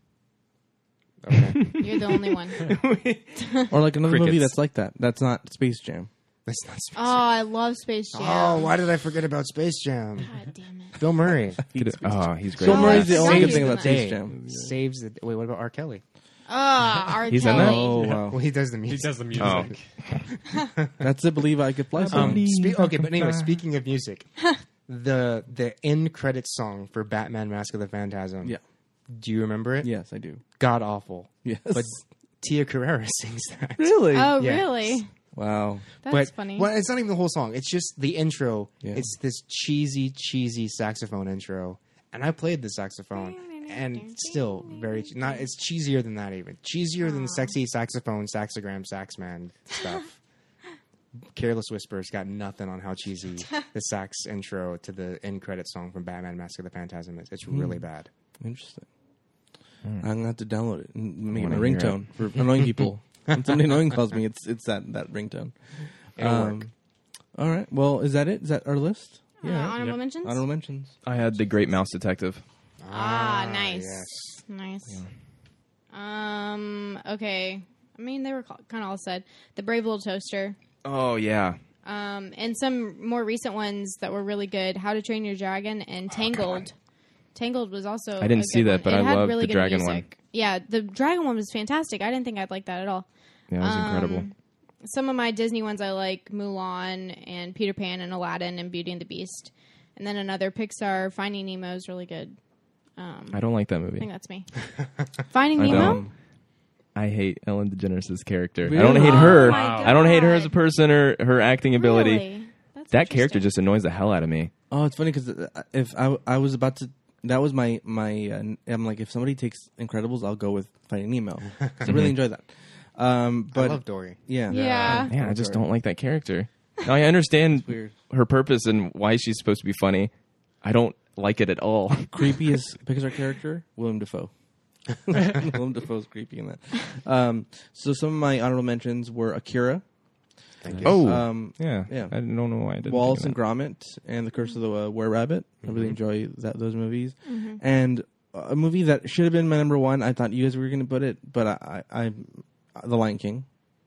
it. Okay. You're the only one. or like another movie Crickets. that's like that. That's not Space Jam. That's not Space Oh, I love Space Jam. Oh, why did I forget about Space Jam? God damn it. Bill Murray Oh, he's great. Bill Murray's the Yeah. only good Saves thing the about night. Space Jam. saves the. Wait, what about R. Kelly? R. He's in Kelly. that? Oh Well, wow, he does the He music. does the music. Oh. that's it. Believe I Could Fly. song. Okay, but anyway, speaking of music, the end credits song for Batman: Mask of the Phantasm. Yeah. Do you remember it? Yes, I do. God awful. Yes, But Tia Carrera sings that. really? Oh, Yes. really? Wow. That's But funny. well, it's not even the whole song. It's just the intro. Yeah. It's this cheesy saxophone intro, and I played the saxophone, and still very not. It's cheesier than that even. Cheesier than sexy saxophone, saxogram, saxman stuff. Careless Whisper's got nothing on how cheesy the sax intro to the end credit song from Batman: Mask of the Phantasm is. It's really bad. Interesting. I'm gonna have to download it and make it my wanna hear ringtone for annoying people. When somebody annoying calls me, it's that ringtone. It'll work. All right. Well, is that it? Is that our list? Honorable Yep. mentions. Honorable mentions. I had The Great Mouse Detective. Nice. Yes. Nice. Okay. I mean, they were kind of all said. The Brave Little Toaster. Oh yeah. And some more recent ones that were really good. How to Train Your Dragon and Tangled. Tangled was also. I didn't a see good that, one. but It I had loved really the good dragon music. Yeah, the dragon one was fantastic. I didn't think I'd like that at all. Yeah, it was incredible. Some of my Disney ones I like: Mulan and Peter Pan and Aladdin and Beauty and the Beast. And then another Pixar, Finding Nemo is really good. I don't like that I think movie. that's me. Finding I Nemo. don't. I hate Ellen DeGeneres' character. I Really? don't hate Oh her. my I don't hate her as a God. person or her acting ability. Really? That's That character interesting. just annoys the hell out of me. Oh, it's funny because if I was about to, that was my I'm like, if somebody takes Incredibles, I'll go with Finding Nemo. 'Cause I really enjoy that. I But love Dory. yeah, Yeah. Man, I just don't like that character. Now, I understand weird. her purpose and why she's supposed to be funny. I don't like it at all. Creepiest Pixar character, Willem Dafoe. Willem Dafoe's creepy in that. So some of my honorable mentions were Akira, Thank you. Oh, yeah. I don't know why I didn't. Wallace think and of Gromit, and The Curse of the Were Rabbit. I really enjoy those movies. And a movie that should have been my number one. I thought you guys were going to put it, but I The Lion King.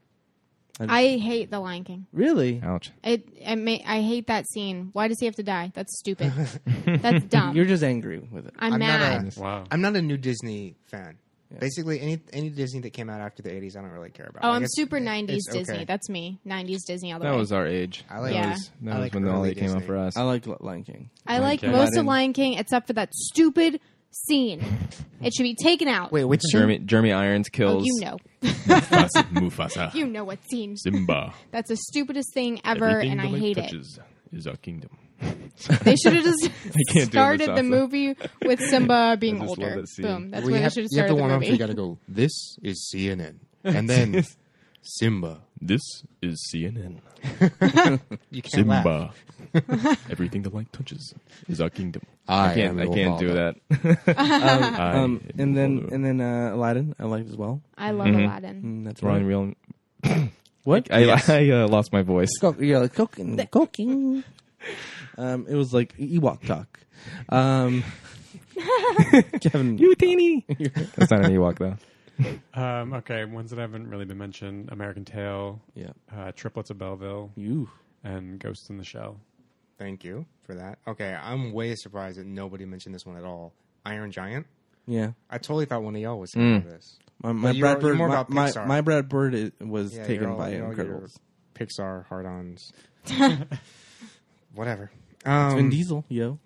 I hate The Lion King. Really? that. Ouch. I hate that scene. Why does he have to die? That's stupid. That's dumb. You're just angry with it. I'm I'm not mad. Wow. I'm not a new Disney fan. Basically, any Disney that came out after the 80s, I don't really care about. Oh, Like, I'm it's- super 90s it's Disney. okay. That's me. 90s Disney all the That way. was our age. I like Yeah. That I was like when all early that came out Disney. for us. I like Lion King. I like King. most of Aladdin. Lion King except for that stupid scene. It should be taken out. Wait, which scene? Jeremy Irons Oh, kills you know. Mufasa. You know what scene. Simba. That's the stupidest thing ever, and I hate it. is our kingdom. They should have just can't do started Mufasa. the movie with Simba being I just love older. that scene. Boom. That's Well, where they have, should have you have started to the warm up. movie. You got to go. This is CNN, and then Simba. This is CNN. You can't laugh. Everything the light touches is our kingdom. I I can't do that. And then Aladdin, I liked as well. I love Aladdin. That's Ryan right. Real. What? I lost my voice. You're like cooking. It was like Ewok talk. Kevin, You teeny. That's not an Ewok though. Okay, ones that haven't really been mentioned: American Tail, yeah, Triplets of Belleville, you. and Ghost in the Shell. Thank you for that. Okay, I'm way surprised that nobody mentioned this one at all. Iron Giant. Yeah, I totally thought one of y'all was saying this. my But Brad you're Bird, more about my Pixar. my Brad Bird was Yeah, taken you're all- by you're all your Incredibles. Pixar hard-ons. Whatever. It's Vin Diesel, yo.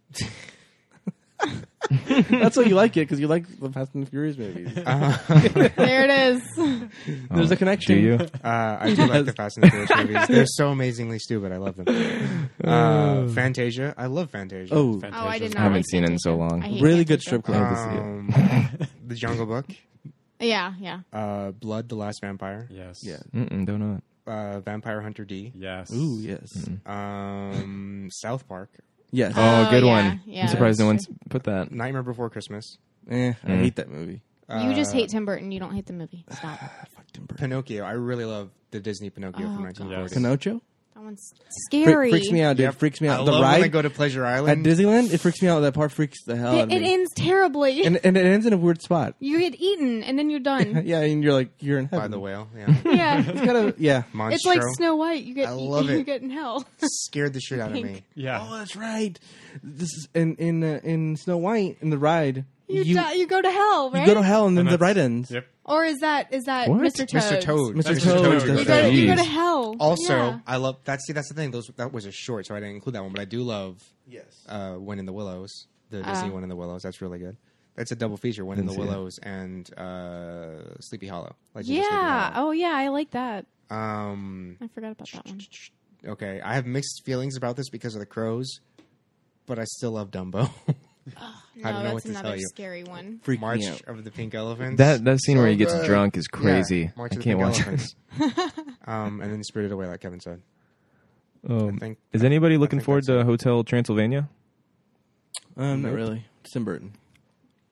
That's why you like it, because you like the Fast and the Furious movies. There it is. There's a connection. Do you? I do like the Fast and the Furious movies. They're so amazingly stupid. I love them. Fantasia. I love Fantasia. Oh, Oh, I did I not. haven't like seen it in so Fantasia. long. I hate really good Fantasia. strip club. The Jungle Book. Yeah, yeah. Blood, the Last Vampire. Yes. Yeah. Don't know it. Vampire Hunter D. Yes. Ooh, yes. South Park. Yes. Oh, good yeah, one. yeah, I'm surprised no that's one's put that. Nightmare Before Christmas. I hate that movie. You just hate Tim Burton. You don't hate the movie. Stop. Fuck Tim Burton. Pinocchio. I really love the Disney Pinocchio from 1940. Pinocchio? That one's scary. Freaks me out, dude. Yep. Freaks me I out. The love when I ride go to Pleasure at Island. Disneyland, it freaks me out. That part freaks the hell out of It me. ends terribly. And it ends in a weird spot. You get eaten, and then you're done. Yeah, and you're like, you're in heaven. by the whale. Yeah. Yeah. It's kind of, yeah. Monstro. It's like Snow White. You get I love you it. get in hell. Scared the shit out of me. Yeah. Oh, that's right. This is in Snow White, in the ride. You go to hell, right? You go to hell and then And the ride ends. Yep. Or is that What? Mr. Toad? Mr. Toad. Mr. That's Toad. Toad. that's You right. go, you go to Jeez. hell. Also, Yeah. I love that. See, that's the thing. That was a short, so I didn't include that one. But I do love Yes. When in the Willows, the Disney One in the Willows. That's really good. That's a double feature: When in the Didn't see it. Willows and Sleepy Hollow. Legends of Sleepy Yeah. Hollow. Oh, yeah. I like that. I I forgot about that one. Okay, I have mixed feelings about this because of the crows, but I still love Dumbo. No, I don't know that's what to another tell you. scary one. Freak March me out. of the Pink Elephants. That scene where So he gets good. drunk is crazy. Yeah, March I of the can't Pink watch it. Elephants. And then Spirited Away, like Kevin said. I think Is anybody looking think forward that's to Hotel Transylvania? Not really. Tim Burton.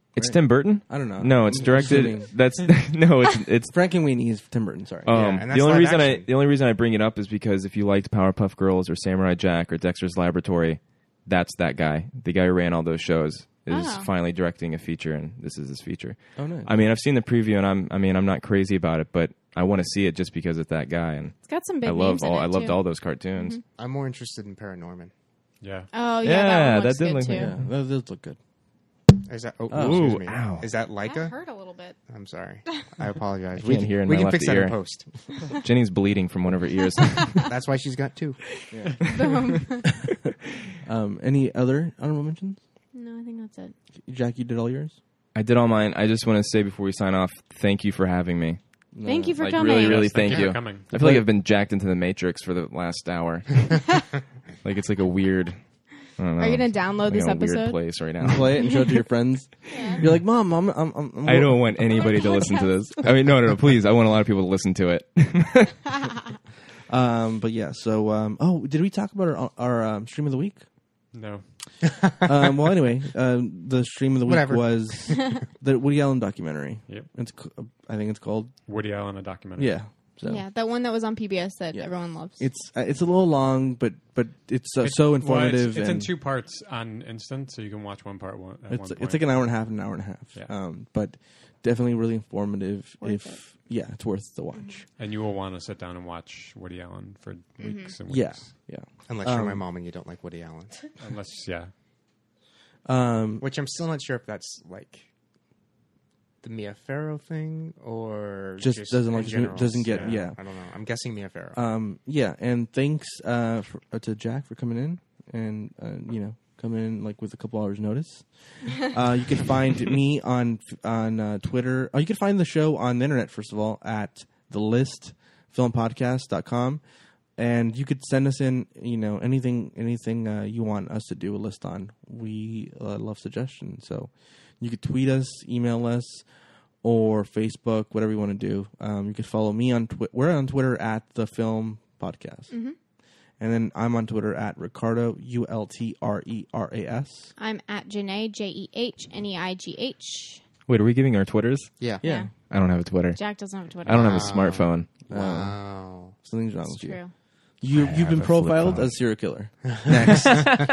It's right? Tim Burton. I don't know. No, it's I'm directed. assuming. That's no, it's. Frankenweenie is Tim Burton. Sorry. and that's The only live reason action. the only reason I bring it up is because if you liked Powerpuff Girls or Samurai Jack or Dexter's Laboratory, that's that guy. The guy who ran all those shows is Oh. finally directing a feature, and this is his feature. Oh, nice. I mean, I've seen the preview, and I'm not crazy about it, but I want to see it just because it's that guy, and It's got some big I love names in all it, I loved too. all those cartoons. I'm more interested in Paranorman. Yeah. Oh, Yeah, yeah, that one that looks did good, look too. like- yeah, that does look good. Is that? Ooh, excuse me. ow. Is that That Leica? hurt a little bit. I'm sorry. I apologize. can't hear in we my can left fix that ear. in post. Jenny's bleeding from one of her ears. That's why she's got 2. Any other honorable mentions? No, I think that's it. Jack, you did all yours. I did all mine. I just want to say before we sign off, thank you for having me. Thank you for Like coming. really, Thank thank you you. for coming. I feel like I've been jacked into the Matrix for the last hour. Like it's like a weird. I don't know. Are you going to download like this in a weird episode? place right now. Play it and show it to your friends. You're like, Mom, I'm I don't want anybody to listen to this. I mean, no, please. I want a lot of people to listen to it. But yeah, so did we talk about our stream of the week? No. Well, anyway, the stream of the week Whatever. was the Woody Allen documentary. Yep. I think it's called. Woody Allen, a documentary. Yeah. So Yeah, that one that was on PBS that Yeah. everyone loves. it's a little long, but it's so informative. Well, it's in and 2 parts on Instant, so you can watch one part at one it's point. like an hour and a half, an hour and a half. Yeah. But definitely really informative. Worth It's worth the watch. And you will want to sit down and watch Woody Allen for weeks and weeks. Yeah. Yeah. Unless you're my mom and you don't like Woody Allen. Unless, yeah. Which I'm still not sure if that's like the Mia Farrow thing or Just doesn't in like general. doesn't get yeah. I don't know. I'm guessing Mia Farrow. Yeah, and thanks to Jack for coming in and coming in like with a couple hours notice. You can find me on Twitter. You can find the show on the internet first of all at thelistfilmpodcast.com, and you could send us in anything you want us to do a list on. We love suggestions, so you could tweet us, email us, or Facebook, whatever you want to do. You can follow me on Twitter. We're on Twitter at The Film Podcast. Mm-hmm. And then I'm on Twitter at Ricardo, ULTRERAS. I'm at Janae, JEHNEIGH. Wait, are we giving our Twitters? Yeah. Yeah. I don't have a Twitter. Jack doesn't have a Twitter. I don't have a smartphone. Wow. Something's wrong It's with you. true. You've have been a flip profiled phone. as a serial killer. Next.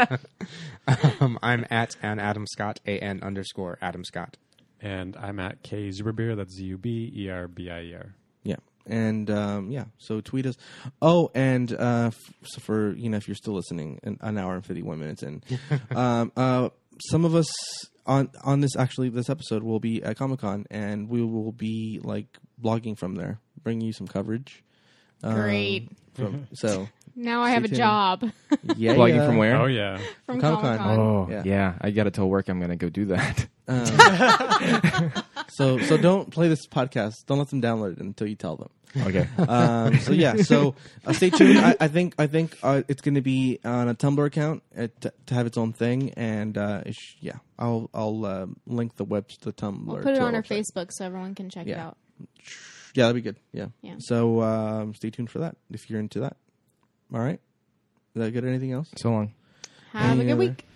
I'm at Adam Scott, AN_Adam Scott. And I'm at K Zuberbeer. That's ZUBERBIER. Yeah. And so tweet us. Oh, and so for if you're still listening, an hour and 51 minutes in, some of us on this episode will be at Comic-Con, and we will be like blogging from there, bringing you some coverage. Great. So Now I have a tuned. job yeah, Blogging from where? Oh, yeah. from Comic-Con. Comic-Con. Oh, Yeah. yeah. I got to tell work I'm going to go do that. So don't play this podcast. Don't let them download it until you tell them. Okay. So stay tuned. I think it's going to be on a Tumblr account to have its own thing, and I'll link the Tumblr. We'll put it to on our website. Facebook so everyone can check it Yeah. out. Yeah, that'd be good. Yeah. Yeah. So stay tuned for that if you're into that. All right. Is that good? Anything else? So long. Have a Any good other- week.